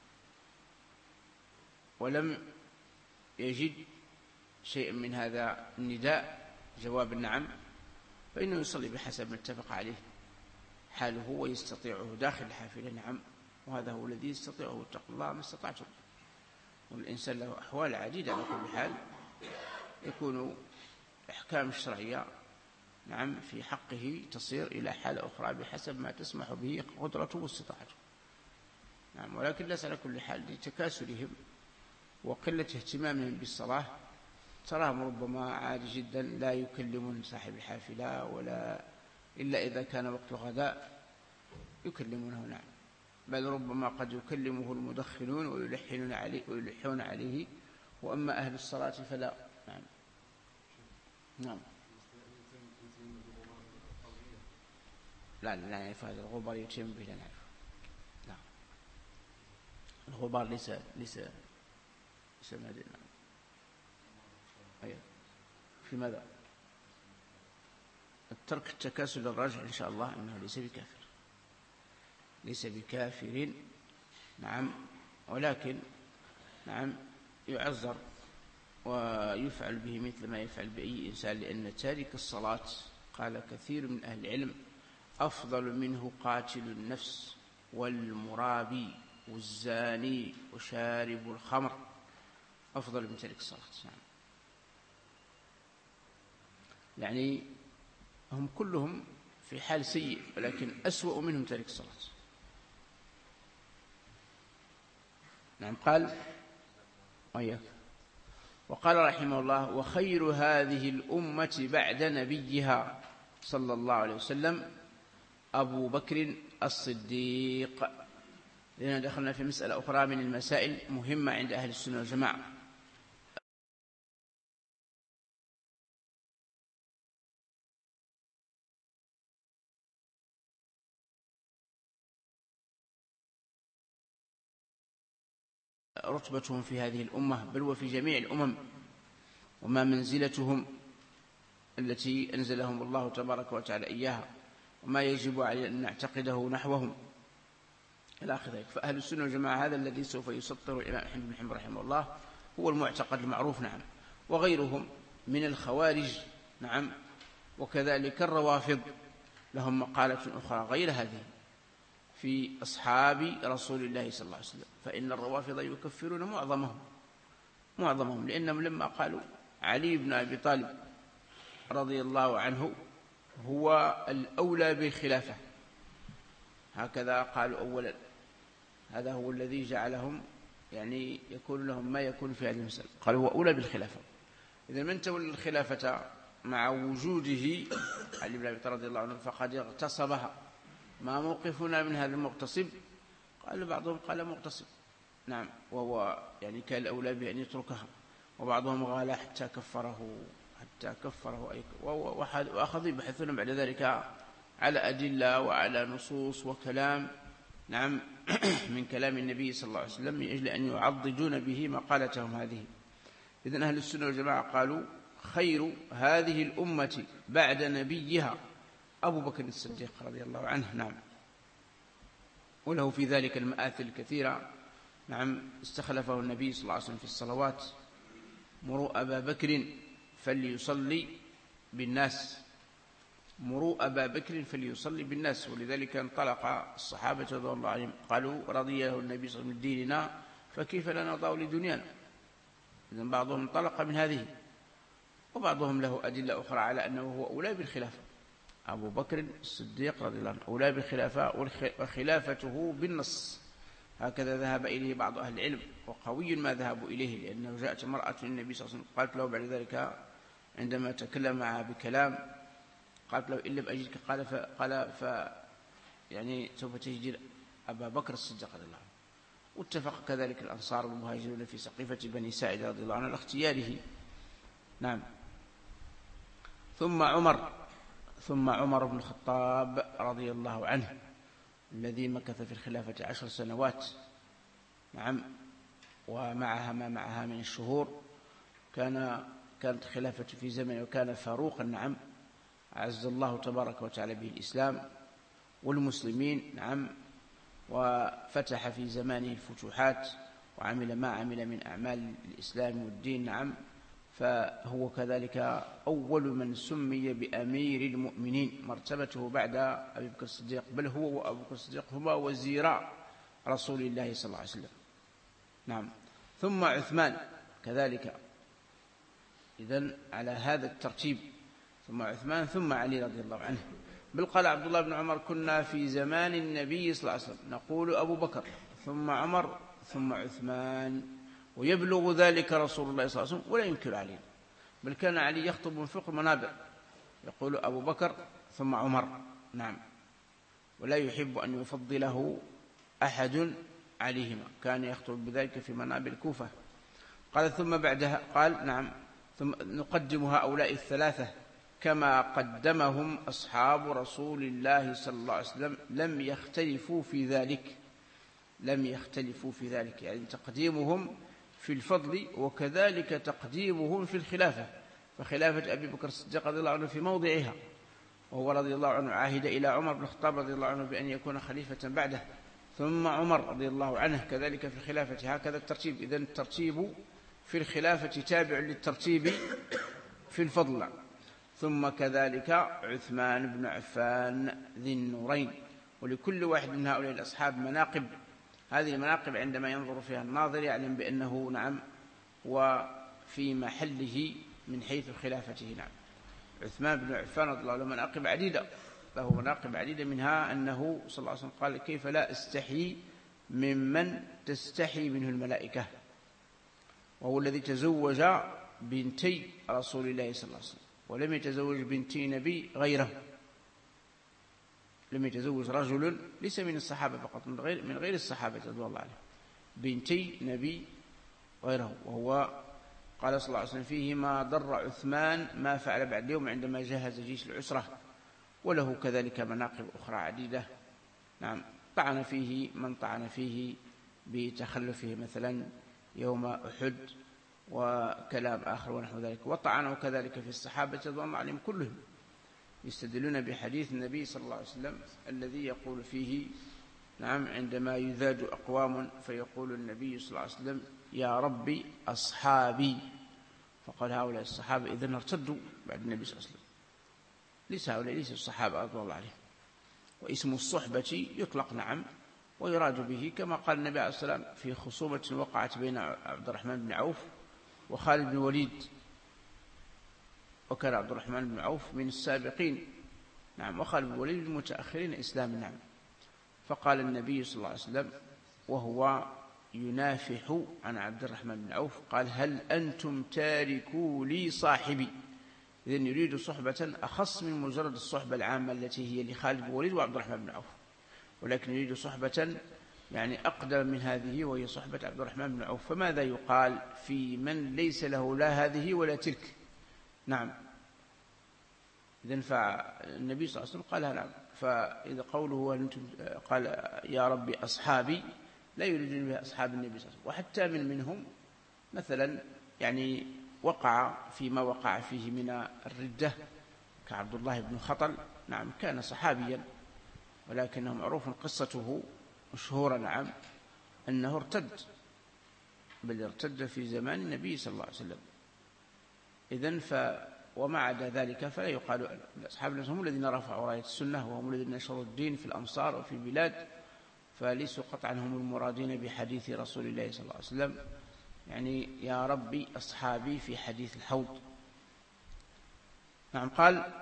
ولم يجد شيء من هذا النداء جواب النعم، فإنه يصلي بحسب ما اتفق عليه حاله ويستطيعه داخل الحافلة. نعم. وهذا هو الذي يستطيعه، اتقوا الله ما استطعتم. والإنسان له أحوال عديدة على كل حال يكون الأحكام الشرعية نعم في حقه تصير إلى حالة أخرى بحسب ما تسمح به قدرته واستطاعته. نعم. ولكن ليس على كل حال لتكاسلهم وقلة اهتمامهم بالصلاة تراهم ربما عادي جدا لا يكلمون صاحب الحافلة ولا إلا إذا كان وقت الغداء يكلمونه. نعم. بل ربما قد يكلمه المدخنون ويلحنون عليه ويلحون عليه، وأما أهل الصلاة فلا. نعم. نعم. لا لا نعرف هذا الغبار يتم به، لا نعرف. نعم. الغبار ليس ليس ليس مادة. نعم. أيه. في ماذا؟ الترك التكاسل الراجح إن شاء الله أنه ليس بكافر، ليس بكافر. نعم، ولكن نعم يعذر ويفعل به مثل ما يفعل بأي إنسان، لأن تارك الصلاة قال كثير من أهل العلم أفضل منه قاتل النفس والمرابي والزاني وشارب الخمر، أفضل من تارك الصلاة. نعم، يعني هم كلهم في حال سيء، ولكن أسوأ منهم تارك الصلاة. نعم. قال وياك وقال رحمه الله: وخير هذه الأمة بعد نبيها صلى الله عليه وسلم أبو بكر الصديق. لأننا دخلنا في مسألة أخرى من المسائل مهمة عند أهل السنة والجماعة. رتبتهم في هذه الأمة بل وفي جميع الأمم، وما منزلتهم التي أنزلهم الله تبارك وتعالى إياها، وما يجب علينا أن نعتقده نحوهم إلى آخر ذلك. فأهل السنة والجماعة هذا الذي سوف يسطر الإمام أحمد بن حنبل رحمه الله هو المعتقد المعروف. نعم. وغيرهم من الخوارج، نعم، وكذلك الروافض لهم مقالة أخرى غير هذه في أصحاب رسول الله صلى الله عليه وسلم، فإن الروافض يكفرون معظمهم معظمهم لأنهم لما قالوا علي بن أبي طالب رضي الله عنه هو الأولى بالخلافة، هكذا قالوا أولا، هذا هو الذي جعلهم يعني يكون لهم ما يكون في هذه المسألة، قالوا هو أولى بالخلافة. إذا من تولى الخلافة مع وجوده علي بن أبي طالب رضي الله عنه فقد اغتصبها. ما موقفنا من هذا المغتصب؟ قال بعضهم قال مغتصب، نعم، وهو يعني كان الأولى بأن يتركها، وبعضهم قال حتى كفره حتى كفره أي وأخذوا يبحثون بعد ذلك على أدلة وعلى نصوص وكلام، نعم، من كلام النبي صلى الله عليه وسلم من أجل أن يعضدون به مقالتهم هذه. إذن أهل السنة والجماعة قالوا خير هذه الأمة بعد نبيها أبو بكر الصديق رضي الله عنه. نعم، وله في ذلك المآثل الكثيرة. نعم، استخلفه النبي صلى الله عليه وسلم في الصلوات: مروا أبا بكر فليصلي بالناس، مروا أبا بكر فليصلي بالناس. ولذلك انطلق الصحابة رضي الله عنهم قالوا رضيه النبي صلى الله عليه وسلم ديننا فكيف لا نرضاه لدنيانا. إذن بعضهم انطلق من هذه، وبعضهم له أدلة أخرى على أنه هو أولى بالخلافة. أبو بكر الصديق رضي الله عنه أولى بالخلافة، وخلافته بالنص، هكذا ذهب إليه بعض أهل العلم، وقوي ما ذهبوا إليه، لأنه جاءت امرأة النبي صلى الله عليه وسلم قالت له بعد ذلك عندما تكلم معها بكلام، قالت له إن لم أجدك قال ف... قال ف... يعني سوف تجد أبا بكر الصديق رضي الله عنه. واتفق كذلك الأنصار والمهاجرون في سقيفة بني ساعدة رضي الله عنه على اختياره. نعم. ثم عمر ثم عمر بن الخطاب رضي الله عنه الذي مكث في الخلافة عشر سنوات، نعم، ومعها ما معها من الشهور. كان كانت خلافة في زمن وكان فاروقا، نعم، أعز الله تبارك وتعالى به الإسلام والمسلمين، نعم، وفتح في زمانه الفتوحات وعمل ما عمل من أعمال الإسلام والدين، نعم. فهو كذلك أول من سمي بأمير المؤمنين، مرتبته بعد أبي بكر الصديق، بل هو وأبو بكر الصديق هما وزيرا رسول الله صلى الله عليه وسلم. نعم. ثم عثمان كذلك، إذن على هذا الترتيب، ثم عثمان ثم علي رضي الله عنه. بل قال عبد الله بن عمر كنا في زمان النبي صلى الله عليه وسلم نقول أبو بكر ثم عمر ثم عثمان، ويبلغ ذلك رسول الله صلى الله عليه وسلم ولا ينكر عليه. بل كان علي يخطب من فوق المنابر يقول أبو بكر ثم عمر، نعم، ولا يحب أن يفضله أحد عليهما، كان يخطب بذلك في منابر الكوفة. قال ثم بعدها قال نعم ثم نقدم هؤلاء الثلاثة كما قدمهم أصحاب رسول الله صلى الله عليه وسلم، لم يختلفوا في ذلك لم يختلفوا في ذلك يعني تقديمهم في الفضل وكذلك تقديمهم في الخلافة. فخلافة أبي بكر الصديق رضي الله عنه في موضعها، وهو رضي الله عنه عاهد إلى عمر بن الخطاب رضي الله عنه بأن يكون خليفة بعده، ثم عمر رضي الله عنه كذلك في الخلافة، هكذا الترتيب. إذن الترتيب في الخلافة تابع للترتيب في الفضل. ثم كذلك عثمان بن عفان ذي النورين. ولكل واحد من هؤلاء الأصحاب مناقب، هذه المناقب عندما ينظر فيها الناظر يعلم بأنه نعم وفي محله من حيث خلافته. نعم عثمان بن عفان رضي الله عنه مناقب عديدة، له مناقب عديدة، منها أنه صلى الله عليه وسلم قال كيف لا استحي ممن تستحي منه الملائكة، وهو الذي تزوج بنتي رسول الله صلى الله عليه وسلم، ولم يتزوج بنتي نبي غيره، لم يتزوج رجل ليس من الصحابة فقط، من غير من غير الصحابة رضي الله عنهم بنتي نبي غيره. وهو قال صلى الله عليه وسلم فيه ما ضر عثمان ما فعل بعد اليوم عندما جهز جيش العسرة. وله كذلك مناقب أخرى عديدة. نعم طعن فيه من طعن فيه بتخلفه مثلا يوم أحد وكلام آخر ونحو ذلك، وطعنوا كذلك في الصحابة رضي الله عنهم كلهم، يستدلون بحديث النبي صلى الله عليه وسلم الذي يقول فيه نعم عندما يذاد أقوام فيقول النبي صلى الله عليه وسلم يا ربي أصحابي، فقال هؤلاء الصحابة إذن ارتدوا بعد النبي صلى الله عليه وسلم، ليس هؤلاء ليس الصحابة رضي الله عنهم. واسم الصحبة يطلق نعم ويراد به كما قال النبي عليه الصلاة والسلام في خصومة وقعت بين عبد الرحمن بن عوف وخالد بن الوليد، وكان عبد الرحمن بن عوف من السابقين نعم، وخالد بن الوليد من المتأخرين إسلاما نعم. فقال النبي صلى الله عليه وسلم وهو ينافح عن عبد الرحمن بن عوف قال هل أنتم تاركوا لي صاحبي، إذن يريد صحبة أخص من مجرد الصحبة العامة التي هي لخالد بن الوليد وعبد الرحمن بن عوف، ولكن يريد صحبة يعني أقدم من هذه وهي صحبة عبد الرحمن بن عوف. فماذا يقال في من ليس له لا هذه ولا تلك؟ نعم إذن فالنبي صلى الله عليه وسلم قال نعم. فإذا قوله أنتم قال يا ربي أصحابي لا يريد به أصحاب النبي صلى الله عليه وسلم، وحتى من منهم مثلا يعني وقع فيما وقع فيه من الردة كعبد الله بن خطل نعم، كان صحابيا ولكنه معروف قصته مشهورة نعم أنه ارتد، بل ارتد في زمان النبي صلى الله عليه وسلم. إذن ف وما عدا ذلك فلا يقال أصحاب الناس هم الذين رفعوا راية السنة وهم الذين نشروا الدين في الأمصار وفي البلاد، فليسوا قطعا هم المرادين بحديث رسول الله صلى الله عليه وسلم يعني يا ربي أصحابي في حديث الحوض. نعم قال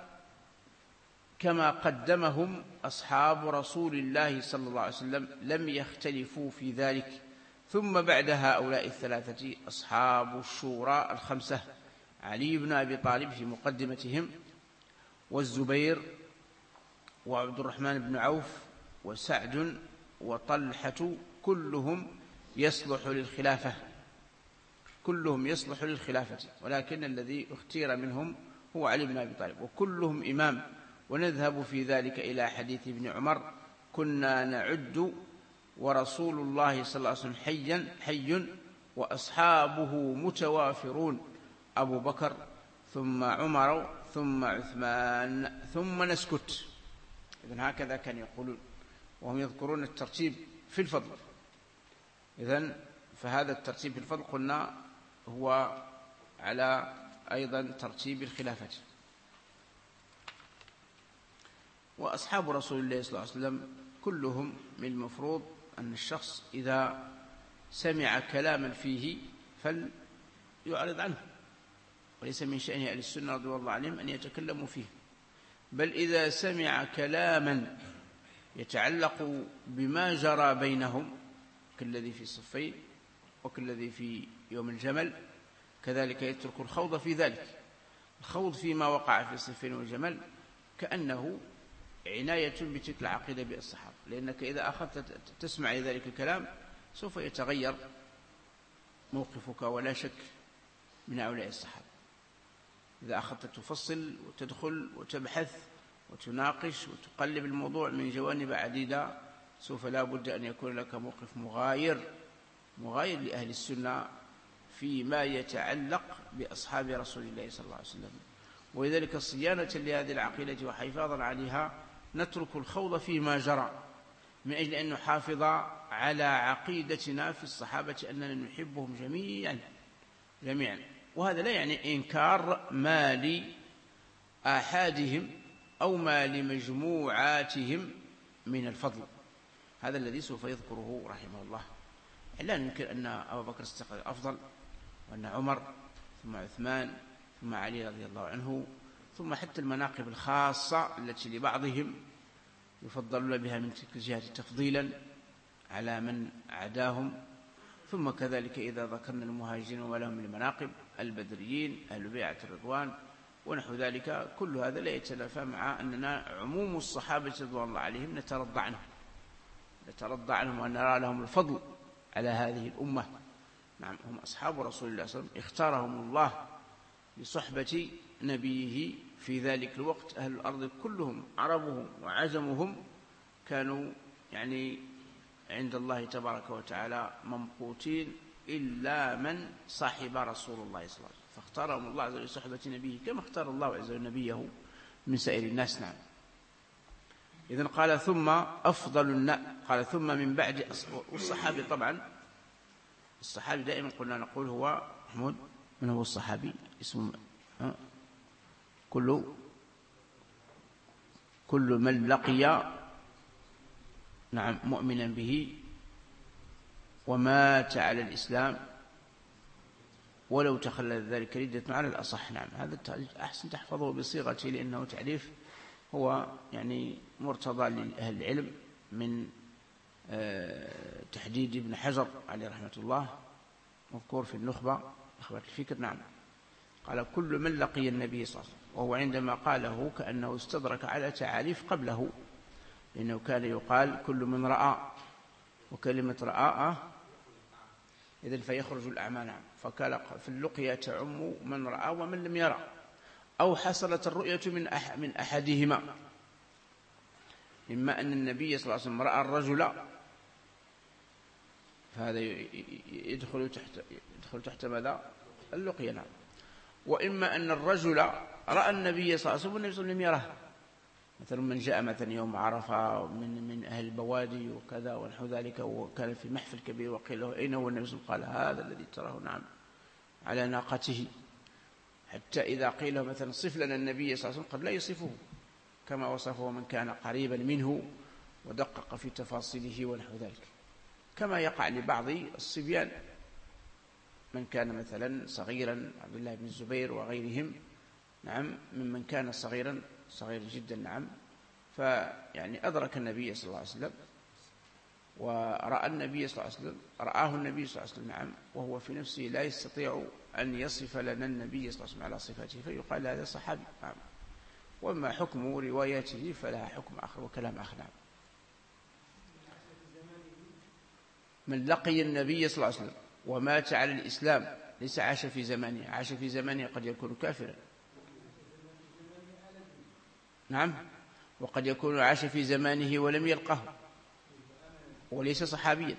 كما قدمهم أصحاب رسول الله صلى الله عليه وسلم لم يختلفوا في ذلك. ثم بعد هؤلاء الثلاثة أصحاب الشورى الخمسة علي بن أبي طالب في مقدمتهم، والزبير وعبد الرحمن بن عوف وسعد وطلحة كلهم يصلح للخلافة، كلهم يصلح للخلافة، ولكن الذي اختير منهم هو علي بن أبي طالب، وكلهم إمام. ونذهب في ذلك إلى حديث ابن عمر كنا نعد ورسول الله صلى الله عليه وسلم حيا حي وأصحابه متوافرون، أبو بكر ثم عمر ثم عثمان ثم نسكت. إذن هكذا كان يقولون وهم يذكرون الترتيب في الفضل. إذن فهذا الترتيب في الفضل قلنا هو على أيضا ترتيب الخلافة. وأصحاب رسول الله صلى الله عليه وسلم كلهم من المفروض أن الشخص إذا سمع كلاما فيه فليعرض عنه، وليس من شأن أهل السنة رضي الله عنهم أن يتكلموا فيه، بل إذا سمع كلاما يتعلق بما جرى بينهم كالذي في الصفين وكالذي في يوم الجمل كذلك يترك الخوض في ذلك. الخوض فيما وقع في الصفين والجمل كأنه عناية بتلك العقيدة بالصحابة، لأنك إذا أخذت تسمع ذلك الكلام سوف يتغير موقفك ولا شك من هؤلاء الصحابة. إذا أخذت تفصل وتدخل وتبحث وتناقش وتقلب الموضوع من جوانب عديدة سوف لا بد أن يكون لك موقف مغاير مغاير لأهل السنة فيما يتعلق بأصحاب رسول الله صلى الله عليه وسلم. ولذلك صيانة لهذه العقيدة وحفاظا عليها نترك الخوض فيما جرى، من أجل أن نحافظ على عقيدتنا في الصحابة أننا نحبهم جميعا جميعا. وهذا لا يعني إنكار ما لآحادهم أو ما لمجموعاتهم من الفضل، هذا الذي سوف يذكره رحمه الله. لا ننكر أن أبا بكر الصديق أفضل، وأن عمر ثم عثمان ثم علي رضي الله عنه، ثم حتى المناقب الخاصة التي لبعضهم يفضلون بها من تلك الجهة تفضيلا على من عداهم. ثم كذلك إذا ذكرنا المهاجرين ولهم من المناقب، البدريين، أهل بيعة الرضوان ونحو ذلك، كل هذا لا يتنافى مع أننا عموم الصحابة رضوان الله عليهم نترضى عنهم نترضى عنهم ونرى لهم الفضل على هذه الأمة. نعم، هم أصحاب رسول الله صلى الله عليه وسلم، اختارهم الله لصحبة نبيه في ذلك الوقت. أهل الأرض كلهم عربهم وعجمهم كانوا يعني عند الله تبارك وتعالى ممقوتين إلا من صاحب رسول الله صلى الله عليه وسلم، فاختارهم الله عز وجل لصحبة نبيه كما اختار الله عز وجل نبيه من سائر الناس. نعم. إذن قال ثم أفضل الناس، قال ثم من بعد. والصحابي طبعا الصحابي دائما قلنا نقول هو محمود، من هو الصحابي؟ اسمه كل كل من لقي نعم مؤمنا به ومات على الإسلام ولو تخلل ذلك ردة على الأصح. نعم، هذا أحسن تحفظه بصيغته، لأنه تعريف هو يعني مرتضى لأهل العلم من تحديد ابن حجر عليه رحمة الله، مذكور في النخبة نخبة الفكر. نعم، قال كل من لقي النبي صلى الله عليه وسلم، وهو عندما قاله كأنه استدرك على تعاريف قبله، لأنه كان يقال كل من رأى، وكلمة رأى إذن فيخرج الأعمى. نعم، فقال في اللقية تعم من رأى ومن لم يرى، أو حصلت الرؤية من أح من أحدهما، إما أن النبي صلى الله عليه وسلم رأى الرجل فهذا يدخل تحت يدخل تحت ماذا؟ اللقية. نعم، وإما أن الرجل رأى النبي صلى الله عليه وسلم والنبي صلى الله عليه وسلم لم يره، مثلا من جاء مثلا يوم عرفة من من أهل البوادي وكذا ونحو ذلك، وكان في محفل كبير وقيل له أين هو النبي صلى الله عليه وسلم؟ قال هذا الذي تراه نعم على ناقته، حتى إذا قيل له مثلا صف لنا النبي صلى الله عليه وسلم قد لا يصفه كما وصفه من كان قريبا منه ودقق في تفاصيله ونحو ذلك، كما يقع لبعض الصبيان من كان مثلا صغيرا، عبد الله بن الزبير وغيرهم، نعم ممن كان صغيرا صغير جدا، نعم فيعني أدرك النبي صلى الله عليه وسلم ورأى النبي صلى الله عليه وسلم، رآه النبي صلى الله عليه وسلم، نعم وهو في نفسه لا يستطيع أن يصف لنا النبي صلى الله عليه وسلم على صفاته، فيقال هذا صحابي. نعم، وما حكم رواياته فلها حكم آخر وكلام آخر. نعم، من لقي النبي صلى الله عليه وسلم ومات على الإسلام ليس عاش في زمانه، عاش في زمانه قد يكون كافرا. نعم، وقد يكون عاش في زمانه ولم يلقه وليس صحابيا.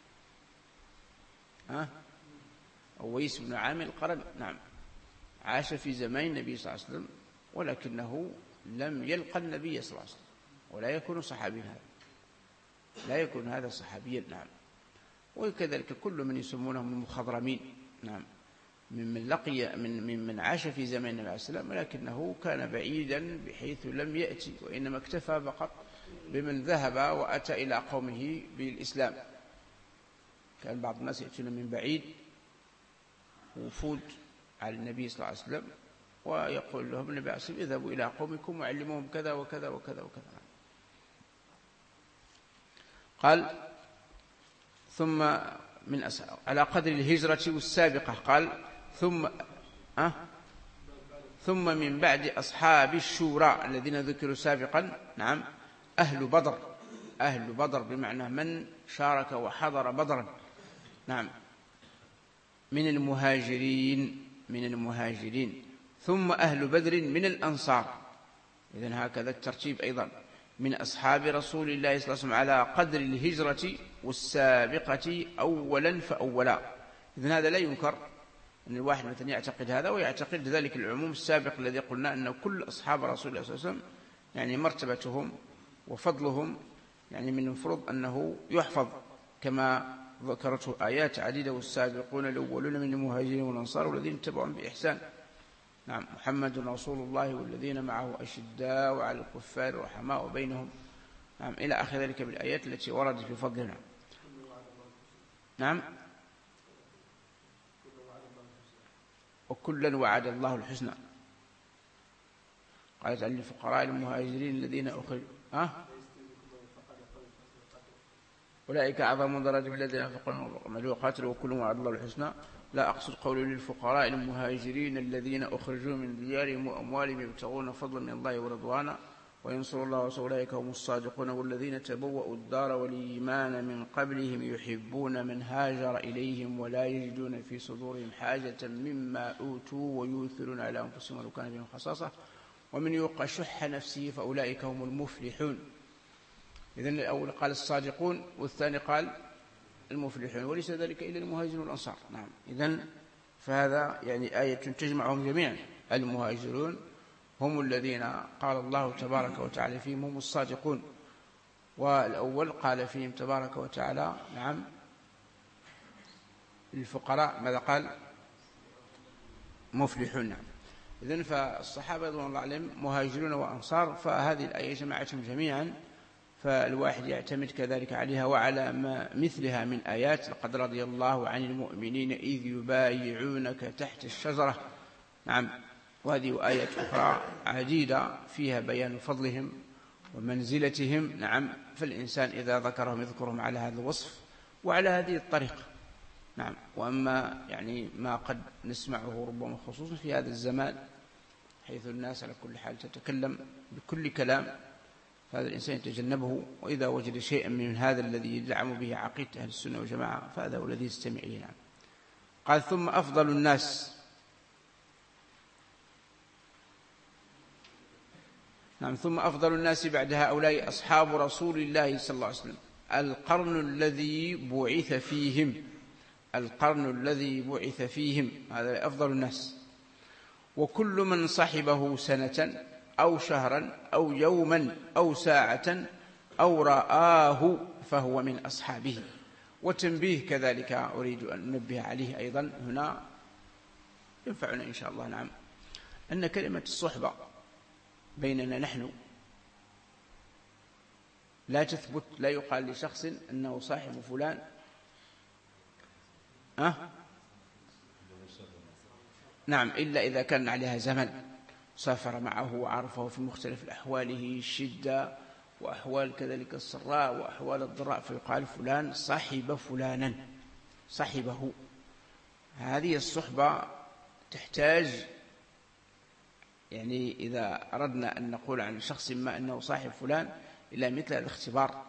ها أويس بن عامر القرن، نعم عاش في زمان النبي صلى الله عليه وسلم ولكنه لم يلقى النبي صلى الله عليه وسلم، ولا يكون صحابيا، هذا لا يكون هذا صحابيا. نعم، وكذلك كل من يسمونهم المخضرمين، نعم ممن لقي من ممن عاش في زمان النبي عليه السلام ولكنه كان بعيدا بحيث لم يأتي، وإنما اكتفى فقط بمن ذهب وأتى إلى قومه بالإسلام. كان بعض الناس يأتون من بعيد وفود على النبي صلى الله عليه وسلم ويقول لهم النبي عليه السلام اذهبوا إلى قومكم وعلموهم كذا وكذا وكذا وكذا. قال ثم من أسعى على قدر الهجرة والسابقة، قال ثم أه ثم من بعد أصحاب الشورى الذين ذكروا سابقا، نعم أهل بدر، أهل بدر بمعنى من شارك وحضر بدرا، نعم من المهاجرين من المهاجرين ثم أهل بدر من الأنصار. إذن هكذا الترتيب أيضا، من أصحاب رسول الله صلى الله عليه وسلم على قدر الهجرة والسابقة أولا فأولا. إذن هذا لا ينكر أن الواحد مثلا يعتقد هذا ويعتقد ذلك العموم السابق الذي قلنا أن كل أصحاب رسول الله صلى الله عليه وسلم يعني مرتبتهم وفضلهم يعني من المفروض أنه يحفظ كما ذكرته آيات عديدة، والسابقون الأولون من المهاجرين والأنصار والذين اتبعهم بإحسان. نعم، محمد رسول الله والذين معه أشداء على الكفار رحماء بينهم. نعم، إلى آخر ذلك بالآيات التي وردت في فضلنا. نعم، وكلا وعد الله الحسنى. قالت عن الفقراء المهاجرين الذين أخرجوا أه؟ أولئك أعظم درجة من الذين أنفقوا وقاتلوا وكل وعد الله الحسنى. لا أقصد قولي للفقراء المهاجرين الذين أخرجوا من ديارهم وأموالهم يبتغون فضلا من الله ورضوانا وينصروا الله ورسوله أولئك هم الصادقون والذين تبوأوا الدار والإيمان من قبلهم يحبون من هاجر إليهم ولا يجدون في صدورهم حاجة مما أوتوا ويؤثرون على أنفسهم ولو كان بهم خصاصة ومن يوق شح نفسه فأولئك هم المفلحون. إذن الأول قال الصادقون والثاني قال المفلحون، وليس ذلك إلا المهاجرون والأنصار. نعم، إذن فهذا يعني آية تجمعهم جميعا. المهاجرون هم الذين قال الله تبارك وتعالى فيهم هم الصادقون، والأول قال فيهم تبارك وتعالى نعم الفقراء ماذا قال؟ مفلحون. نعم، إذن فالصحابة رضوان الله عليهم مهاجرون وأنصار، فهذه الآية جمعتهم جميعا، فالواحد يعتمد كذلك عليها وعلى ما مثلها من آيات. لقد رضي الله عن المؤمنين إذ يبايعونك تحت الشجرة. نعم، وهذه آيات أخرى عديدة فيها بيان فضلهم ومنزلتهم. نعم، فالإنسان إذا ذكرهم يذكرهم على هذا الوصف وعلى هذه الطريقة. نعم، وأما يعني ما قد نسمعه ربما خصوصا في هذا الزمان حيث الناس على كل حال تتكلم بكل كلام، فهذا الإنسان يتجنبه، وإذا وجد شيئا من هذا الذي يدعم به عقيدة أهل السنة والجماعة فهذا هو الذي يستمع إليه. نعم. قال ثم أفضل الناس. نعم، ثم أفضل الناس بعد هؤلاء أصحاب رسول الله صلى الله عليه وسلم القرن الذي بعث فيهم. القرن الذي بعث فيهم هذا أفضل الناس، وكل من صحبه سنة أو شهرا أو يوما أو ساعة أو رآه فهو من أصحابه. وتنبيه كذلك أريد أن ننبه عليه أيضا هنا ينفعنا إن شاء الله. نعم، أن كلمة الصحبة بيننا نحن لا تثبت، لا يقال لشخص أنه صاحب فلان أه؟ نعم، إلا إذا كان عليها زمن سافر معه وعرفه في مختلف أحواله، الشدة وأحوال كذلك السراء وأحوال الضراء، فيقال فلان صاحب فلانا، صاحبه. هذه الصحبة تحتاج يعني إذا أردنا أن نقول عن شخص ما أنه صاحب فلان إلى مثل الاختبار،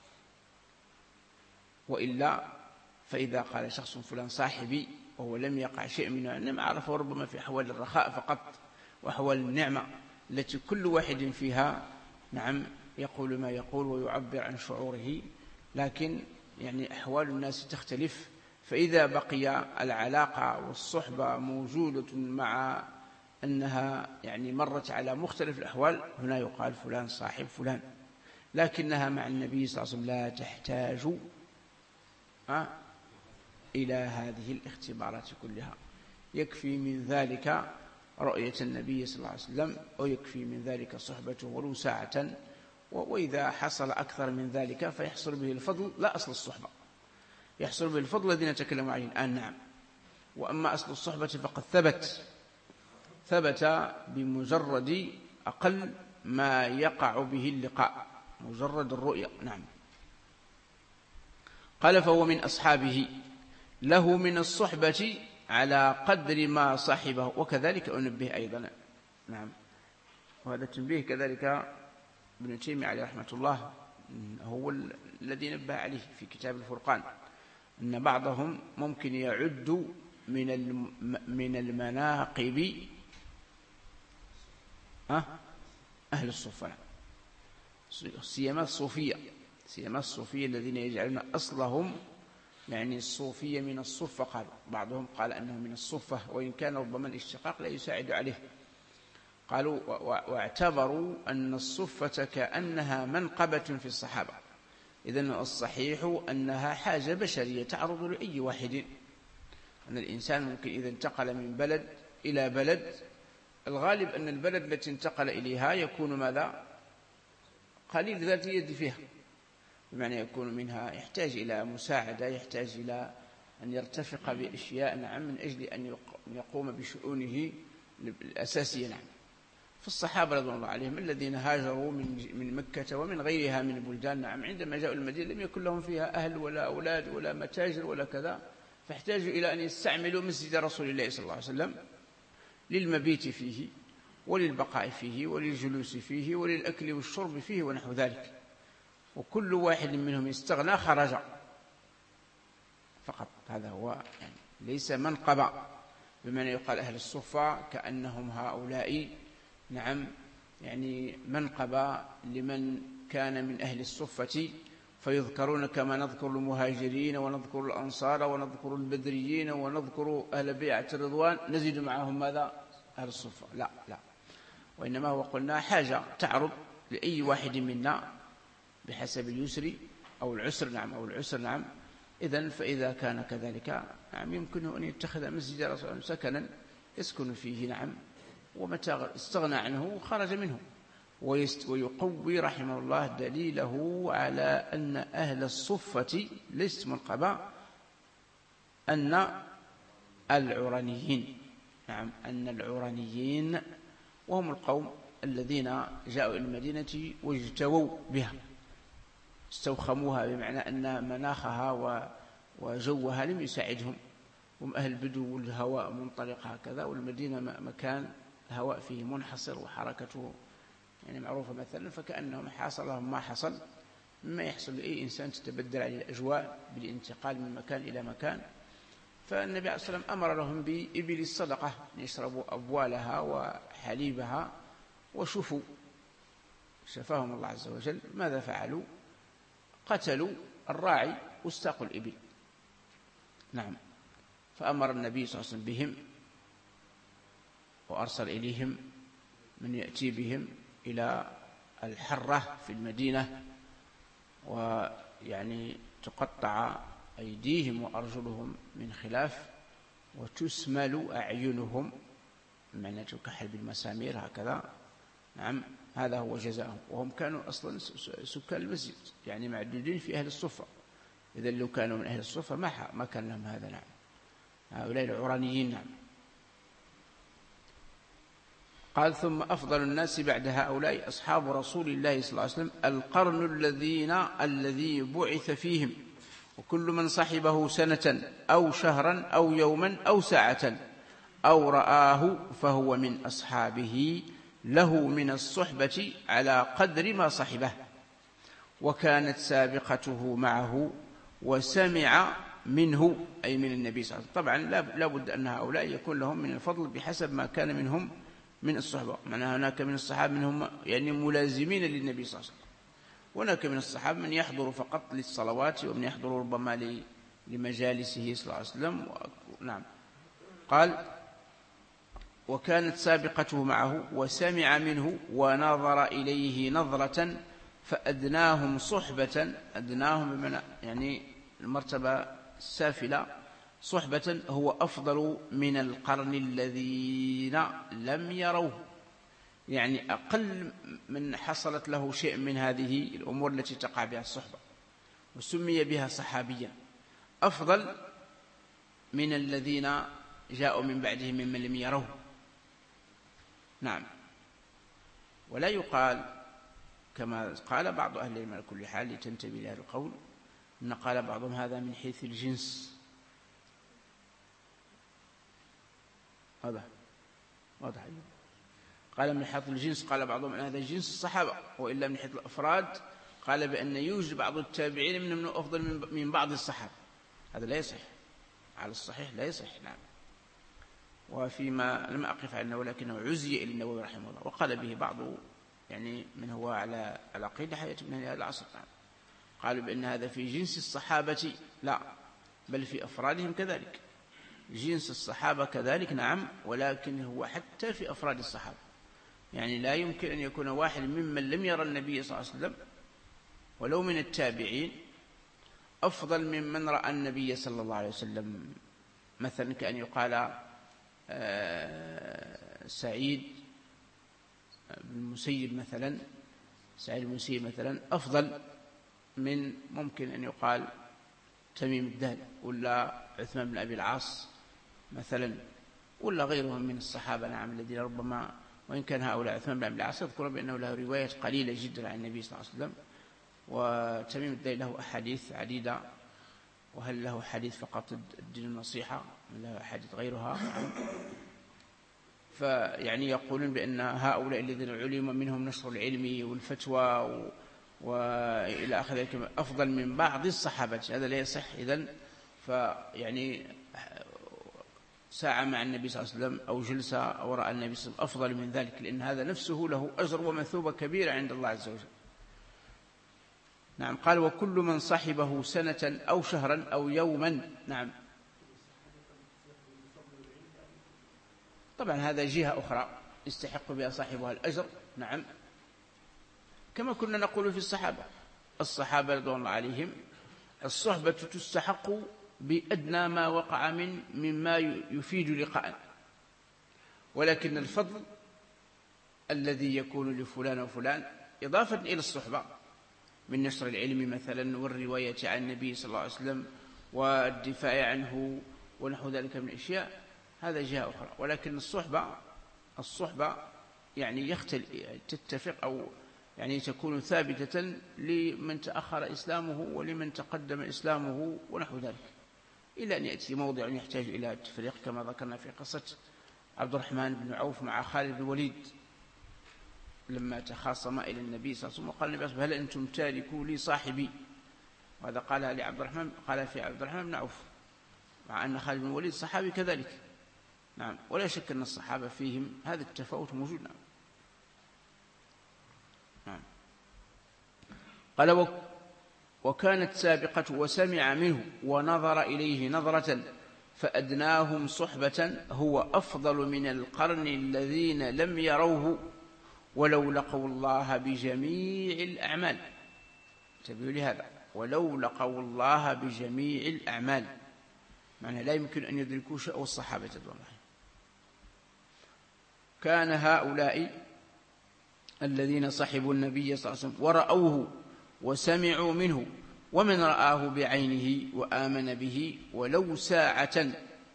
وإلا فإذا قال شخص فلان صاحبي وهو لم يقع شيء منه، إنما عرفه ربما في أحوال الرخاء فقط وأحوال النعمة التي كل واحد فيها نعم يقول ما يقول ويعبر عن شعوره، لكن يعني أحوال الناس تختلف. فإذا بقي العلاقة والصحبة موجودة مع أنها يعني مرت على مختلف الأحوال، هنا يقال فلان صاحب فلان. لكنها مع النبي صلى الله عليه وسلم لا تحتاج أه إلى هذه الاختبارات كلها، يكفي من ذلك رؤية النبي صلى الله عليه وسلم، ويكفي من ذلك صحبته ولو ساعة. وإذا حصل أكثر من ذلك فيحصل به الفضل لا أصل الصحبة، يحصل به الفضل الذي نتكلم عليه الآن. نعم، وأما أصل الصحبة فقد ثبت ثبت بمجرد أقل ما يقع به اللقاء، مجرد الرؤية. نعم، قال فهو من أصحابه له من الصحبة على قدر ما صحبه. وكذلك أنبه أيضا. نعم، وهذا التنبيه كذلك ابن تيمية عليه رحمة الله هو الذي نبه عليه في كتاب الفرقان، أن بعضهم ممكن يعد من من المناقب أهل الصوفة، سيما الصوفية، سيما الصوفية الذين يجعلون أصلهم يعني الصوفية من الصفة، قال بعضهم قال أنه من الصفة، وإن كان ربما الاشتقاق لا يساعد عليه. قالوا واعتبروا أن الصفة كأنها منقبة في الصحابة. إذن الصحيح أنها حاجة بشرية تعرض لأي واحد، أن الإنسان ممكن إذا انتقل من بلد إلى بلد، الغالب أن البلد التي انتقل إليها يكون ماذا؟ قليل ذات يد فيها، بمعنى يكون منها يحتاج إلى مساعدة، يحتاج إلى أن يرتفق بأشياء، نعم، من أجل أن يقوم بشؤونه الأساسية. نعم. فالصحابة رضوان الله عليهم الذين هاجروا من من مكة ومن غيرها من البلدان، نعم، عندما جاءوا المدينة لم يكن لهم فيها أهل ولا أولاد ولا متاجر ولا كذا، فاحتاجوا إلى أن يستعملوا مسجد رسول الله صلى الله عليه وسلم للمبيت فيه وللبقاء فيه وللجلوس فيه وللأكل والشرب فيه ونحو ذلك. وكل واحد منهم استغنى خرج فقط. هذا هو، يعني ليس منقبة بمعنى يقال أهل الصفة كأنهم هؤلاء، نعم، يعني منقبة لمن كان من أهل الصفة فيذكرون كما نذكر المهاجرين ونذكر الأنصار ونذكر البدريين ونذكر أهل بيعة الرضوان، نزيد معهم ماذا؟ أهل الصفة. لا لا، وإنما هو قلنا حاجة تعرض لأي واحد منا بحسب اليسر أو العسر، نعم، أو العسر، نعم. إذن فإذا كان كذلك، نعم، يمكنه أن يتخذ مسجد رسول الله سكنا يسكن فيه، نعم، ومتى استغنى عنه خرج منه. ويقوي رحمه الله دليله على أن أهل الصفة ليست منقبة أن العرنيين، نعم، أن العرنيين وهم القوم الذين جاءوا إلى المدينة واجتووا بها، استوخموها، بمعنى أن مناخها وجوها لم يساعدهم، هم أهل البدو والهواء منطلق هكذا، والمدينة مكان الهواء فيه منحصر وحركته يعني معروفة مثلا، فكأنهم حصل لهم ما حصل مما يحصل لأي إنسان تتبدل عليه الأجواء بالانتقال من مكان إلى مكان. فالنبي عليه الصلاة والسلام أمر لهم بإبل الصدقة أن يشربوا أبوالها وحليبها وشفوا، شفاهم الله عز وجل. ماذا فعلوا؟ قتلوا الراعي واستاقوا الإبل، نعم. فأمر النبي صلى الله عليه وسلم بهم وأرسل إليهم من يأتي بهم إلى الحرة في المدينة، ويعني تقطع أيديهم وأرجلهم من خلاف وتسمل أعينهم، معنى تكحل بالمسامير هكذا، نعم. هذا هو جزاؤهم، وهم كانوا أصلا سكان المسجد، يعني معدودين في أهل الصفة. إذا لو كانوا من أهل الصفة ما ما كان لهم هذا، نعم. هؤلاء العرانيين، نعم. قال ثم أفضل الناس بعد هؤلاء أصحاب رسول الله صلى الله عليه وسلم القرن الذين الذي بعث فيهم، وكل من صحبه سنة أو شهرا أو يوما أو ساعة أو رآه فهو من أصحابه، له من الصحبة على قدر ما صحبه، وكانت سابقته معه وسمع منه، أي من النبي صلى الله عليه وسلم. طبعا لا بد أن هؤلاء يكون لهم من الفضل بحسب ما كان منهم من الصحبة. معناها هناك من الصحابة منهم يعني ملازمين للنبي صلى الله عليه وسلم، وهناك من الصحابة من يحضر فقط للصلوات، ومن يحضر ربما لمجالسه صلى الله عليه وسلم. نعم. قال وكانت سابقته معه وسمع منه ونظر إليه نظرة فأدناهم صحبة، أدناهم بمعنى يعني المرتبة السافلة، صحبة هو أفضل من القرن الذين لم يروه، يعني أقل من حصلت له شيء من هذه الأمور التي تقع بها الصحبة، وسمي بها صحابيا، أفضل من الذين جاءوا من بعدهم ممن لم يروه. نعم. ولا يقال كما قال بعض أهل العلم على كل حال لتنتبه لهذا القول، أن قال بعضهم هذا من حيث الجنس، هذا واضح. قال من حيث الجنس، قال بعضهم أن هذا جنس الصحابة، وإلا من حيث الأفراد قال بأن يوجد بعض التابعين منهم أفضل من بعض الصحابة. هذا لا يصح، على الصحيح لا يصح. نعم. وفيما لم أقف عنه ولكنه عزي إلى النووي رحمه الله، وقال به بعض يعني من هو على العقيدة حياة من هذا العصر. نعم. قالوا بأن هذا في جنس الصحابة، لا، بل في أفرادهم كذلك، جنس الصحابة كذلك نعم، ولكن هو حتى في أفراد الصحابة، يعني لا يمكن أن يكون واحد ممن لم يرى النبي صلى الله عليه وسلم ولو من التابعين أفضل ممن رأى النبي صلى الله عليه وسلم. مثلا كأن يقال سعيد بن المسيب مثلا، سعيد بن المسيب مثلا أفضل من ممكن أن يقال تميم الداري ولا عثمان بن أبي العاص مثلا، ولا غيرهم من الصحابة نعم الذين ربما، وإن كان هؤلاء عثمان بن أبي العاص يذكر بأنه له رواية قليلة جدا عن النبي صلى الله عليه وسلم، وتميم الداري له أحاديث عديدة، وهل له حديث فقط الدين النصيحة، له حديث غيرها. فيعني يقولون بأن هؤلاء الذين علم منهم نشر العلم والفتوى وإلى آخر ذلك أفضل من بعض الصحابة، هذا لا يصح. إذن فيعني ساعة مع النبي صلى الله عليه وسلم أو جلسة وراء النبي صلى الله عليه وسلم أفضل من ذلك، لأن هذا نفسه له أجر ومثوبة كبيرة عند الله عز وجل. نعم. قال وكل من صحبه سنة أو شهرا أو يوما. نعم طبعا هذا جهة أخرى يستحق بها صاحبها الأجر. نعم كما كنا نقول في الصحابة، الصحابة رضوان الله عليهم الصحبة تستحق بأدنى ما وقع من مما يفيد لقاء، ولكن الفضل الذي يكون لفلان وفلان إضافة إلى الصحبة من نشر العلم مثلا والرواية عن النبي صلى الله عليه وسلم والدفاع عنه ونحو ذلك من الأشياء، هذا جهة أخرى. ولكن الصحبة الصحبة يعني يختل تتفق أو يعني تكون ثابتة لمن تأخر إسلامه ولمن تقدم إسلامه ونحو ذلك، إلى أن يأتي موضع يحتاج إلى التفريق كما ذكرنا في قصة عبد الرحمن بن عوف مع خالد بن الوليد لما تخاصما إلى النبي صلى الله عليه وسلم وقال النبي صلى الله عليه وسلم هل أنتم تاركوا لي صاحبي، وهذا قالها لعبد الرحمن، قال في عبد الرحمن بن عوف، مع أن خالد بن الوليد صحابي كذلك. نعم ولا شك أن الصحابة فيهم هذا التفاوت موجود. نعم. نعم. قال وكانت سابقة وسمع منه ونظر إليه نظرة فأدناهم صحبة هو أفضل من القرن الذين لم يروه ولو لقوا الله بجميع الأعمال. انتبهوا لهذا، ولو لقوا الله بجميع الأعمال، معنى لا يمكن أن يدركوا شأن الصحابة رضوان الله. كان هؤلاء الذين صحبوا النبي صلى الله عليه وسلم ورأوه وسمعوا منه ومن رآه بعينه وآمن به ولو ساعة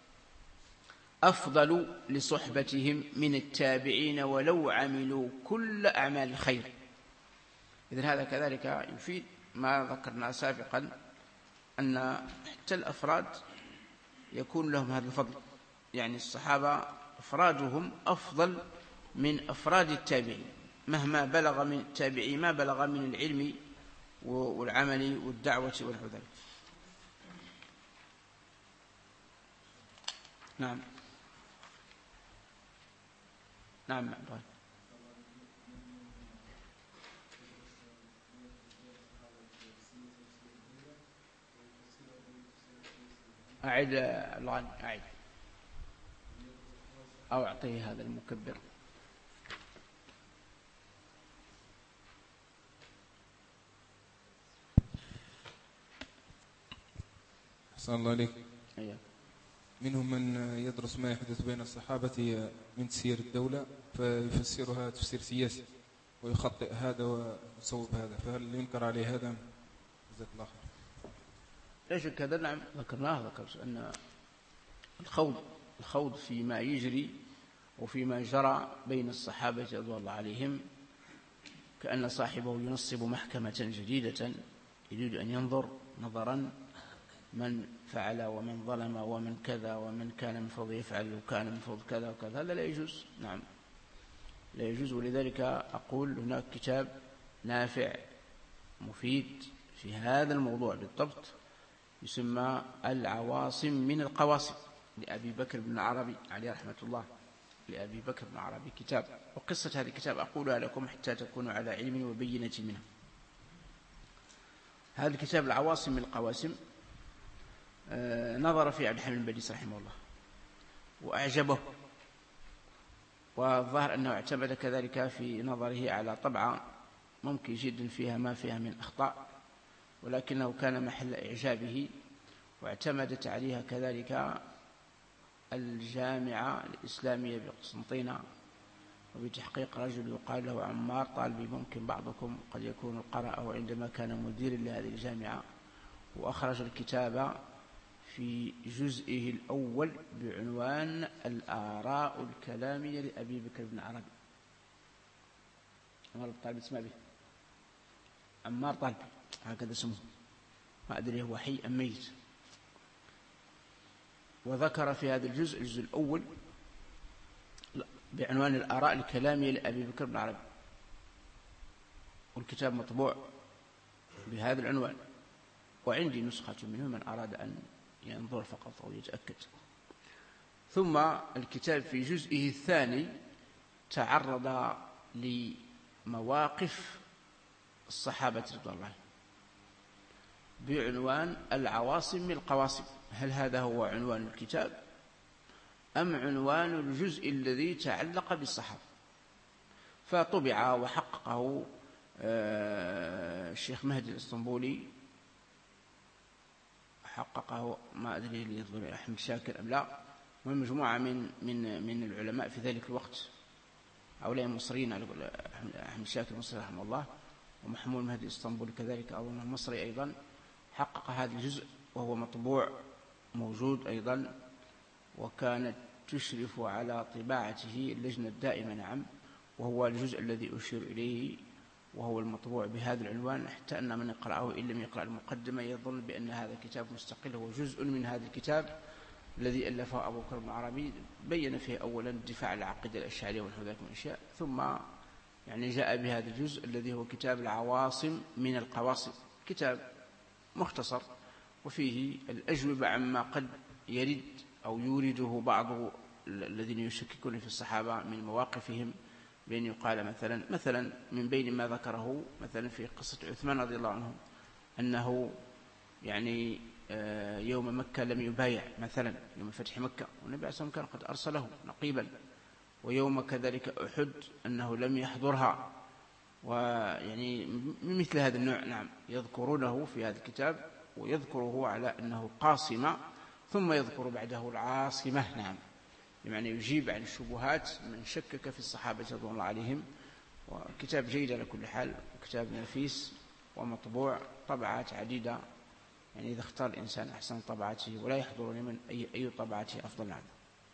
أفضل لصحبتهم من التابعين ولو عملوا كل أعمال الخير. إذن هذا كذلك يفيد ما ذكرنا سابقا أن حتى الأفراد يكون لهم هذا الفضل، يعني الصحابة أفرادهم أفضل من أفراد التابعين مهما بلغ من التابعين ما بلغ من العلم والعمل والدعوة ونحو ذلك. نعم. نعم معبال. أعد الآن أعد أو أعطيه هذا المكبر. أحسن الله عليك. أيوة. منهم من يدرس ما يحدث بين الصحابة من تسيير الدولة فيفسرها تفسير سياسي ويخطئ هذا ويصوب هذا، فهل ينكر عليه هذا؟ جزاك الله خير. لا شك هذا نعم ذكرناه، ذكرت أن الخوض الخوض فيما يجري وفيما جرى بين الصحابة رضي الله عليهم كأن صاحبه ينصب محكمة جديدة يريد أن ينظر نظرا من فعل ومن ظلم ومن كذا ومن كان المفروض يفعل وكان المفروض كذا وكذا، هذا لا يجوز. نعم لا يجوز. ولذلك أقول هناك كتاب نافع مفيد في هذا الموضوع بالضبط يسمى العواصم من القواصم لأبي بكر بن عربي عليه رحمة الله، لأبي بكر بن عربي كتاب، وقصة هذا الكتاب أقولها لكم حتى تكونوا على علم وبينة منه. هذا الكتاب العواصم من القواسم نظر في عبد الحميد البديس رحمه الله وأعجبه، والظاهر أنه اعتمد كذلك في نظره على طبعة ممكن جدا فيها ما فيها من أخطاء، ولكنه كان محل إعجابه، واعتمدت عليها كذلك الجامعة الإسلامية بقسنطينة وبتحقيق رجل يقال له عمار طالبي، ممكن بعضكم قد يكون قرأه عندما كان مدير لهذه الجامعة، وأخرج الكتاب في جزئه الأول بعنوان الآراء الكلامية لأبي بكر بن عربي. عمار طالبي اسمه به عمار طالبي هكذا اسمه، ما أدري هو حي أم ميت. وذكر في هذا الجزء الجزء الأول بعنوان الآراء الكلامية لأبي بكر بن عربي، والكتاب مطبوع بهذا العنوان، وعندي نسخة منه من أراد أن ينظر فقط أو يتأكد. ثم الكتاب في جزئه الثاني تعرض لمواقف الصحابة رضي الله عنهم بعنوان العواصم من القواصم. هل هذا هو عنوان الكتاب أم عنوان الجزء الذي تعلق بالصحابة؟ فطبع وحققه الشيخ مهدي الإسطنبولي، حققه ما أدري لي يظهر أحمد شاكر أم لا، ومجموعة من من من العلماء في ذلك الوقت، هؤلاء المصريين، أحمد شاكر مصري رحمه الله، ومحمود مهدي الإسطنبولي كذلك أظن مصري أيضا، حقق هذا الجزء وهو مطبوع موجود أيضا، وكانت تشرف على طباعته اللجنة الدائمة. نعم، وهو الجزء الذي أشير إليه، وهو المطبوع بهذا العنوان، حتى أن من يقرأه إن لم يقرأ المقدمة يظن بأن هذا كتاب مستقل، هو جزء من هذا الكتاب الذي ألفه أبو بكر بن عربي، بين فيه أولا الدفاع عن العقيدة الأشعرية ونحو ذلك من الأشياء، ثم يعني جاء بهذا الجزء الذي هو كتاب العواصم من القواصم، كتاب مختصر وفيه الأجوبة عما قد يرد أو يورده بعض الذين يشككون في الصحابة من مواقفهم، بأن يقال مثلا مثلا من بين ما ذكره مثلا في قصة عثمان رضي الله عنه أنه يعني يوم مكة لم يبايع، مثلا يوم فتح مكة، والنبي عليه الصلاة والسلام كان قد أرسله نقيبا، ويوم كذلك أحد أنه لم يحضرها، ويعني من مثل هذا النوع. نعم، يذكرونه في هذا الكتاب ويذكره على أنه قاصمة، ثم يذكر بعده العاصمة. نعم، بمعنى يجيب عن الشبهات من شكك في الصحابة رضوان الله عليهم. وكتاب جيد على كل حال، وكتاب نفيس ومطبوع طبعات عديدة، يعني إذا اختار الإنسان أحسن طبعاته ولا يحضر لمن أي, أي طبعاته أفضل. نعم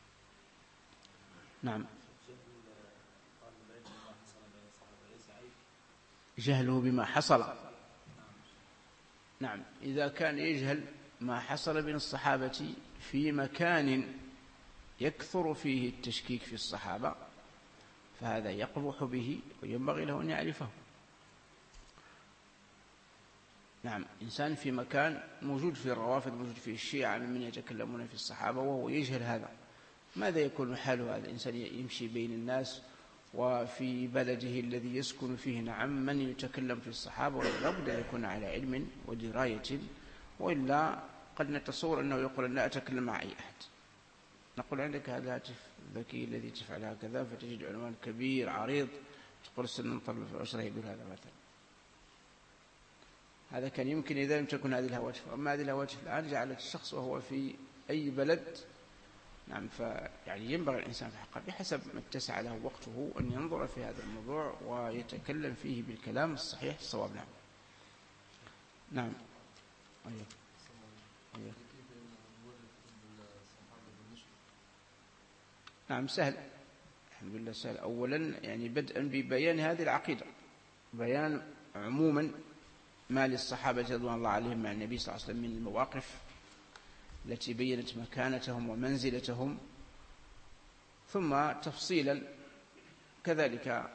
نعم جهله بما حصل. نعم، إذا كان يجهل ما حصل بين الصحابة في مكان يكثر فيه التشكيك في الصحابة فهذا يقبح به وينبغي له أن يعرفه. نعم، إنسان في مكان موجود فيه الروافض، موجود فيه الشيعة ممن يتكلمون في الصحابة وهو يجهل هذا، ماذا يكون حال هذا الإنسان؟ يمشي بين الناس وفي بلده الذي يسكن فيه نعم من يتكلم في الصحابة، ولا بد أن يكون على علم ودراية، وإلا قد نتصور أنه يقول لا أتكلم مع أي أحد. نقول عندك هذا الهاتف الذكي الذي تفعل هكذا، فتجد عنوان كبير عريض تقول سننطلب في الأسرة، يقول هذا مثلا. هذا كان يمكن إذا لم تكن هذه الهواتف، أما هذه الهواتف الآن جعلت الشخص وهو في أي بلد. نعم، فيعني ينبغي الإنسان في حقه بحسب ما اتسع له وقته أن ينظر في هذا الموضوع ويتكلم فيه بالكلام الصحيح الصواب. نعم نعم أيوه. أيوه. نعم سهل، الحمد لله سهل. أولا يعني بدءا ببيان هذه العقيدة، بيان عموما ما للصحابة رضوان الله عليهم مع النبي صلى الله عليه وسلم من المواقف التي بينت مكانتهم ومنزلتهم، ثم تفصيلا كذلك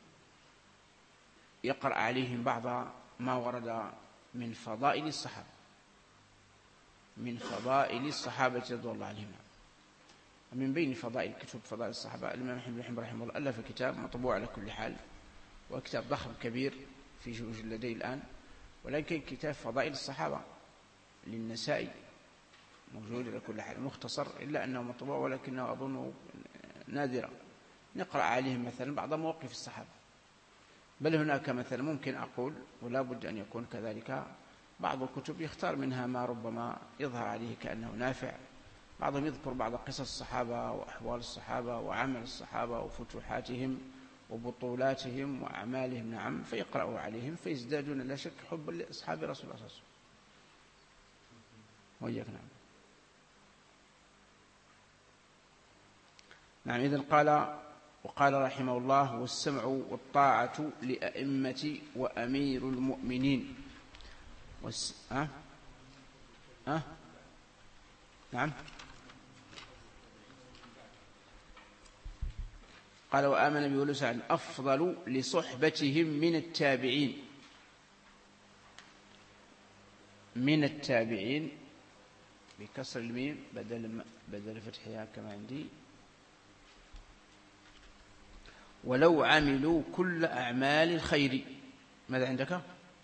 يقرأ عليهم بعض ما ورد من فضائل الصحابة من فضائل الصحابة رضوان الله عليهم. من بين فضائل كتب فضائل الصحابة الإمام أحمد بن حنبل رحمه الله ألف كتاب مطبوع على كل حال، وكتاب ضخم كبير في جلدي الآن، ولكن كتاب فضائل الصحابة للنسائي موجود على كل حال مختصر، إلا أنه مطبوع ولكنه أظنه نادرا. نقرأ عليهم مثلا بعض مواقف الصحابة. بل هناك مثلا ممكن أقول ولا بد أن يكون كذلك بعض الكتب يختار منها ما ربما يظهر عليه كأنه نافع. بعضهم يذكر بعض قصص الصحابة وأحوال الصحابة وعمل الصحابة وفتوحاتهم وبطولاتهم وأعمالهم، نعم، فيقرأوا عليهم فيزدادون لا شك حب لأصحاب رسول الله صلى الله عليه وسلم. وإياك. نعم. نعم. إذن قال وقال رحمه الله: والسمع والطاعة لأئمة وأمير المؤمنين. والس... أه؟ أه؟ نعم. قال: وآمن به ولسعد أفضل لصحبتهم من التابعين. من التابعين بكسر الميم بدل بدل فتحها كما عندي. ولو عملوا كل أعمال الخير. ماذا عندك؟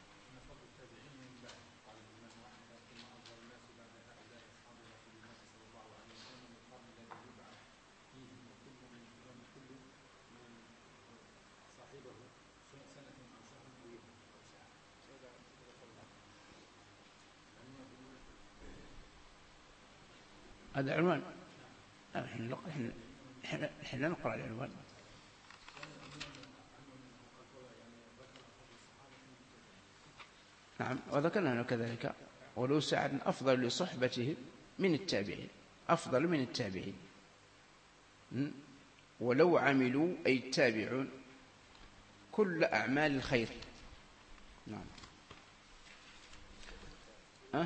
هذا عنوان. نحن نقرأ العنوان. نعم. وذكرنا كذلك: ولو سعد أفضل لصحبته من التابعين. أفضل من التابعين. ولو عملوا أي التابعون كل أعمال الخير. نعم. أه؟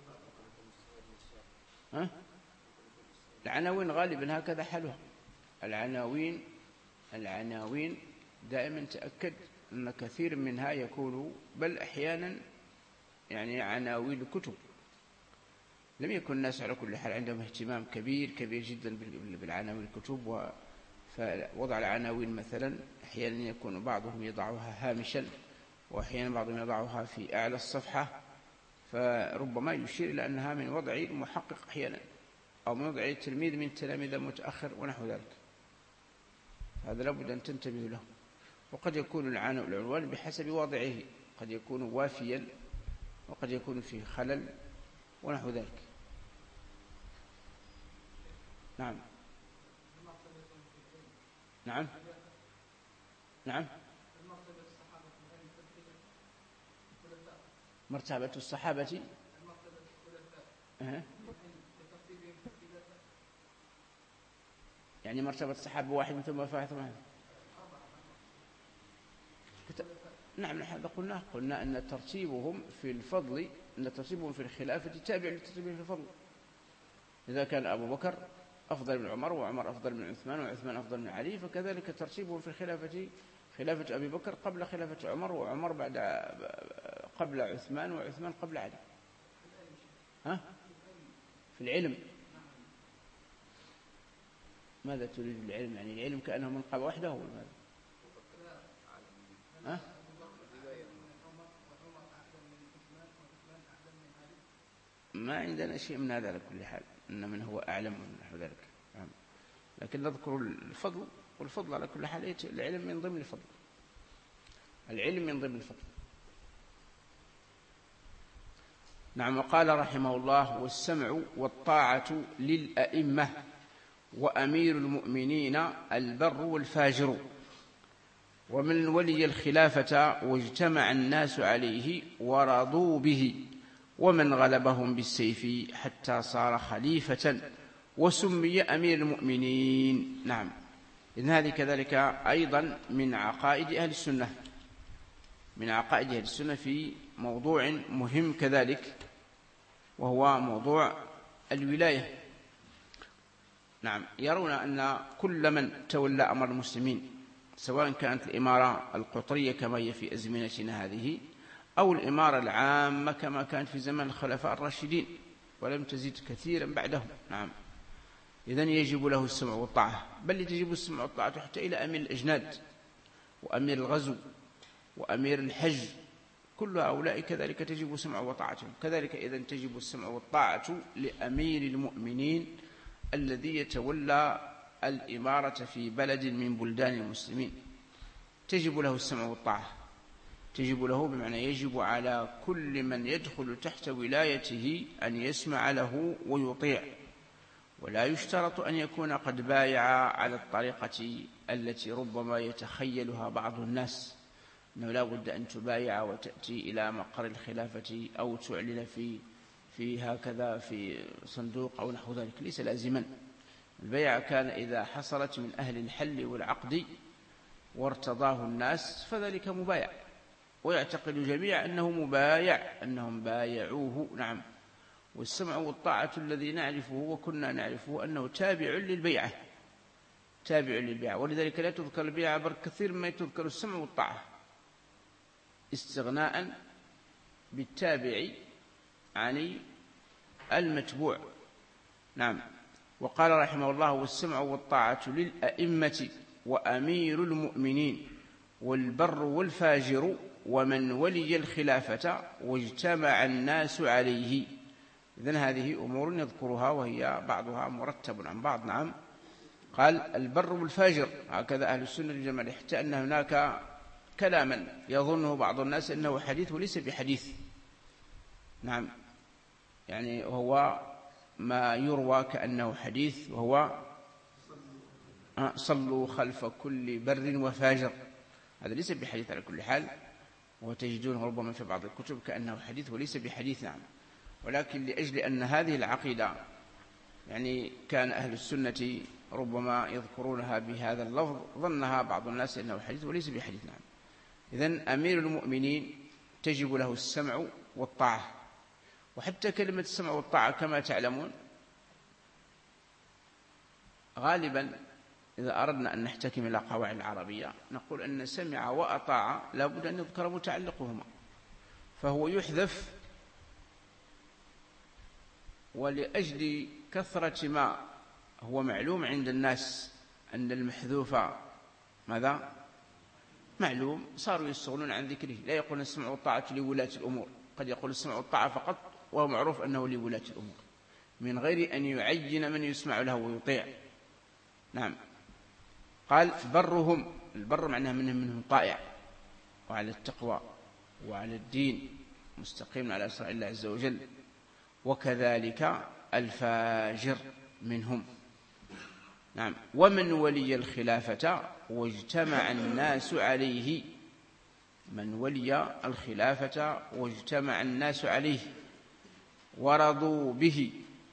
أه؟ العناوين غالبا هكذا حالها. العناوين العناوين دائما تأكد أن كثير منها يكون بل أحيانا يعني عناوين الكتب. لم يكن الناس على كل حال عندهم اهتمام كبير كبير جدا بالعناوين الكتب، ووضع العناوين مثلا أحيانا يكون بعضهم يضعها هامشا وأحيانا بعضهم يضعها في أعلى الصفحة، فربما يشير إلى أنها من وضع المحقق أحيانا أو من وضع التلميذ من تلاميذ المتأخر ونحو ذلك. هذا لابد أن تنتبه له. وقد يكون العنوان بحسب وضعه، قد يكون وافيا وقد يكون فيه خلل ونحو ذلك. نعم. نعم. نعم. مرتبة الصحابة أه. يعني مرتبة الصحابة واحد ثم وفاة ثم نعم. نحن قلنا قلنا أن ترتيبهم في الفضل أن ترتيبهم في الخلافة تابع لترتيبهم في الفضل. إذا كان أبو بكر أفضل من عمر وعمر أفضل من عثمان وعثمان أفضل من علي، فكذلك ترتيبهم في الخلافة خلافة أبي بكر قبل خلافة عمر وعمر بعد قبل عثمان وعثمان قبل علي. ها؟ في العلم. ماذا تريد العلم؟ يعني العلم كأنه منقبة وحده ولا ماذا؟ ها؟ ما عندنا شيء من هذا على كل حال، إن من هو أعلم من نحو ذلك. لكن نذكر الفضل، والفضل على كل حال العلم من ضمن الفضل. العلم من ضمن الفضل. نعم. وقال رحمه الله: والسمع والطاعة للأئمة وأمير المؤمنين البر والفاجر، ومن ولي الخلافة واجتمع الناس عليه ورضوا به، ومن غلبهم بالسيف حتى صار خليفة وسمي أمير المؤمنين. نعم. إذن هذه كذلك أيضا من عقائد أهل السنة، من عقائد أهل السنة في موضوع مهم كذلك، وهو موضوع الولاية. نعم. يرون أن كل من تولى أمر المسلمين، سواء كانت الإمارة القطرية كما هي في أزمنتنا هذه أو الإمارة العامة كما كانت في زمن الخلفاء الراشدين ولم تزيد كثيرا بعدهم. نعم. إذن يجب له السمع والطاعة، بل تجب السمع والطاعة حتى إلى أمير الأجناد وأمير الغزو وأمير الحج، كل هؤلاء كذلك تجب السمع وطاعتهم. كذلك إذن تجب السمع والطاعة لأمير المؤمنين الذي يتولى الإمارة في بلد من بلدان المسلمين، تجب له السمع والطاعة. تجب له بمعنى يجب على كل من يدخل تحت ولايته أن يسمع له ويطيع، ولا يشترط أن يكون قد بايع على الطريقة التي ربما يتخيلها بعض الناس، أنه لا بد أن تبايع وتأتي إلى مقر الخلافة أو تعلن في في هكذا في صندوق أو نحو ذلك، ليس لازما. البيعة كان إذا حصلت من أهل الحل والعقد وارتضاه الناس فذلك مبايع، ويعتقد الجميع أنه مبايع، أنهم بايعوه. نعم. والسمع والطاعة الذي نعرفه وكنا نعرفه أنه تابع للبيعة، تابع للبيعة، ولذلك لا تذكر البيعة بل كثير ما تذكر السمع والطاعة استغناء بالتابع عن المتبوع. نعم. وقال رحمه الله: والسمع والطاعة للأئمة وأمير المؤمنين والبر والفاجر ومن ولي الخلافة واجتمع الناس عليه. إذن هذه أمور يذكرها وهي بعضها مرتب عن بعض. نعم. قال البر والفاجر، هكذا أهل السنة والجماعة، حتى أن هناك كلاما يظنه بعض الناس أنه حديث وليس بحديث. نعم. يعني هو ما يروى كأنه حديث، وهو صلوا خلف كل بر وفاجر، هذا ليس بحديث على كل حال، وتجدونه ربما في بعض الكتب كأنه حديث وليس بحديث. نعم. ولكن لأجل أن هذه العقيدة يعني كان أهل السنة ربما يذكرونها بهذا اللفظ، ظنها بعض الناس أنه حديث وليس بحديث. نعم. إذن أمير المؤمنين تجب له السمع والطاعة. وحتى كلمة السمع والطاعة كما تعلمون غالبا إذا أردنا أن نحتكم إلى قواعد العربية نقول أن سمع وأطاع لا بد أن يذكر متعلقهما، فهو يحذف، ولأجل كثرة ما هو معلوم عند الناس أن المحذوف ماذا؟ معلوم، صاروا يستغنون عن ذكره، لا يقول السمع والطاعة لولاة الأمور، قد يقول السمع والطاعة فقط وهو معروف أنه لولاة الأمور من غير أن يعين من يسمع له ويطيع. نعم. قال برهم، البر معناه منهم منهم طائع وعلى التقوى وعلى الدين مستقيم على شرع الله عز وجل، وكذلك الفاجر منهم. نعم. ومن ولي الخلافة واجتمع الناس عليه، من ولي الخلافة واجتمع الناس عليه ورضوا به،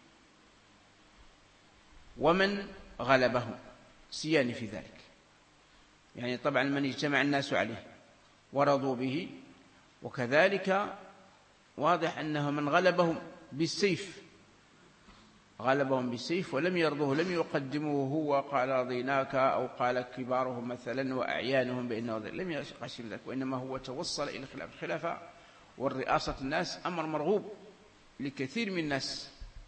ومن غلبه سيان في ذلك، يعني طبعا من اجتمع الناس عليه ورضوا به، وكذلك واضح أنه من غلبهم بالسيف، غلبهم بالسيف ولم يرضوه، لم يقدموه هو قال رضيناك أو قال كبارهم مثلا وأعيانهم بأنه لم يقسم ذلك، وإنما هو توصل إلى الخلافة. الخلافة والرئاسة الناس أمر مرغوب لكثير من الناس،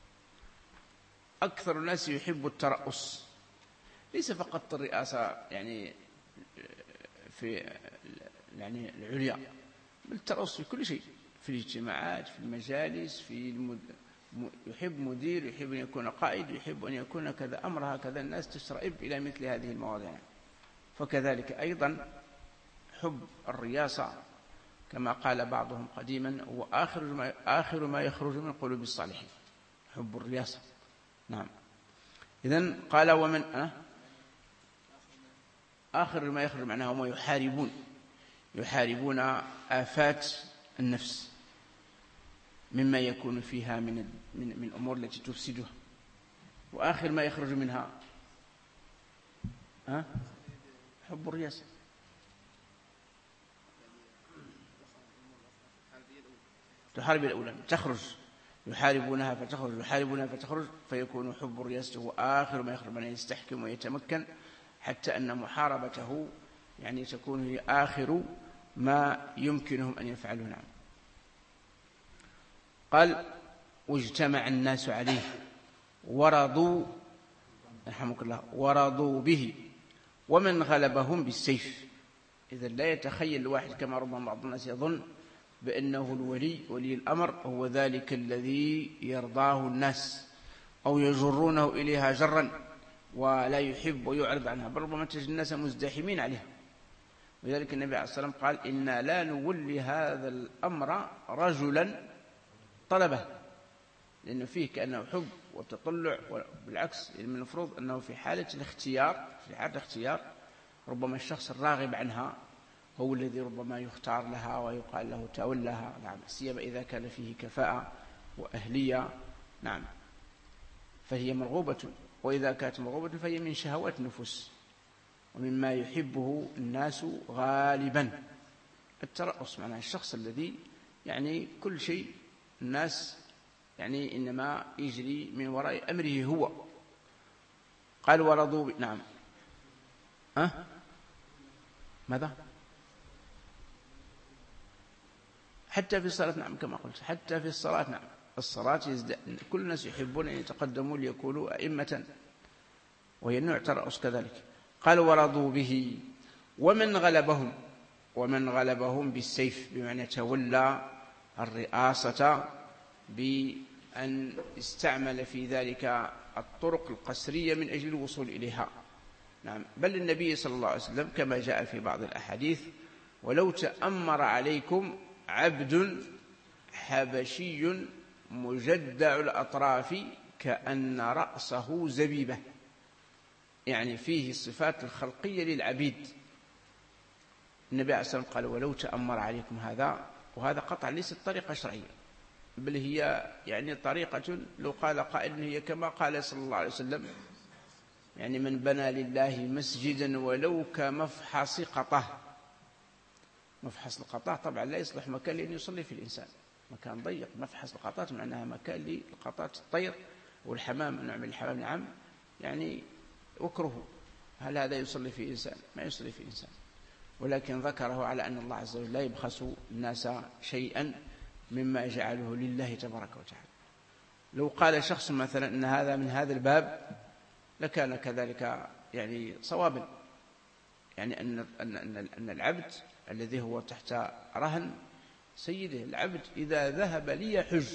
أكثر الناس يحب الترأس، ليس فقط الرئاسة يعني في يعني العليا، بل الترأس في كل شيء، في الاجتماعات، في المجالس، في المد... يحب مدير، يحب أن يكون قائد، يحب أن يكون كذا أمر، هكذا الناس تشرئب إلى مثل هذه المواضيع. فكذلك أيضا حب الرياسة كما قال بعضهم قديما هو آخر ما, آخر ما يخرج من قلوب الصالحين، حب الرياسة. نعم. إذن قال ومن أه؟ آخر ما يخرج معناه هم يحاربون يحاربون آفات النفس مما يكون فيها من من من أمور التي تفسدها، وآخر ما يخرج منها أه؟ حب الرياسة. تحارب الأولى تخرج، يحاربونها فتخرج، يحاربونها فتخرج، فيكون حب الرياسة هو آخر ما يخرج من يستحكم ويتمكن، حتى أن محاربته يعني تكون هي آخر ما يمكنهم أن يفعلوا. نعم. قال واجتمع الناس عليه ورضوا رحمك الله ورضوا به، ومن غلبهم بالسيف. إذا لا يتخيل الواحد كما ربما بعض الناس يظن بأنه الولي ولي الأمر هو ذلك الذي يرضاه الناس أو يجرونه إليها جرا ولا يحب ويعرض عنها، بل ربما تجد الناس مزدحمين عليها. ولذلك النبي عليه الصلاة والسلام قال إنا لا نولي هذا الأمر رجلا طلبه، لأنه فيه كأنه حب وتطلع، بالعكس من المفروض أنه في حالة الاختيار في حالة الاختيار ربما الشخص الراغب عنها هو الذي ربما يختار لها ويقال له تولها. نعم، سيما إذا كان فيه كفاءة وأهلية. نعم، فهي مرغوبة، وإذا كانت مرغوبة فهي من شهوات النفوس ومما يحبه الناس غالبا. الترأس معناه الشخص الذي يعني كل شيء الناس يعني إنما يجري من وراء أمره هو. قال ورضوا ب... نعم أه؟ ماذا؟ حتى في الصلاة. نعم كما قلت، حتى في الصلاة. نعم، الصلاة يزد... كل الناس يحبون أن يتقدموا ليكونوا أئمة، وهي نوع ترأس كذلك. قال ورضوا به ومن غلبهم، ومن غلبهم بالسيف بمعنى تولى الرئاسة بأن استعمل في ذلك الطرق القسرية من أجل الوصول إليها. نعم، بل النبي صلى الله عليه وسلم كما جاء في بعض الأحاديث ولو تأمر عليكم عبد حبشي مجدع الأطراف كأن رأسه زبيبة، يعني فيه الصفات الخلقية للعبيد. النبي عليه الصلاة والسلام قال ولو تأمر عليكم هذا، وهذا قطع ليست طريقة شرعية، بل هي يعني طريقة لو قال قائل هي كما قال صلى الله عليه وسلم يعني من بنى لله مسجدا ولو كمفحص قطه. مفحص القطاع طبعا لا يصلح مكان لأن يصلي في الإنسان، مكان ضيق. مفحص القطاط معناها مكان للقطاط الطير والحمام، نوع من الحمام. نعم، يعني وكره. هل هذا يصلي في إنسان؟ ما يصلي في إنسان، ولكن ذكره على أن الله عز وجل لا يبخس الناس شيئا مما جعله لله تبارك وتعالى. لو قال شخص مثلا أن هذا من هذا الباب لكان كذلك يعني صوابا، يعني أن, أن, أن, أن العبد الذي هو تحت رهن سيده، العبد إذا ذهب ليحج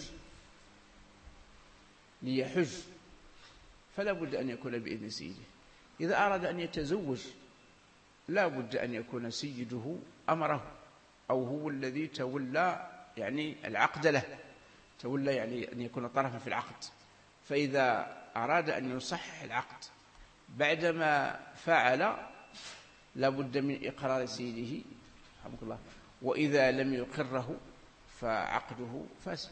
ليحج فلا بد أن يكون بإذن سيده. إذا أراد أن يتزوج لا بد أن يكون سيده أمره أو هو الذي تولى يعني العقد له، تولى يعني أن يكون طرفا في العقد. فإذا أراد أن يصحح العقد بعدما فعل لا بد من إقرار سيده رحمك الله، وإذا لم يقره فعقده فاسد.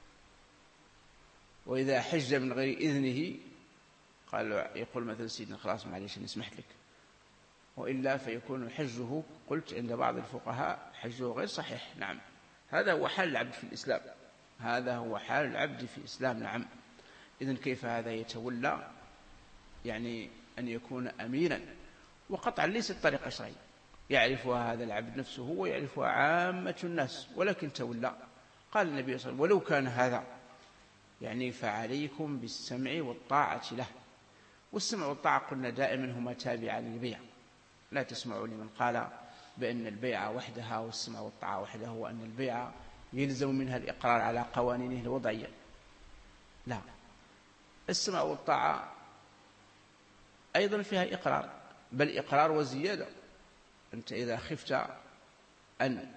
وإذا حج من غير إذنه قال يقول مثلا سيدنا خلاص معليش نسمح لك، وإلا فيكون حجه قلت عند بعض الفقهاء حجه غير صحيح. نعم، هذا هو حال العبد في الإسلام، هذا هو حال العبد في الإسلام. نعم، إذن كيف هذا يتولى يعني أن يكون أميرا؟ وقطعا ليست طريقة شرعية يعرفها هذا العبد نفسه ويعرفها عامة الناس، ولكن تولى. قال النبي صلى الله عليه وسلم ولو كان هذا يعني فعليكم بالسمع والطاعة له. والسمع والطاعة قلنا دائما هما تابعان للبيع، لا تسمعوا لمن قال بأن البيع وحدها والسمع والطاعة وحدها، وأن البيع يلزم منها الإقرار على قوانينه الوضعية. لا، السمع والطاعة أيضا فيها إقرار، بل إقرار وزيادة. أنت إذا خفت أن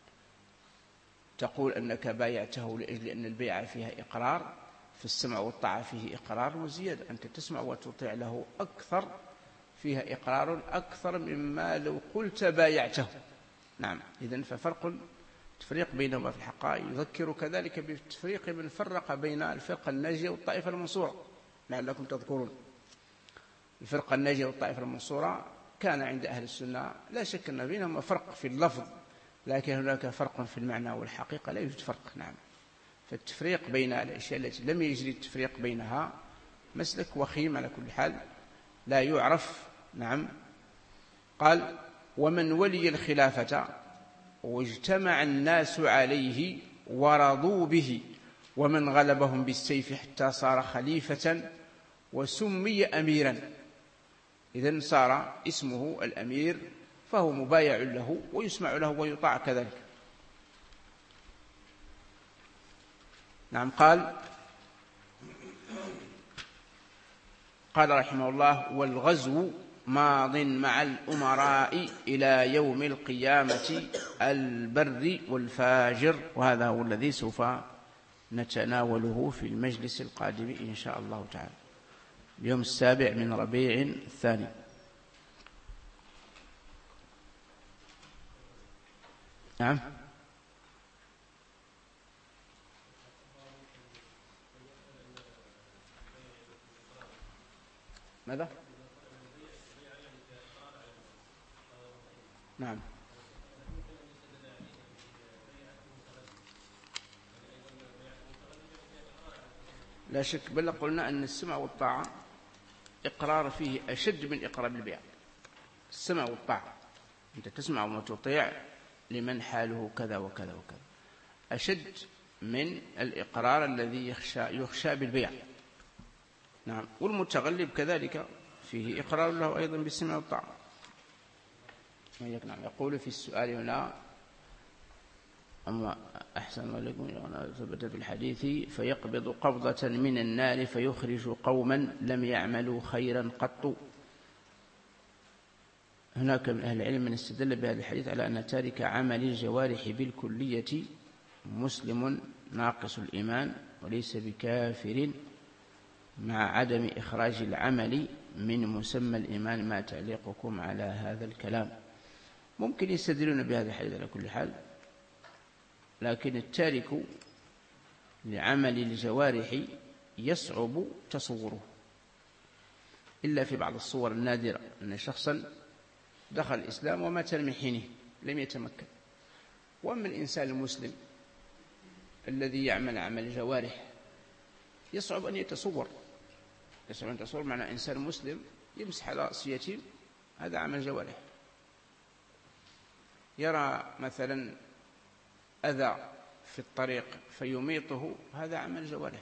تقول أنك بايعته لأجل أن البيع فيها إقرار، في السمع والطاعة فيه إقرار وزيادة، أنت تسمع وتطيع له أكثر، فيها إقرار أكثر مما لو قلت بايعته. نعم، إذن ففرق تفريق بينهما في الحقائق. يذكر كذلك بالتفريق من فرق بين الفرقة الناجية والطائفة المنصورة لعلكم تذكرون. الفرقة الناجية والطائفة المنصورة كان عند أهل السنة لا شك أن بينهما فرق في اللفظ، لكن هناك فرق في المعنى والحقيقة لا يوجد فرق. نعم، فالتفريق بين الأشياء التي لم يجري التفريق بينها مسلك وخيم على كل حال لا يعرف. نعم، قال ومن ولي الخلافة واجتمع الناس عليه ورضوا به ومن غلبهم بالسيف حتى صار خليفة وسمي أميرا. إذن صار اسمه الأمير، فهو مبايع له ويسمع له ويطاع كذلك. نعم. قال قال رحمه الله: والغزو ماض مع الأمراء إلى يوم القيامة البر والفاجر. وهذا هو الذي سوف نتناوله في المجلس القادم إن شاء الله تعالى، اليوم السابع من ربيع الثاني. نعم. ماذا؟ نعم. لا شك، بل قلنا أن السمع والطاعة إقرار فيه أشد من إقرار بالبيع. السمع والطاعة، أنت تسمع وتطيع لمن حاله كذا وكذا وكذا، أشد من الإقرار الذي يخشى, يخشى بالبيع. نعم. والمتغلب كذلك فيه إقرار له أيضا بالسمع والطاعة. نعم. يقول في السؤال هنا: أما أحسن عليكم ثبت في الحديث: فيقبض قبضة من النار فيخرج قوما لم يعملوا خيرا قط. هناك من أهل العلم من استدل بهذا الحديث على أن تارك عمل الجوارح بالكلية مسلم ناقص الإيمان وليس بكافر، مع عدم إخراج العمل من مسمى الإيمان. ما تعليقكم على هذا الكلام؟ ممكن يستدلون بهذا الحديث على كل حال، لكن التارك لعمل الجوارح يصعب تصوره إلا في بعض الصور النادرة، أن شخصا دخل الإسلام ومات من حينه لم يتمكن. وأما الإنسان المسلم الذي يعمل عمل الجوارح يصعب أن يتصور يصعب أن يتصور معنى إنسان مسلم يمسح على رأس يتيم، هذا عمل جوارح. يرى مثلا أذى في الطريق فيميطه، هذا عمل جوارح.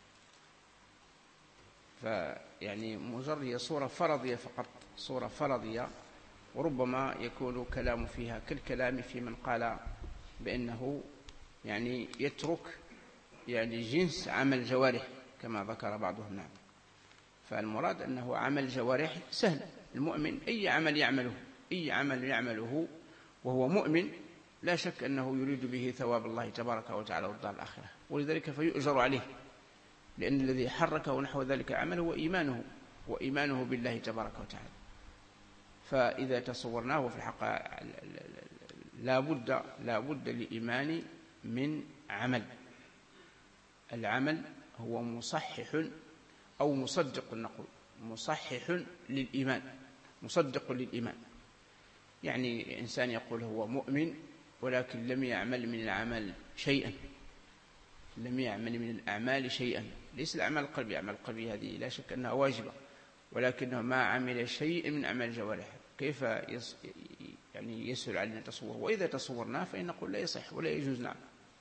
فيعني مجرد صورة فرضية فقط، صورة فرضية، وربما يكون كلام فيها كالكلام في من قال بأنه يعني يترك يعني جنس عمل جوارح كما ذكر بعضهم. نعم. فالمراد أنه عمل جوارح سهل، المؤمن أي عمل يعمله أي عمل يعمله وهو مؤمن لا شك أنه يريد به ثواب الله تبارك وتعالى والدار الآخرة، ولذلك فيؤجر عليه، لأن الذي حركه نحو ذلك عمله هو إيمانه وإيمانه بالله تبارك وتعالى. فإذا تصورناه في الحق لا بد لا بد للإيمان من عمل. العمل هو مصحح أو مصدق، نقول مصحح للإيمان، مصدق للإيمان. يعني إنسان يقول هو مؤمن ولكن لم يعمل من العمل شيئا، لم يعمل من الأعمال شيئا، ليس الأعمال القلبية، أعمال القلبية هذه لا شك أنها واجبة، ولكنه ما عمل شيء من أعمال الجوارح. كيف يس يعني يسهل علينا تصور؟ وإذا تصورناه فإن نقول لا يصح ولا يجوز. نعم.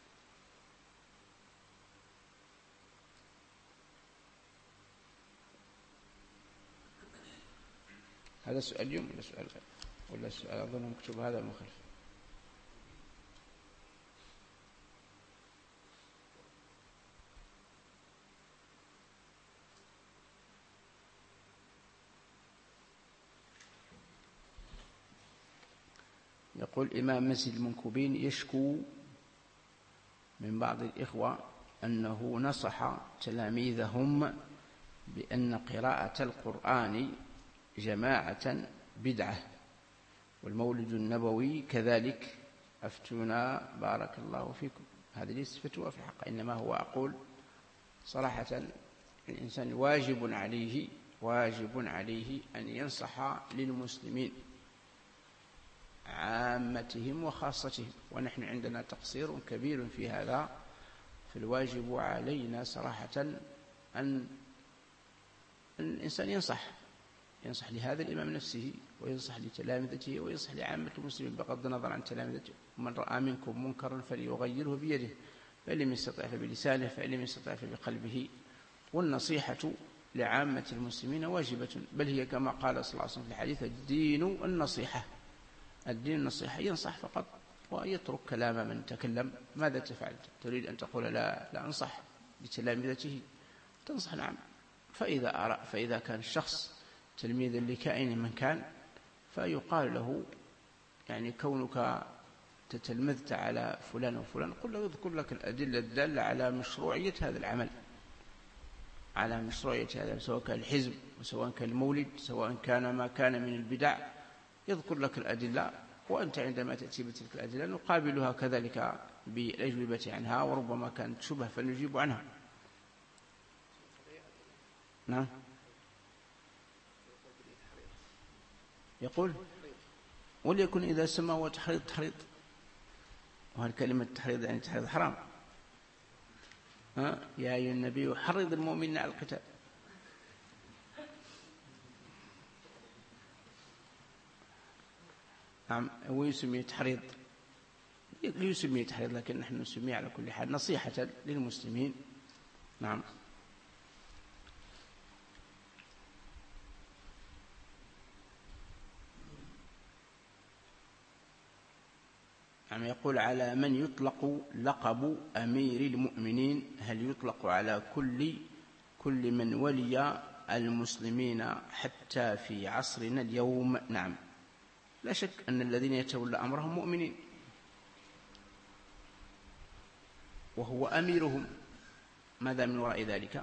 هذا السؤال اليوم ولا سؤال غير ولا السؤال أظن مكتوب هذا المخالف. يقول إمام مسجد المنكوبين يشكو من بعض الإخوة أنه نصح تلاميذهم بأن قراءة القرآن جماعة بدعة، والمولد النبوي كذلك، أفتونا بارك الله فيكم. هذه ليست فتوى في الحق، إنما هو أقول صراحة الإنسان واجب عليه واجب عليه أن ينصح للمسلمين عامتهم وخاصتهم، ونحن عندنا تقصير كبير في هذا، فالواجب علينا صراحة أن الإنسان ينصح ينصح لهذا الإمام نفسه، وينصح لتلامذته، وينصح لعامة المسلمين بغض النظر عن تلامذته. من رأى منكم منكرا فليغيره بيده، فإن لم يستطع فبلسانه، فإن لم يستطع فبقلبه. والنصيحة لعامة المسلمين واجبة، بل هي كما قال صلى الله عليه وسلم في الحديث: الدين النصيحة. الدين النصيحة، ينصح فقط ويترك كلام من تكلم. ماذا تفعل؟ تريد أن تقول لا لا أنصح؟ لتلامذته تنصح. نعم. فإذا أرى فإذا كان الشخص تلميذا لكائن من كان فيقال له يعني كونك تتلمذت على فلان وفلان قل له يذكر لك الأدلة الدالة على مشروعية هذا العمل، على مشروعية هذا، سواء كان الحزب وسواء كان المولد سواء كان ما كان من البدع، يذكر لك الأدلة، وأنت عندما تأتي بتلك الأدلة نقابلها كذلك بالأجوبة عنها، وربما كانت شبه فنجيب عنها. نعم. يقول وليكن إذا سمى هو تحريض تحريض، وهل كلمة تحريض يعني تحريض حرام؟ ها يا أيها النبي حرض المؤمنين على القتال. نعم. هو يسميه تحريض، يسميه تحريض، لكن نحن نسميه على كل حال نصيحة للمسلمين. نعم. يعني يقول على من يطلق لقب أمير المؤمنين؟ هل يطلق على كل كل من ولي المسلمين حتى في عصرنا اليوم؟ نعم، لا شك أن الذين يتولى أمرهم مؤمنين وهو أميرهم. ماذا من وراء ذلك؟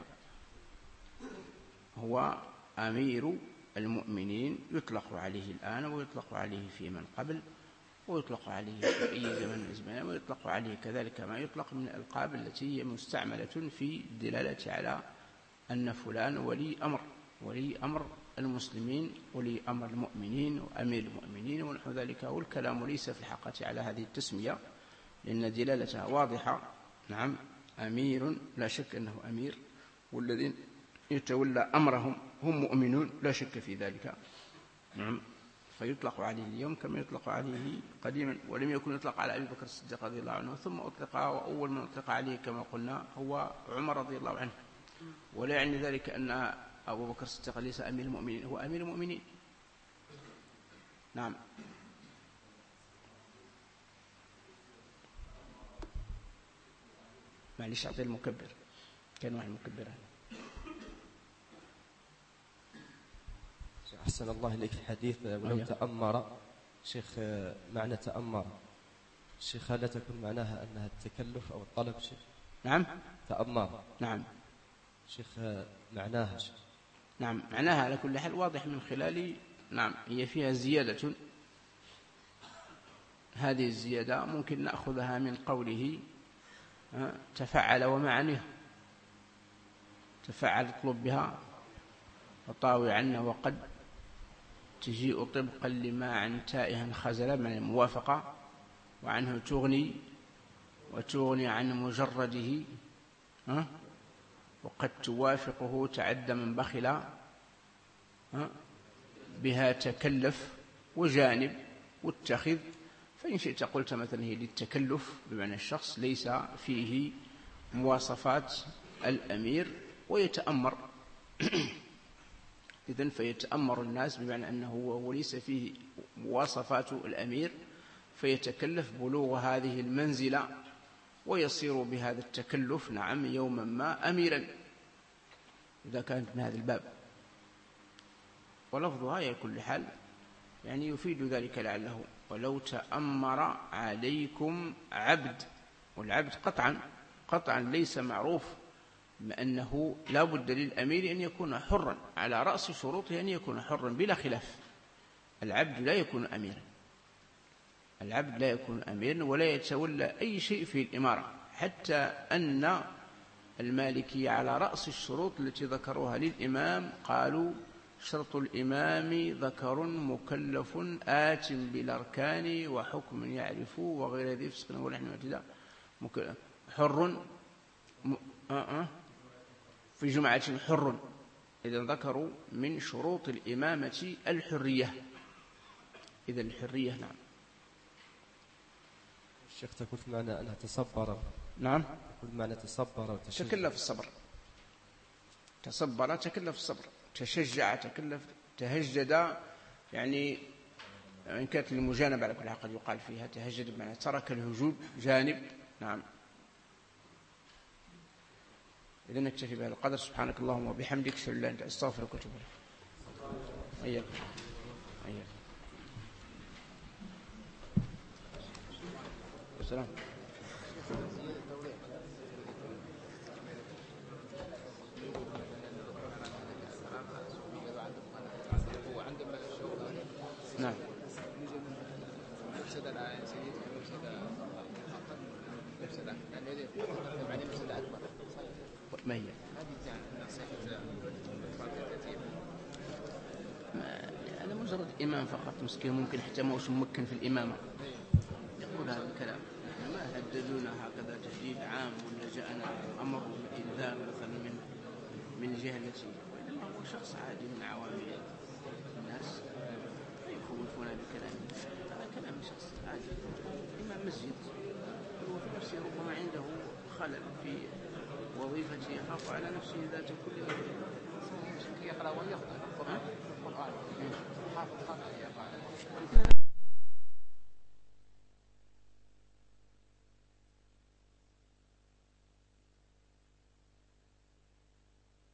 هو أمير المؤمنين، يطلق عليه الآن ويطلق عليه في من قبل، ويطلق عليه في أي زمن من الأزمان، ويطلق عليه كذلك ما يطلق من الألقاب التي هي مستعملة في الدلالة على أن فلان ولي أمر، ولي أمر المسلمين، ولي أمر المؤمنين، وأمير المؤمنين ونحو ذلك. والكلام ليس في الحقيقة على هذه التسمية لأن دلالتها واضحة. نعم، أمير لا شك أنه أمير، والذين يتولى أمرهم هم مؤمنون لا شك في ذلك. نعم، فيطلق عليه اليوم كما يطلق عليه قديما، ولم يكن يطلق على أبي بكر الصديق رضي الله عنه ثم أطلق، وأول من أطلق عليه كما قلنا هو عمر رضي الله عنه. ولا يعني ذلك أن أبو بكر الصديق ليس أمير المؤمنين، هو أمير المؤمنين. نعم. معلش أعطي المكبر، كان واحد مكبر. أحسن الله إليك الحديث ولو تأمر. شيخ معنى تأمر شيخ لا تكون معناها أنها التكلف أو الطلب؟ شيخ نعم. تأمر. نعم. شيخ معناها شيخ. نعم، معناها على كل حال واضح من خلال، نعم، هي فيها زيادة. هذه الزيادة ممكن نأخذها من قوله تفعل ومعنيه، تفعل اطلب بها وطاوي عنا وقد تجيء طبقا لما عن تائها خزلا، من الموافقة، وعنه تغني وتغني عن مجرده، ها؟ وقد توافقه تعد من بخل، ها؟ بها تكلف وجانب واتخذ. فإن شئت قلت مثلا هي للتكلف بمعنى الشخص ليس فيه مواصفات الأمير ويتأمر إذن فيتأمر الناس بمعنى أنه وليس فيه مواصفات الأمير، فيتكلف بلوغ هذه المنزلة ويصير بهذا التكلف نعم يوما ما أميرا إذا كانت من هذا الباب. ولفظها على كل حال يعني يفيد ذلك لعله ولو تأمر عليكم عبد، والعبد قطعا قطعا ليس معروف بأنه لا بد للأمير أن يكون حرا، على رأس شروطه أن يكون حرا بلا خلاف. العبد لا يكون أميرا، العبد لا يكون أميرا ولا يتولى أي شيء في الإمارة، حتى أن المالكي على رأس الشروط التي ذكروها للإمام قالوا شرط الإمام ذكر مكلف آت بالأركان وحكم يعرف وغير ذي فسق ولحن واعتداء حر م... آه آه في جمعة حر. إذا ذكروا من شروط الإمامة الحرية، إذا الحرية. نعم. الشيخ تقول في معنى أنها تصبر. نعم، تقول معنى تصبر وتشجع. تكلف الصبر، تصبر تكلف الصبر، تشجع تكلف، تهجد، يعني إن كانت المجانبة على كل حال قد يقال فيها تهجد بمعنى ترك الهجود جانب. نعم. إذا نكتفي بهذا القدر. سبحانك اللهم وبحمدك، أشهد أن لا إله إلا أنت، أستغفرك وأتوب إليك. أياك أياك السلام. نعم. ما هي؟ هذا مجرد إمام فقط مسكين، ممكن حتى ما هوش ممكن في الإمامة يقول هذا الكلام. ما هددونا هكذا تهديد عام ولا جاءنا أمر بالإنذار مثلا من من الجهة التي، وإنما هو شخص عادي من عوام الناس يخوفون بكلام. هذا كلام شخص عادي إمام مسجد، هو في نفسه ربما عنده خلل في وظيفته، يخاف على نفسه ذات كل يقرأ ويخطئ القرآن. حافظ خطأ يقرأ.